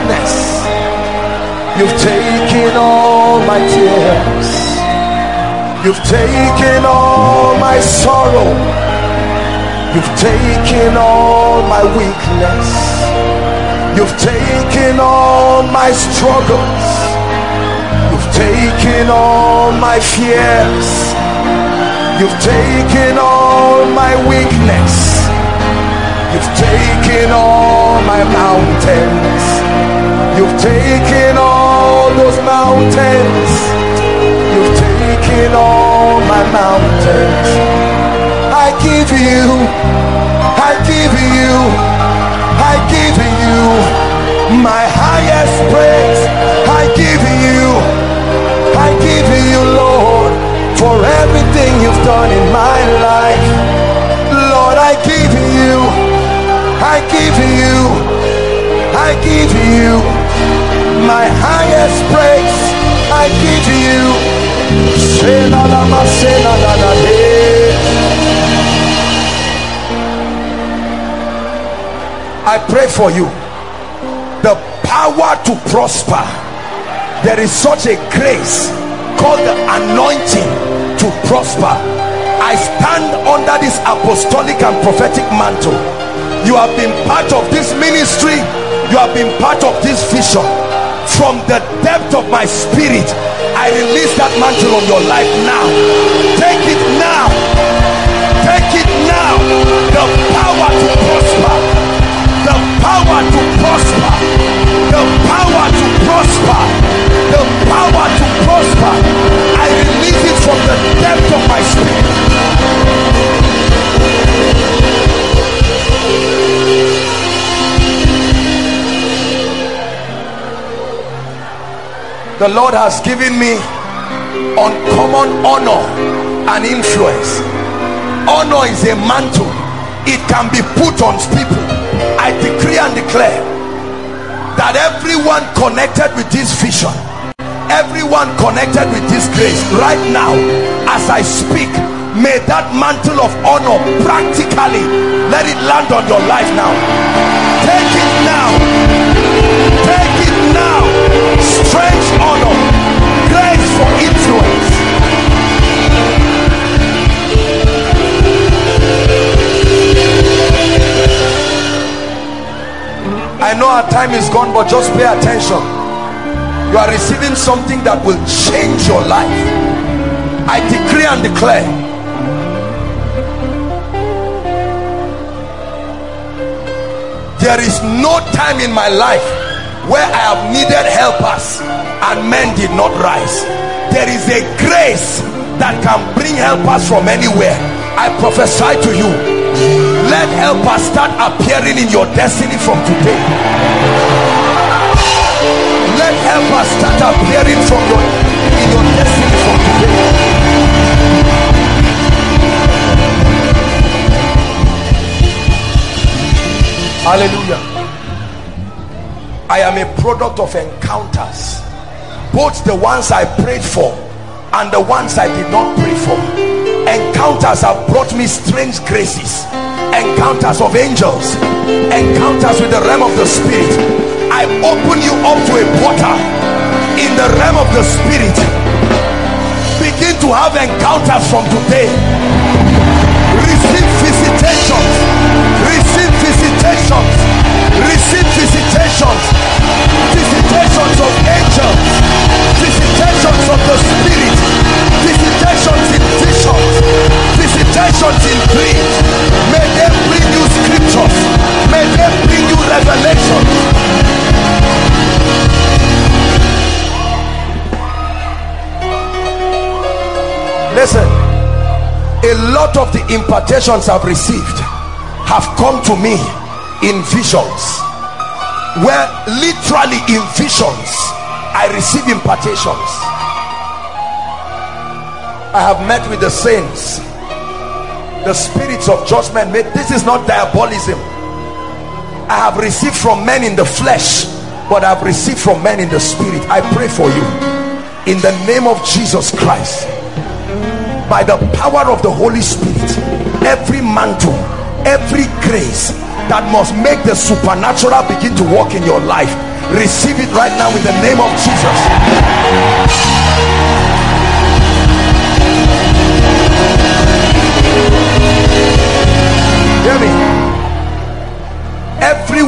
sadness, you've taken all my tears, You've taken all my sorrow. You've taken all my weakness. You've taken all my struggles. You've taken all my fears. You've taken all my weakness. You've taken all my mountains. You've taken all those mountains. You've taken all my mountains. I give you, I give you, I give you my highest praise. I give you, I give you, Lord, for everything you've done in my life. Lord, I give you, I give you, I give you my highest praise. I give you. I pray for you the power to prosper. There is such a grace called the anointing to prosper. I stand under this apostolic and prophetic mantle. You have been part of this ministry. You have been part of this vision. From the depth of my spirit, I release that mantle on your life now. Take it now. Take it now. The power to prosper. The power to prosper. The power to prosper. The power to prosper. I release it from the depth of my spirit. The Lord has given me uncommon honor and influence. Honor is a mantle. It can be put on people. I decree and declare that everyone connected with this vision, everyone connected with this grace, right now as I speak, may that mantle of honor practically let it land on your life now. Take it now. Take it now. Strange honor, grace for influence. I know our time is gone, but just pay attention. You are receiving something that will change your life. I decree and declare, there is no time in my life where I have needed helpers and men did not rise. There is a grace that can bring helpers from anywhere. I prophesy to you, let helpers start appearing in your destiny from today. Let helpers start appearing from your in your destiny from today. Hallelujah. I am a product of encounters, both the ones I prayed for and the ones I did not pray for. Encounters have brought me strange graces, encounters of angels, encounters with the realm of the spirit. I open you up to a portal in the realm of the spirit. Begin to have encounters from today. Receive visitations. Receive visitations. Receive visitations. Visitations of angels. Visitations of the spirit. Visitations in visions. Visitations in dreams. May they bring you scriptures. May they bring you revelation. Listen, a lot of the impartations I've received have come to me in visions, where literally in visions I receive impartations. I have met with the saints, the spirits of judgment. This is not diabolism. I have received from men in the flesh, but I have received from men in the spirit. I pray for you in the name of Jesus Christ, by the power of the Holy Spirit, every mantle, every grace that must make the supernatural begin to work in your life, receive it right now in the name of Jesus.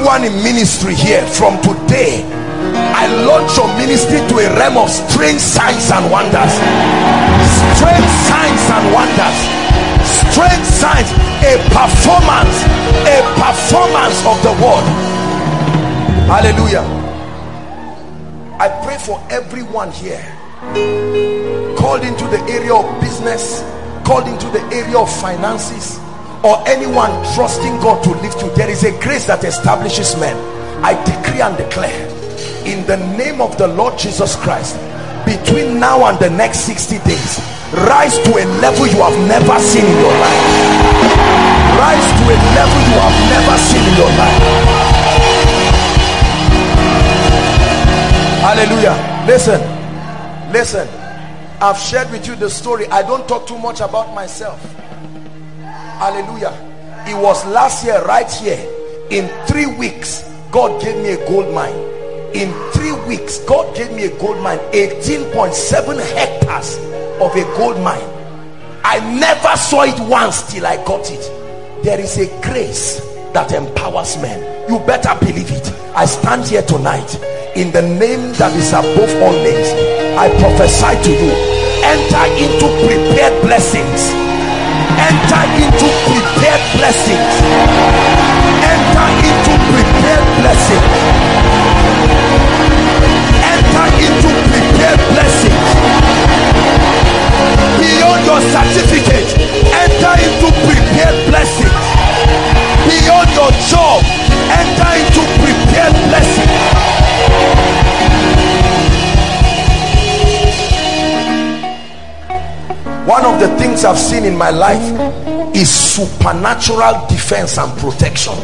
everyone in ministry here, from today I launch your ministry to a realm of strange signs and wonders. Strange signs and wonders. Strange signs. A performance. A performance of the word. Hallelujah. I pray for everyone here called into the area of business, called into the area of finances, or anyone trusting God to lift you. There is a grace that establishes men. I decree and declare in the name of the Lord Jesus Christ, between now and the next sixty days, rise to a level you have never seen in your life. Rise to a level you have never seen in your life. Hallelujah. Listen, listen, I've shared with you the story. I don't talk too much about myself. Hallelujah. It was last year right here. In three weeks God gave me a gold mine. In three weeks God gave me a gold mine. Eighteen point seven hectares of a gold mine. I never saw it once till I got it. There is a grace that empowers men. You better believe it. I stand here tonight in the name that is above all names. I prophesy to you, enter into prepared blessings. Enter into prepared blessings. Enter into prepared blessings. Enter into prepared blessings. Beyond your certificate, enter into prepared blessings. Beyond your job, enter into prepared blessings. One of the things I've seen in my life is supernatural defense and protection.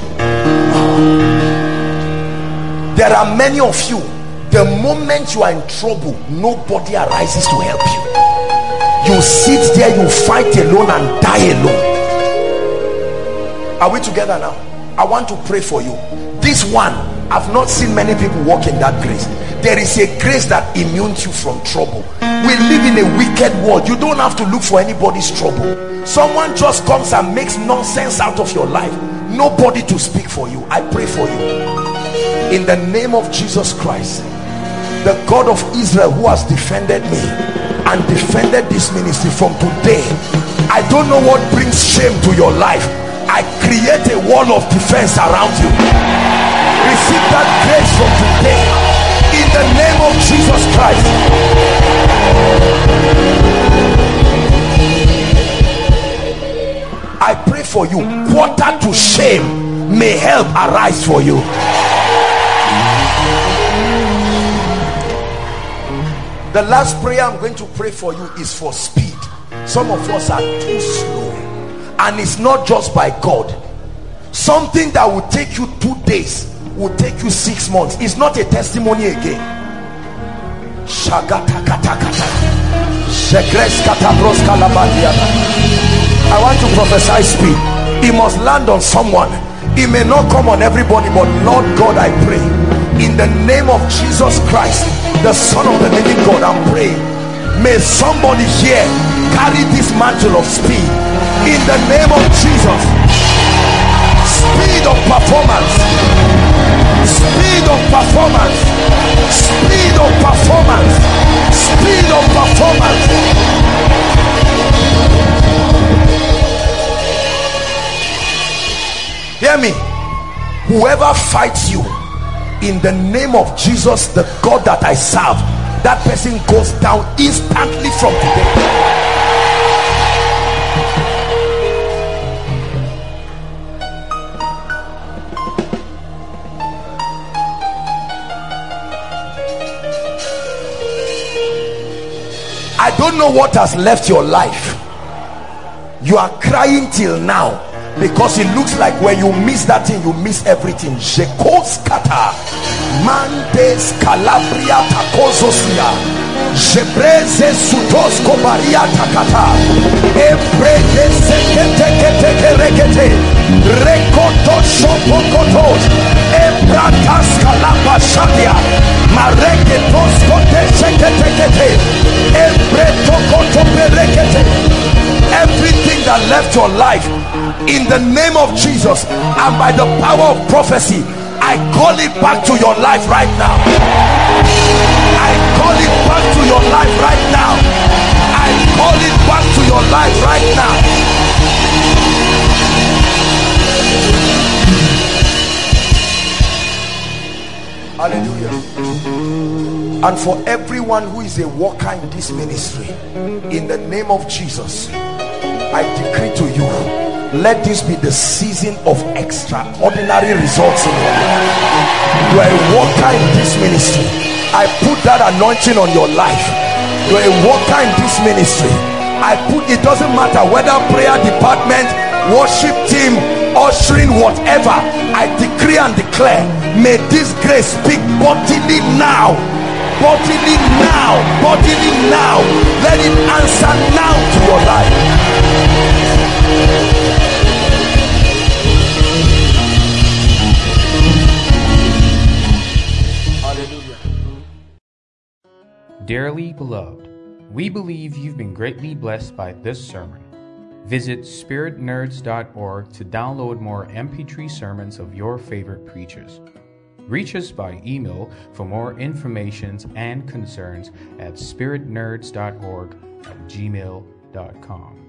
There are many of you, the moment you are in trouble, nobody arises to help you. You sit there, you fight alone and die alone. Are we together now? I want to pray for you. This one, I've not seen many people walk in that grace. There is a grace that immunes you from trouble. We live in a wicked world. You don't have to look for anybody's trouble. Someone just comes and makes nonsense out of your life. Nobody to speak for you. I pray for you in the name of Jesus Christ, the God of Israel, who has defended me and defended this ministry. From today, I don't know what brings shame to your life. I create a wall of defense around you. Receive that grace from today in the name of Jesus Christ. I pray for you, quarter to shame may help arise for you. The last prayer I'm going to pray for you is for speed. Some of us are too slow, and it's not just by God. Something that will take you two days will take you six months. It's not a testimony again. I want to prophesy speed. It must land on someone. It may not come on everybody, but Lord God, I pray in the name of Jesus Christ, the Son of the living God, I'm praying, may somebody here carry this mantle of speed in the name of Jesus. Speed of performance, speed of performance, speed of performance, speed of performance. Hear me. Whoever fights you, in the name of Jesus, the God that I serve, that person goes down instantly from today. I don't know what has left your life. You are crying till now because it looks like when you miss that thing, you miss everything. Jekos kata mandes calabria takozosia jebreze sutos kobaria takata ebrede sekete kete kerekete rekoto shopokotos ebratas kalapa shadia mareketos kote sekete kete ebreto koto berekete. Everything that left your life, in the name of Jesus and by the power of prophecy, I call it back to your life right now. I call it back to your life right now. I call it back to your life right now. Hallelujah. And for everyone who is a worker in this ministry, in the name of Jesus, I decree to you, let this be the season of extraordinary results in your life. You are a worker in this ministry. I put that anointing on your life. You are a worker in this ministry. I put, it doesn't matter whether prayer department, worship team, ushering, whatever. I decree and declare, may this grace speak bodily now, bodily now, bodily now. Let it answer now to your life. Hallelujah. Dearly beloved, we believe you've been greatly blessed by this sermon. Visit spirit nerds dot org to download more M P three sermons of your favorite preachers. Reach us by email for more information and concerns at spirit nerds dot org at gmail dot com.